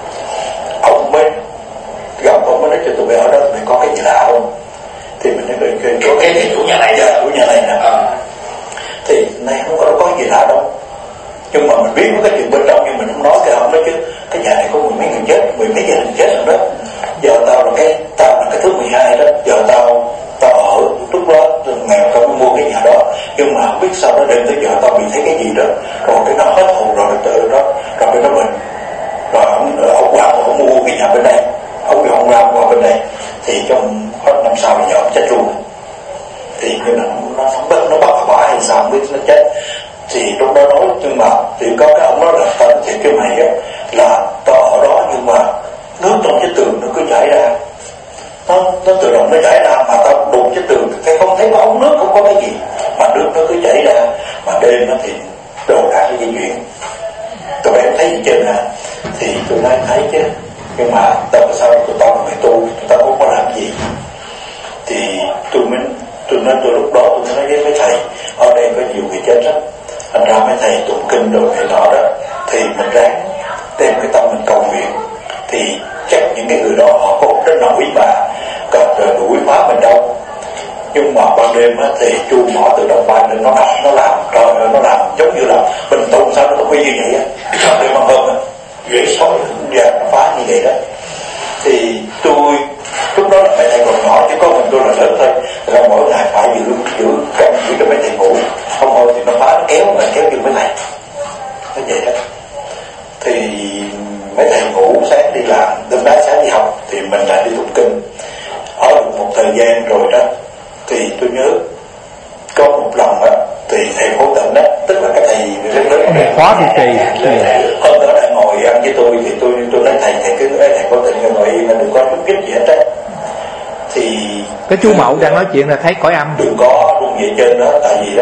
ông mới gặp ông mới nói cho tụi bay ở đó tụi bay có cái gì lạ không. Thì mình nói cái cái, cái, cái chủ nhà này dạ, chủ nhà này nè. À. Thì này không có có gì lạ đâu, nhưng mà mình biết có cái chuyện bên trong nhưng mình không nói. Cái ông nói chứ cái nhà này có mười mấy người chết, mười mấy gia đình chết rồi đó. Giờ tao là cái tao là cái thứ mười hai đó, giờ tao tao ở lúc đó nghèo tao mới mua cái nhà đó, nhưng mà không biết sao nó đến tới giờ tao bị thấy cái gì đó rồi cái nó hết hồn rồi tự đó rồi cái nó mình rồi ông ông qua ông mua cái nhà bên đây, ông ông ra qua bên đây thì trong hết năm sau thì ông chết luôn. Thì như là nó nó nó bắt bỏ hay sao không biết nó chết. Thì lúc đó nói nhưng mà thì có cái ông nói là tao thì cái mày á là tao ở đó nhưng mà nước trong cái tường nó cứ chảy ra, nó nó tự động nó chảy ra mà tao đụng cái tường thì không thấy có ống nước, không có cái gì mà nước nó cứ chảy ra. Mà đêm nó thì đồ đạc cái di chuyển tụi em thấy gì trên à. Thì tụi nó thấy chứ nhưng mà tao sao tụi tao phải tu, tụi tao không có làm gì. Thì tôi mới tôi nói tôi lúc đó tôi mới nói với mấy thầy ở đây có nhiều người chết lắm, thành ra mấy thầy tụng kinh rồi này nọ đó thì mình ráng đem cái tâm mình cầu nguyện thì chắc những cái người đó họ có đến nỗi mà cần đuổi phá mình đâu. Nhưng mà ban đêm á thì chuông mỏ từ đồng ban lên nó đập nó làm trời ơi nó làm giống như là bình tụng sao nó quy như vậy á, cái đêm ban hôm á dễ sống và nó phá như vậy đó. Thì tôi lúc đó là mấy thầy còn nhỏ chứ có mình tôi là lớn thôi, là mỗi ngày phải giữ giữ canh giữ cho mấy thầy ngủ, không thôi thì nó phá nó kéo mà kéo như mấy thầy nó vậy đó. Thì mấy thầy ngủ sáng đi làm, đêm đó sáng đi học thì mình lại đi tụng kinh. Ở một thời gian rồi đó thì tôi nhớ có một lần đó thì thầy Phổ Tịnh đó, tức là cái thầy rất lớn Phó Trụ Trì hôm đó đã ngồi ăn với tôi thì tôi tôi nói thầy thầy cứ nói thầy Phổ Tịnh ngồi mà đừng có chút kích gì hết á. Thì cái chú Mậu đang nói chuyện là thấy cõi âm đừng có luôn vậy trên đó, tại vì đó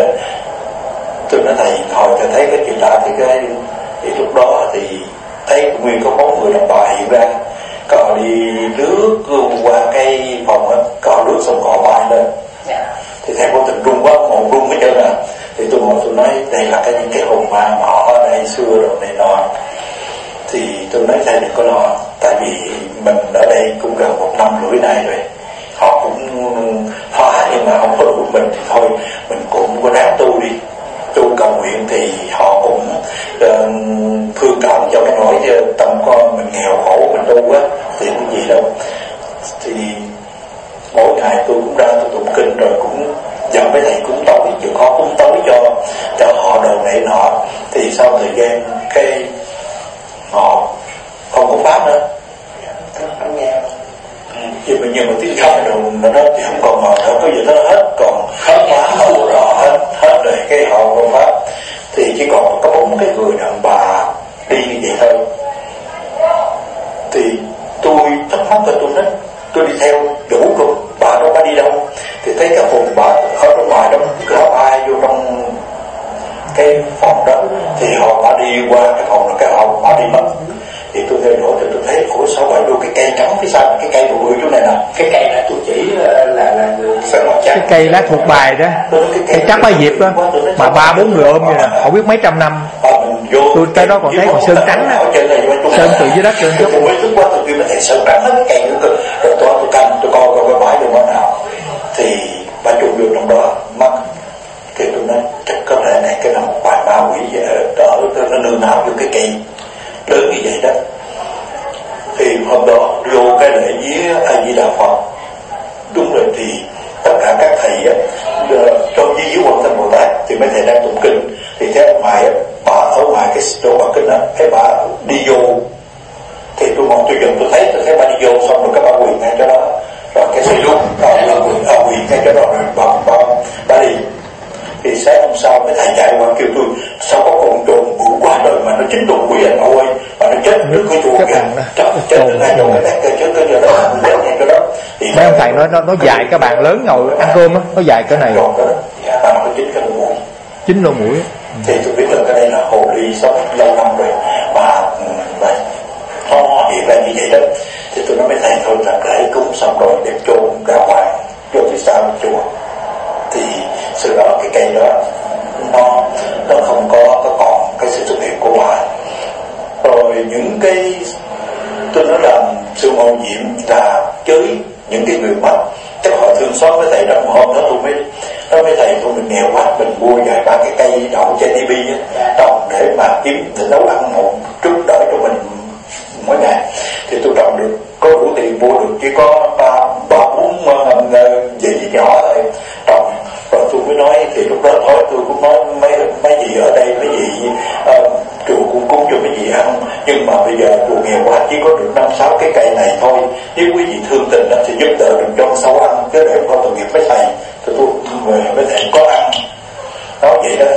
tôi nói thầy hồi cho thấy cái chuyện lạ thì cái thì lúc đó thì thấy nguyên có bóng người đàn bà hiện ra, cọ đi nước qua cái phòng á, cọ nước xong cọ bay lên. Yeah. Thì thầy Phổ Tịnh run quá, hồn run hết trơn à. Thì tôi ngồi tôi nói đây là cái những cái hồn ma mà họ ở đây xưa rồi này nọ. Thì tôi nói thầy đừng có lo, tại vì mình ở đây cũng gần một năm rưỡi nay rồi, họ cũng phá nhưng mà không có đủ mình thì thôi mình cũng có ráng tu đi, tu cầu nguyện họ cũng uh, thương cảm cho cái nỗi tâm con mình nghèo khổ mình tu á thì cái gì đâu. Thì mỗi ngày tôi cũng ra tôi tụng kinh rồi cũng dẫn mấy thầy cúng tối, chịu khó cúng tối cho cho họ đồ này nọ. Thì sau thời gian cái họ không có pháp nữa, không nghe. Nhưng mà nhưng mà tiếng khóc đồ nó thì không còn mà nữa, bây giờ nó hết còn hết quá hết rõ hết hết rồi cái họ không pháp thì chỉ còn có bốn cái người đàn bà đi như vậy thôi. Thì tôi thắc mắc rồi tôi nói tôi đi theo đủ rồi bà đâu có đi đâu. Thì thấy cái hồn bà ở bên ngoài đó cứ hấp ai vô trong cái phòng đó thì họ bà đi qua cái phòng đó cái họ bà đi mất. Thì tôi theo dõi thì tôi thấy ủa sao bà vô cái cây trắng phía sau cái cây bụi chỗ này nè, cái cây này tôi chỉ là là, là người cái cây lá thuộc bài đó, cây trắng ba diệp đó mà ba bốn người ôm vậy nè, không biết mấy trăm năm. Tôi tới đó còn thấy còn sơn trắng á, sơn từ dưới đất lên chút. Tôi mới tức quá tôi kêu thầy sơn trắng hết cái cây nữa cơ. Rồi tôi tôi canh tôi coi coi cái bãi đường bên nào thì bà chụp vô trong đó mất. Thì tôi nói chắc có lẽ này cái là một bài ma quỷ ở nó nương náu vô cái cây lớn như vậy đó. Thì hôm đó vô cái lễ với A Di Đà Phật, đúng rồi thì tất cả các thầy á trong di diếu Quan Thế Bồ Tát thì mấy thầy đang tụng kinh thì theo ngoài á bà ở ngoài cái chỗ bà kinh á thấy bà đi vô thì tôi mong tôi dừng tôi thấy tôi thấy bà đi vô xong rồi các bà quỳ ngay cho đó rồi cái xây lúc rồi là quỳ à, quỳ ngay cho đó rồi bà bà bà đi. Thì sáng hôm sau mấy thầy chạy qua kêu tôi sao có con trồn bự quá đời mà nó chính trồn quỷ anh ơi mà nó chết nước cái chuột kìa chết chết được hai chỗ cái cái chết cái chỗ đó chết ngay chỗ đó. Thì mấy ông thầy nói nó nó dài cái bàn lớn ngồi ăn cơm á, nó dài cái này mà nó chính cái lỗ mũi chính lỗ mũi. Thì tôi biết là cái đây là hồ ly sống lâu năm rồi mà vậy nó hiện ra như vậy đó. Thì tôi nói mấy thầy thôi là lễ cúng xong rồi đem chôn ra ngoài chôn phía sau chùa. Thì sự đó cái cây đó nó nó không có có còn cái sự xuất hiện của bà. Rồi những cái tôi nói là sự mầu nhiệm là chơi những cái người mất chắc họ thương xót với thầy đó. Một hôm đó tôi mới nói với thầy tôi mình nghèo quá mình mua vài ba cái cây đậu chai tivi trồng để mà kiếm để nấu ăn một chút đỡ cho mình mỗi ngày. Thì tôi trồng được có đủ tiền mua được chỉ có ba ba bốn gì nhỏ thôi trồng. Rồi tôi mới nói thì lúc đó thôi tôi cũng nói mấy mấy gì ở đây mấy gì uh, chùa cũng cúng cho mấy gì ăn nhưng mà bây giờ chùa nghèo quá chỉ có được năm sáu cái cây này thôi, nếu quý vị thương tình đó, thì giúp đỡ được cho sáu ăn cái để con tội nghiệp với thầy. Thì tôi về với thầy có ăn nói vậy đó.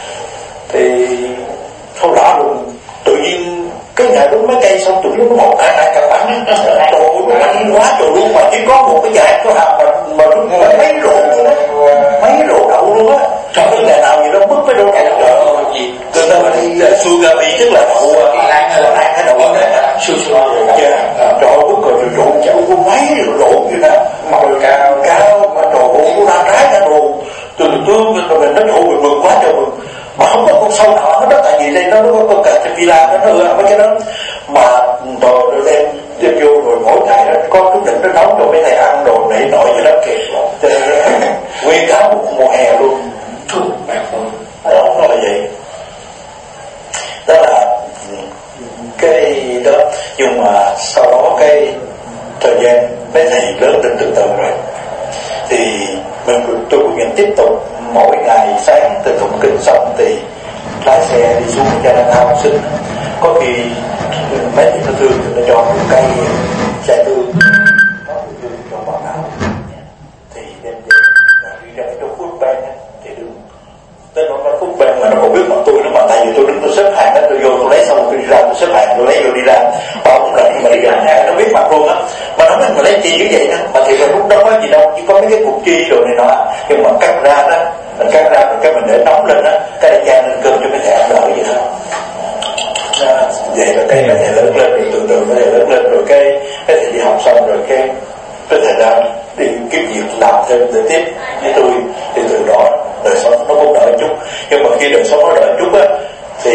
Thì không rõ luôn tự nhiên cái ngày đúng mấy cây xong tự nhiên nó một hai hai cả bản trời ơi nó mạnh quá trời luôn mà chỉ có một cái dài có hạt mà mà đúng là mấy rổ luôn đó, mấy rổ đậu luôn á. Trời ơi ngày nào gì đó bứt mấy rổ đậu trời ơi gì người ta mà đi sugami tức là đậu lan là lan cái đậu đó su su rồi trời ơi bứt rồi rổ chậu có mấy rổ như thế màu cao cao mà trời ơi nó ra trái ra đồ từ từ từ mình nó trộn mình mừng quá trời mừng mà không có con sâu nào nó đất tại vì đây nó có con cả cái villa nó nó mấy cái đó mà rồi rồi đem đem vô rồi mỗi ngày nó có chút đỉnh nó nấu cho mấy thầy ăn đồ nảy nổi vậy đó kìa nguyên cả một mùa hè luôn đó nó là vậy đó là cái đó. Nhưng mà sau đó cái thời gian mấy thầy lớn lên từ từ rồi thì mình tôi cũng vẫn tiếp tục mỗi ngày sáng từ tụng kinh xong thì lái xe đi xuống Chinatown xin có khi mấy thầy thương thì nó cho một cây xe thương nó cho bọn nào thì đem về đi ra trong phút ban thì đứng tới nó nói phút ban mà nó còn biết mặt tôi nữa mà tại vì tôi đứng tôi xếp hàng đó tôi vô tôi lấy xong tôi đi ra tôi xếp hàng tôi lấy vô đi ra họ cũng là mà đi ra nó biết mặt luôn á mà nó nói mà lấy chi như vậy đó mà thì là lúc đó có gì đâu chỉ có mấy cái cục chi rồi này nọ nhưng mà cắt ra đó mình cắt ra rồi cái mình để nóng lên đó cái để chan lên cơm cho mấy thầy ăn đỡ vậy đó. À, vậy là cái mấy thầy lớn lên rồi từ từ mấy thầy lớn lên rồi cái cái thầy đi học xong rồi cái cái thầy ra đi kiếm việc làm thêm để tiếp với tôi thì từ đó đời sống nó cũng đỡ chút. Nhưng mà khi đời sống nó đỡ chút á thì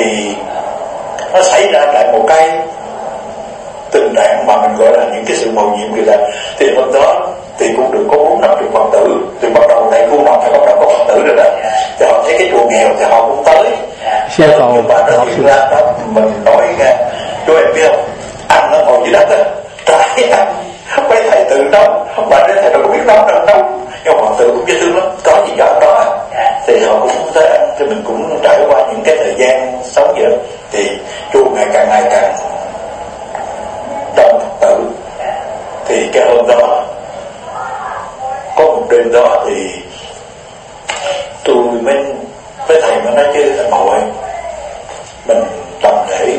nó xảy ra lại một cái tình trạng mà mình gọi là những cái sự mầu nhiệm người ta. Thì hôm đó thì cũng được có bốn năm chục Phật tử thì bắt đầu tại khu nào phải bắt đầu có Phật tử rồi đó thì họ thấy cái chùa nghèo thì họ cũng tới siêu cầu nhưng mà nó hiện ra đó mình nói ra chú em biết không, ăn nó ngồi dưới đất á, trái ăn mấy thầy tự nấu mà mấy thầy đâu có biết nấu đâu nấu, nhưng mà họ tự cũng dễ thương lắm, có gì đó đó thì họ cũng tới ăn. Thì mình cũng trải qua những cái thời gian sống vậy thì chùa ngày càng ngày càng đông Phật tử. Thì cái hôm đó có một đêm đó thì tôi mới với thầy mà nói chứ thầy Mậu ơi, mình làm lễ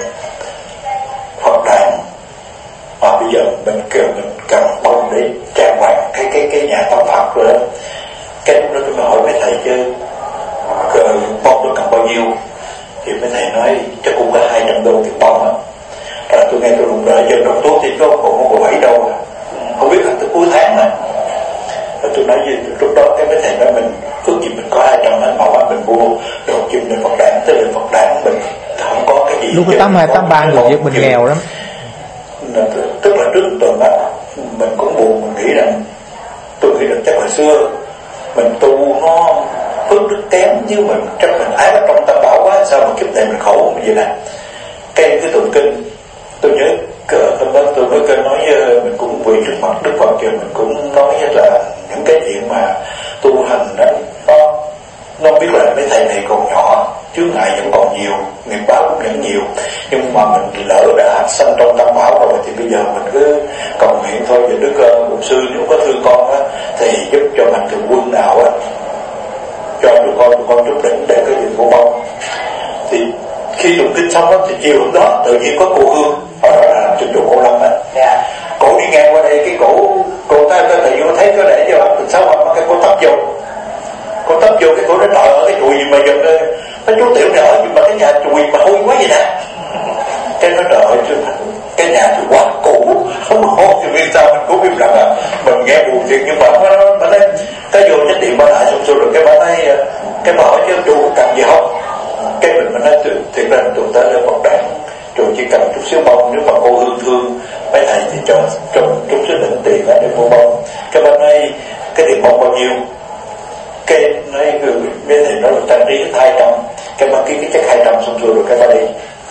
Phật đản mà bây giờ mình kêu mình cầm bông để trang hoàng cái cái cái nhà tâm Phật rồi đó. Cái lúc đó tôi mới hỏi mấy thầy chứ bông tôi cầm bao nhiêu, thì mấy thầy nói chắc cũng có hai trăm đô tiền bông á. Rồi tôi nghe tôi rụng rỡ dân đồng tốt thì có còn có bảy đâu à, không biết là tới cuối tháng mà. Rồi tôi nói với lúc đó cái mấy thầy nói mình ước gì mình có hai trăm anh Mậu á, mình mua đồ chim lên Phật đản, tới lên Phật đản mình không có cái gì. Lúc có tám hai tám ba người Việt mình nghèo lắm. Tức là trước tuần đó mình cũng buồn, mình nghĩ rằng tôi nghĩ rằng chắc hồi xưa mình tu nó phước đức kém, chứ mình chắc mình ái ở trong Tam Bảo quá, sao mà kiếp này mình khổ như vậy nè. Cái cái tụng kinh tôi nhớ hôm đó tôi mới kêu nói mình cũng quỳ trước mặt Đức Phật, mình cũng nói là những cái chuyện mà tu hành đó nó nó biết là mấy thầy này còn nhỏ, chướng ngại vẫn còn nhiều, nghiệp báo cũng vẫn nhiều, nhưng mà mình lỡ đã sanh trong Tam Bảo rồi thì bây giờ mình cứ cầu nguyện thôi. Và Đức Mục Sư nếu có thương con á thì giúp cho mạnh thường quân nào á cho tụi con tụi con chút đỉnh để cái chuyện của bông. Thì khi tụng kinh xong á thì chiều hôm đó tự nhiên có cô Hương ở đó là trên chỗ cô Lâm á, cổ đi ngang qua đây, cái cổ cô ta ta tự nhiên thấy có để cho từ sáu mà cái cô tấp vô cô tấp vô cái cổ nó đợi ở cái chùi gì mà giật lên nó chú Tiểu này ở nhưng mà cái nhà chùi mà hôi quá vậy nè. Cái nó đợi cái nhà chùi quá cũ không hôi thì biết sao mình cũng im lặng à, mình nghe buồn thiệt. Nhưng mà nó nó nói cái vô trách điện ba lại xong rồi cái bà nói cái bà hỏi chứ chùa cần gì không, cái mình mới nói thiệt ra tụi ta lên Phật đản chùa chỉ cần chút xíu bông, nếu mà cô Hương thương mấy thầy thì cho cho chút xíu đỉnh tiền để mua bông. Cái bà nói cái tiền bông bao nhiêu, cái nói mấy thầy nói là trang trí hai trăm, cái bà ký cái check hai trăm xong rồi rồi cái bà đi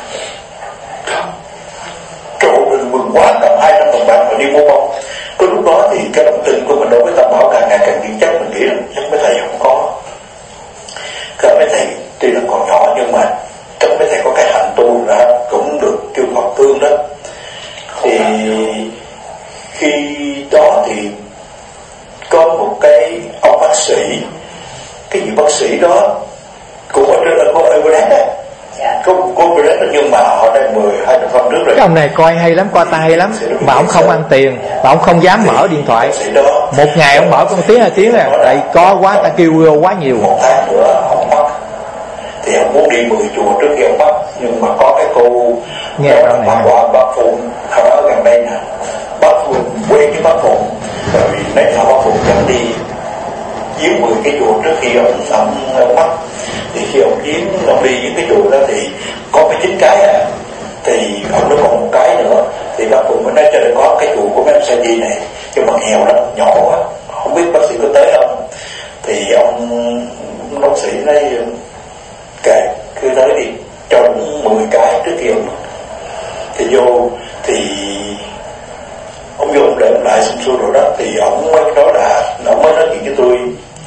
trời mình mừng quá, cầm hai trăm đồng bạc mà đi mua bông. Cái lúc đó thì cái động tin của mình đối với Tam Bảo càng ngày càng kiên chắc, mình nghĩ là chắc mấy thầy không có. Cái mấy thầy tuy là còn nhỏ nhưng mà chắc mấy thầy có cái hạnh tu ra cũng được chư Phật thương đó. Thì khi đó thì có một cái ông bác sĩ, cái vị bác sĩ đó cũng ở trên là có Everest á, có có Everest nhưng mà họ đang mười hai năm năm trước rồi. Cái ông này coi hay lắm, coi tay hay lắm, mà ông không ăn tiền, mà ông không dám mở điện thoại. Một ngày ông mở có một tiếng hai tiếng à, tại có quá ta kêu vô quá nhiều. Một tháng nữa ông mất, thì ông muốn đi mười chùa trước khi ông mất, nhưng mà có cái cô nghe bà quả bác Phụng ở gần đây nè, bác Phụng quen với bác Phụng rồi nói là bác Phụng dẫn đi giếng mười cái chùa trước khi ông ông, ông mất. Thì khi ông giếng ông đi những cái chùa đó thì có cái chín cái à, thì ông nói còn một cái nữa, thì bác Phụng mới nói cho nên có cái chùa của mấy ông Sa Di này nhưng mà nghèo lắm, nhỏ quá, không biết bác sĩ có tới không. Thì ông bác sĩ nói kệ cứ tới đi, cho mười cái trước khi ông thì vô. Thì ông vô ông để ông lại xong xuôi rồi đó thì ông mới nói là ông mới nói chuyện với tôi,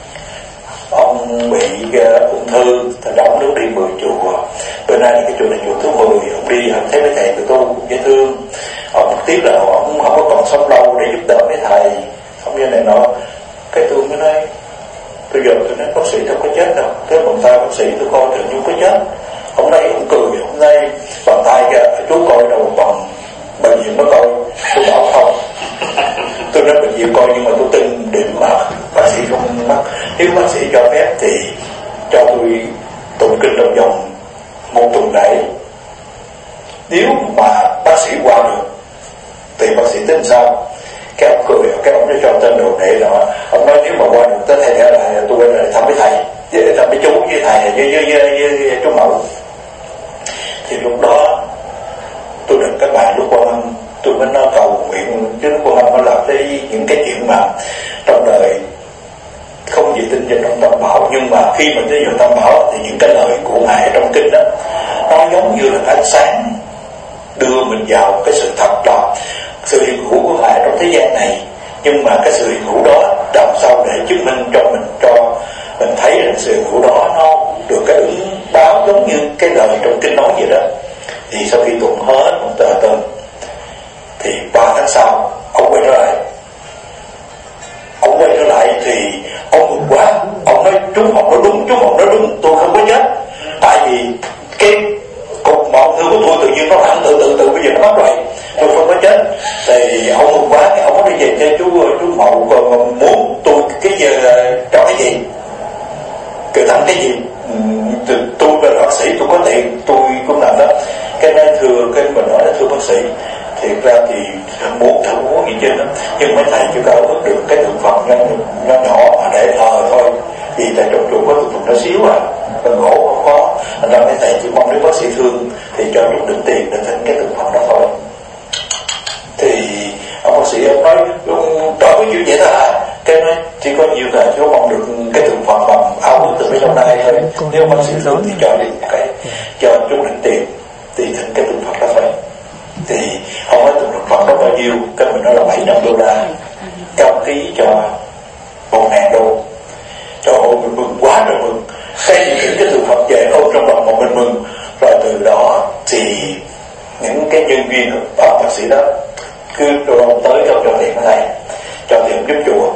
ông bị uh, ung thư, thành ra ông nếu đi mười chùa, bữa nay cái chùa này chùa thứ mười, ông đi ông thấy mấy thầy tụi tôi cũng dễ thương, ông tiếc là ông không có còn sống lâu để giúp đỡ mấy thầy, ông như này nọ. Cái tôi mới nói tôi giờ tôi nói bác sĩ tôi có chết đâu, thế bằng tay bác sĩ tôi coi thì không có chết. Hôm nay ông cười, hôm nay bàn tay kìa chú coi đâu bằng bệnh viện nó coi, tôi bảo không. Tôi nói bệnh viện coi nhưng mà tôi tin điểm mà bác sĩ không mắc, nếu bác sĩ cho phép thì cho tôi tụng kinh trong vòng một tuần lễ, nếu mà bác sĩ qua được thì bác sĩ tính sao. Cái ông cười, cái ông nó cho tên đồ đệ rồi, ông nói nếu mà qua được tới thầy là tôi quay lại thăm với thầy, với thăm với chú, với thầy, với, với, với, với, với chú Mậu. Thì lúc đó tôi đừng các bạn lúc Quan Âm, tôi mới nói cầu nguyện chứ lúc Quan Âm nó làm tới những cái chuyện mà trong đời không gì tin vào trong Tam Bảo, nhưng mà khi mình tới vào Tam Bảo thì những cái lời của ngài trong kinh ánh sáng đưa mình vào cái sự thật đó, sự hiện hữu của Ngài trong thế gian này. Nhưng mà cái sự hiện hữu đó đằng sau để chứng minh cho mình cho mình thấy rằng sự hiện hữu đó nó được cái ứng báo giống như cái lời trong kinh nói vậy đó. Thì sau khi tụng hết một tờ tên thì ba tháng sau ông quay trở lại. Ông quay trở lại thì ông mừng quá. Ông nói chú Hồng nói đúng, chú Hồng nói đúng, tôi không có chết. Tại vì cái cục mộng thương của tôi tự nhiên nó hẳn tự tự tự bây giờ nó mất rồi, tôi không có chết. Thì ông mừng quá, cái ông nói đi về cho chú chú Mậu còn muốn tôi cái giờ cho cái gì, kêu tặng cái gì. Tôi là bác sĩ, tôi có tiền, tôi cũng làm đó. Cái nên thưa cái mình nói là thưa bác sĩ, thiệt ra thì muốn thử muốn gì trên đó, nhưng mấy thầy chưa cao ước được cái thực phẩm nhỏ, nhỏ nhỏ mà để thờ thôi. Vì tại trong chùa có thực phẩm nó xíu à, phần gỗ không có, thành ra mấy thầy chỉ mong đến bác sĩ thương thì cho chút đựng tiền để thỉnh cái thực phẩm đó thôi. Thì ông bác sĩ ông nói trời có chuyện vậy đó hả? Cái nói chỉ có nhiều là chú mong được cái thực phẩm bằng áo ước từ bên trong này thôi. Nếu bác sĩ thương thì cho đi cái cho chút đựng tiền thì thỉnh cái thực phẩm đó thôi. Thì không nói thực phẩm đó bao nhiêu, cái mình nói là bảy trăm đô la, cao ký cho một ngàn đô. Trời ơi mình mừng quá rồi mừng. Cái những cái thực phẩm về ôm trong lòng mà mình mừng. Rồi từ đó thì những cái nhân viên ở bác sĩ đó cứ rồi tới cho cho tiền cái này, cho tiền giúp chùa.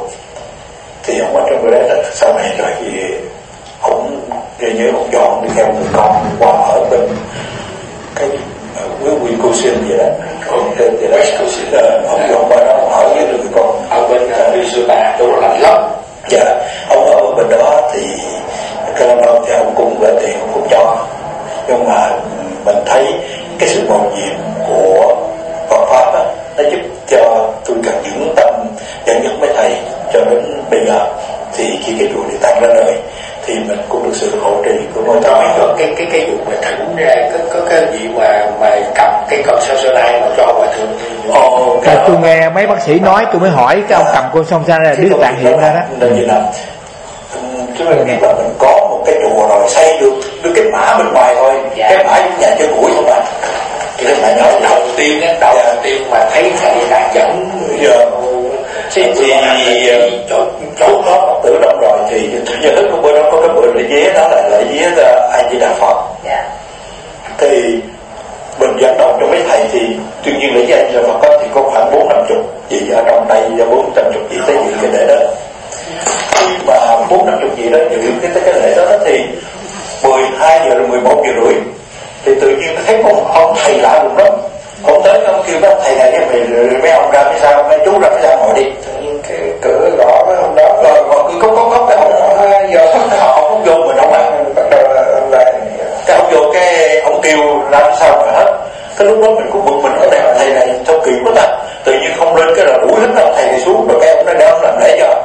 Thì ông ở trong cái đấy là sau này rồi thì cũng như ông dọn đi theo người con qua ở bên cái với Wisconsin vậy đó, không tên vậy đó, Wisconsin ông dọn qua đó ở với người con ở bên Minnesota, chỗ đó lạnh lắm. Dạ, ông ở bên đó thì cái lâu thì ông cũng gửi tiền, ông cũng cho. Nhưng mà mình thấy cái sự mầu nhiệm của Phật Pháp đó, nó giúp cho tôi càng vững tâm và nhất mấy thầy cho đến bây giờ. Thì khi cái chùa Địa Tạng ra đời thì mình cũng được sự hỗ trợ của ngôi nói cho cái cái cái vụ mà thỉnh ra có có cái gì mà mà cầm cái con sao sơ lai mà cho hòa thượng. Ồ, cái tôi nghe mấy bác sĩ nói tôi mới hỏi cái ông cầm con sông ra là Địa Tạng hiện ra đó. Nên như là chúng ta nghĩ là mình có một cái chùa rồi xây được được cái mã bên ngoài thôi, dạ. Cái mã những nhà chơi mũi không à. Cái mà nói đầu tiên á, đầu dạ. tiên mà thấy thầy đạt dẫn giờ thì thì chỗ chỗ đó Phật tử đông rồi thì giờ thức bữa đó có cái bữa lễ vía đó là lễ vía A Di Đà Phật. Dạ. Thì mình vận động cho mấy thầy thì tuy nhiên lễ vía A Di Đà Phật thì có khoảng bốn năm chục vị ở trong đây và bốn trăm chục vị tới dự cái lễ đó. Khi mà bốn năm chục vị đó dự cái cái lễ đó thì mười hai giờ rồi mười một giờ rưỡi thì tự nhiên thấy con ông thầy lạ luôn đó. Ông tới ông kêu các thầy này cái mấy ông ra phía sau, mấy chú ra phía sau ngồi đi. Tự nhiên cái cửa gõ với ông đó rồi còn cứ cốc cốc cốc cái ông giờ họ không vô mình không ạ. Bắt đầu là cái ông vô cái ông kêu ra phía sau rồi hết. Cái lúc đó mình cũng bực mình ở đây thầy này sao kỳ quá ta. Tự nhiên không lên cái là đuổi hết ông thầy này xuống rồi cái ông nói để ông làm lễ cho.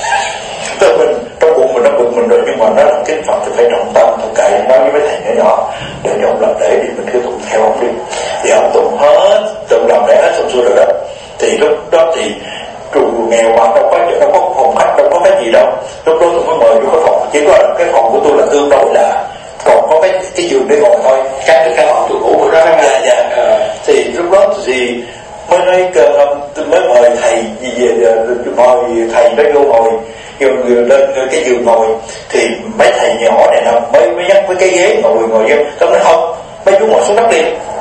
Từ mình trong bụng mình nó bực mình rồi nhưng mà nó là kinh Phật thì phải trọng tâm thôi kệ nói với mấy thầy nhỏ nhỏ để cho ông làm lễ thì mình cứ tụng theo ông đi. Thì ông tụng hết tụng làm lễ hết xong xuôi rồi đó. Thì lúc đó thì chùa nghèo mà đâu có đâu có phòng khách đâu có cái gì đâu. Lúc đó tôi mới mời vô cái phòng, chỉ có cái phòng của tôi là tương đối là còn có cái cái giường để ngồi thôi. Cái cái phòng tôi ngủ đó đó. Dạ dạ. À, thì lúc đó thì mới nói tôi mới mời thầy gì về mời thầy đó vô ngồi rồi lên cái giường ngồi thì mấy thầy nhỏ này nè mới mới nhắc với cái ghế ngồi ngồi vô. Tôi nói không, mấy chú ngồi xuống đất đi.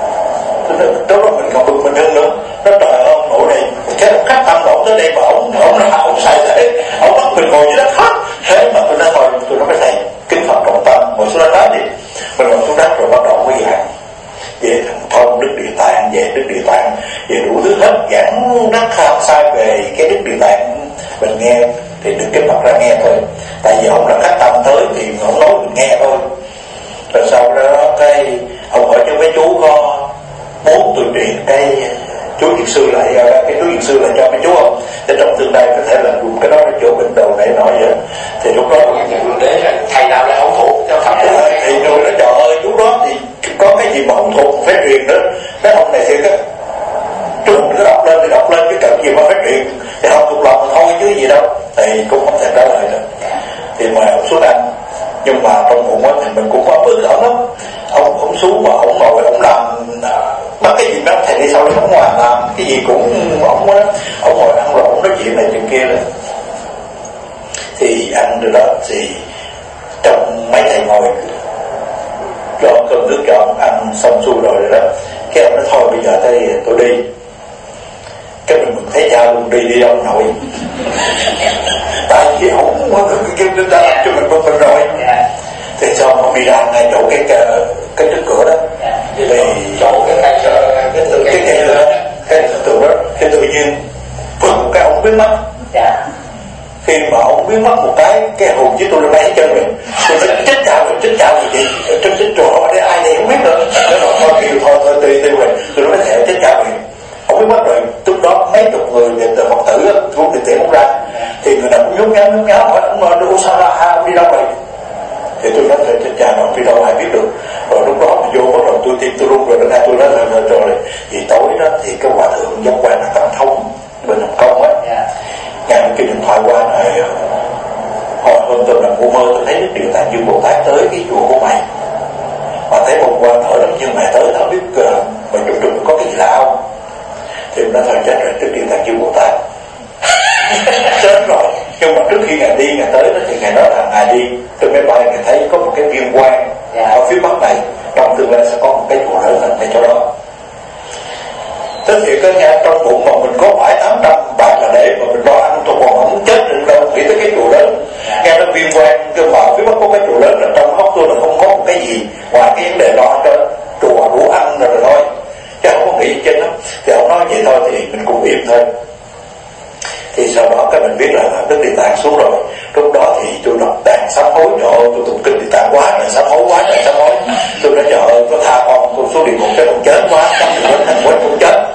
Đó là mình còn bực mình hơn nữa. Nó trời ông nội này cái khách tâm ổng tới đây mà ổng ổng là ổng sai lễ, ổng bắt mình ngồi dưới đất hết. Thế mà tôi nói thôi, tôi nói với thầy kinh Phật trọng tâm ngồi xuống đất đi. Mình ngồi xuống đất rồi bắt đầu mới giảng về thần thông Đức Địa Tạng, về Đức Địa Tạng, về đủ thứ hết, giảng rất kham sai về cái Đức Địa Tạng mình nghe thì được cái mặt ra nghe thôi. Tại vì ông là khách tâm tới thì ông nói mình nghe thôi. Rồi sau đó cái ông hỏi cho mấy chú có muốn tôi truyền cái chú Dược Sư lại, cái chú Dược Sư lại cho mấy chú không? Thì trong tương lai có thể là dùng cái đó để chữa bệnh đầu này nọ vậy. Thì lúc đó thầy nào lại không thuộc cho Phật. Thì rồi nó trời ơi chú đó thì có cái gì mà không thuộc phải truyền nữa. Cái ông này thì cái chú cứ đọc lên thì đọc lên cái cần gì mà phải truyền thì không thuộc lòng thôi chứ gì đâu. Thì cũng không thể trả lời được. Thì mời ông xuống ăn. Nhưng mà trong bụng thì mình cũng có ức ổng lắm. Ông ông xuống mà ông ngồi ông làm gì cũng ổng đó, ổng ngồi ăn rồi ổng nói chuyện này chuyện kia rồi. Thì ăn rồi đó thì trong mấy thầy ngồi cho cơm nước cho ông ăn xong xuôi rồi rồi đó, cái ông nói thôi bây giờ tới tôi đi. Cái mình thấy cha luôn, đi đi ông nội. Tại vì ổng kêu chúng ta làm cho mình bực mình rồi. Thì xong ông đi ra ngay chỗ cái cái trước cửa đó, thì chỗ cái cái cái cái cái cái tường đó, cái tự nhiên phượt một cái ông biến mất. Khi mà ông biến mất một cái, cái hồn chứ tôi lên đây hết trơn rồi. Tôi nói chết chào rồi, chết chào gì vậy? Trong chết trò hỏi ai thì không biết nữa. Nó nói thôi kêu thôi thôi tùy tiêu rồi. Tôi nói thẹo chết chào rồi. Ông biến mất rồi. Lúc đó mấy chục người đệ tử Phật tử cũng đi tiễn ông ra. Thì người nào cũng nhún nháo nhún nháo hỏi ông nói đâu sao ra ha, ông đi đâu rồi? Thì tôi nói chết chào ông đi đâu ai biết được. Rồi lúc đó mình vô bắt đầu tôi tim tôi run rồi, nó ra tôi nói là rồi. Thì tối đó thì cái hòa thượng giác quan là Tam Thông bên Hồng Kông á. Ngày cái điện thoại qua này hồi hôm tôi nằm ngủ mơ tôi thấy Đức Địa Tạng Dương Bồ Tát tới cái chùa của mày, mà thấy hôm qua thở lắm nhưng mày tới thở biết uh, mày trùng trùng có cái gì lạ không? Thì nó thôi chết rồi, Đức Địa Tạng Dương Bồ Tát chết rồi. Nhưng mà trước khi ngài đi ngài tới đó thì ngài nói là ngài đi từ máy bay ngài thấy có một cái viên quang ở phía bắc này, trong tương lai sẽ có một cái chùa lớn ở cái chỗ đó. Thế thì cái nhà trong bụng mà mình có phải tám trăm bạc là để mà mình lo ăn tôi còn không chết được đâu, nghĩ tới cái chùa lớn. Nghe nó viên quan cơ mà phía bắc có cái chùa lớn là trong óc tôi là không có một cái gì ngoài cái vấn đề lo cho chùa đủ ăn rồi, rồi thôi, chứ không có nghĩ trên đó. Thì ông nói vậy thôi thì mình cũng im thôi. Thì sau đó cái mình biết là Đức Địa Tạng xuống rồi. Lúc đó thì tôi đọc đàn sám hối, trời ơi tôi tụng kinh Địa Tạng quá trời sám hối, quá trời sám hối. Tôi nói trời ơi có tha con tôi xuống địa ngục cho con chết quá, xong rồi đến thành quên cũng chết.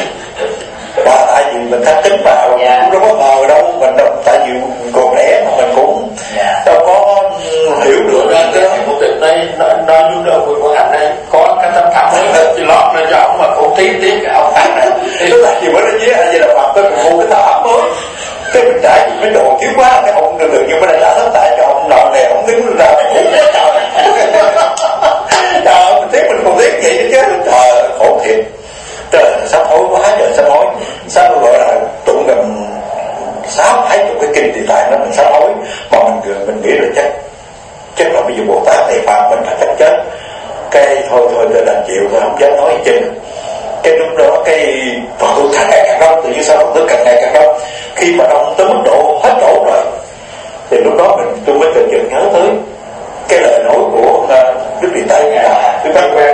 Và tại vì mình thách tính mà cũng đâu có ngờ đâu, mình đâu, tại vì còn trẻ mà mình cũng đâu có hiểu được cái đó. Một tịch đây nói nói luôn đâu của hành đây có cái tấm thảm mới thì lót lên cho ông mà cũng tí tí cái ông phạt này. Tức là gì mới nói với anh vậy là Phật tôi cũng mua cái tấm mới. Cái mình trải những cái đồ thiếu quá, cái ông được nhưng mà lại đã thất tại cho ông nọ này ông đứng ra cũng quá trời. Trời mình thấy mình còn thấy vậy chứ, trời khổ thiệt. Trời sám hối quá trời sám hối. Sao gọi là tụng gần sáu hai chục cái kinh Địa Tạng đó mình sám hối mà mình mình nghĩ rồi chắc chắc là bây giờ Bồ Tát này phạt mình là chắc chết. Cái thôi thôi tôi đành chịu thôi, không dám nói gì trên. Cái lúc đó cái Phật tôi càng ngày càng đông, tự nhiên sao Phật tôi càng ngày càng đông. Khi mà đông tới mức độ hết chỗ rồi thì lúc đó mình tôi mới tự chợt nhớ tới cái lời nói của Đức Địa Tạng là Đức Bác Quan.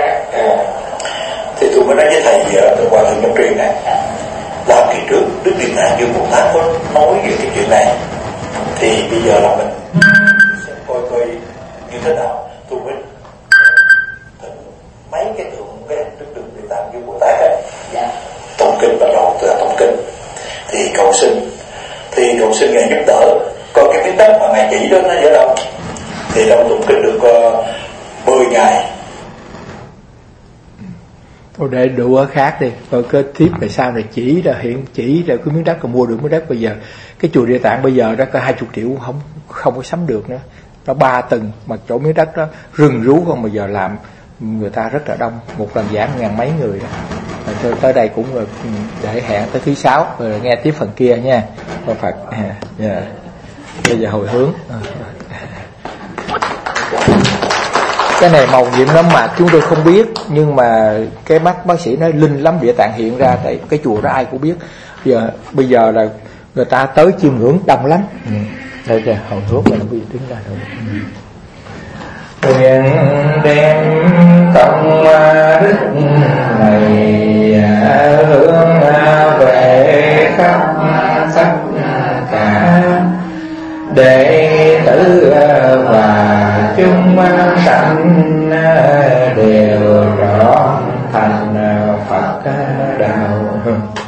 Thì tôi mới nói với thầy từ Hòa Thượng Trong Truyền này là kỳ trước Đức Địa Tạng Dương Bồ Tát có nói về cái chuyện này, thì bây giờ là mình xem coi coi như thế nào. Tôi mới thỉnh mấy cái tượng cái Đức Địa Tạng Dương Bồ Tát ấy, tụng kinh bắt đầu từ tụng kinh thì cầu xin thì cầu xin ngài giúp đỡ coi cái miếng đất mà ngài chỉ đó nó ở đâu. Thì trong tụng kinh được uh, mười ngày. Thôi để đủ ở khác đi, rồi cái tiếp về sau này chỉ là hiện chỉ là cái miếng đất còn mua được miếng đất bây giờ cái chùa Địa Tạng bây giờ đó có hai chục triệu không không có sắm được nữa, nó ba tầng mà chỗ miếng đất đó rừng rú không, bây giờ làm người ta rất là đông, một lần giảng ngàn mấy người đó. Rồi tới đây cũng để hẹn tới thứ sáu rồi nghe tiếp phần kia nha. Phật Phật yeah. Bây giờ hồi hướng cái này màu nhiệm lắm mà chúng tôi không biết, nhưng mà cái mắt bác sĩ nói linh lắm, Địa Tạng hiện ra tại cái chùa đó ai cũng biết. Bây giờ bây giờ là người ta tới chiêm ngưỡng đông lắm. Ừ. Đây kìa hồi hướng mình không biết tiếng ra đâu. Nguyện đem công đức này hướng về khắp tất cả đệ tử và chúng sanh đều rõ thành Phật đạo.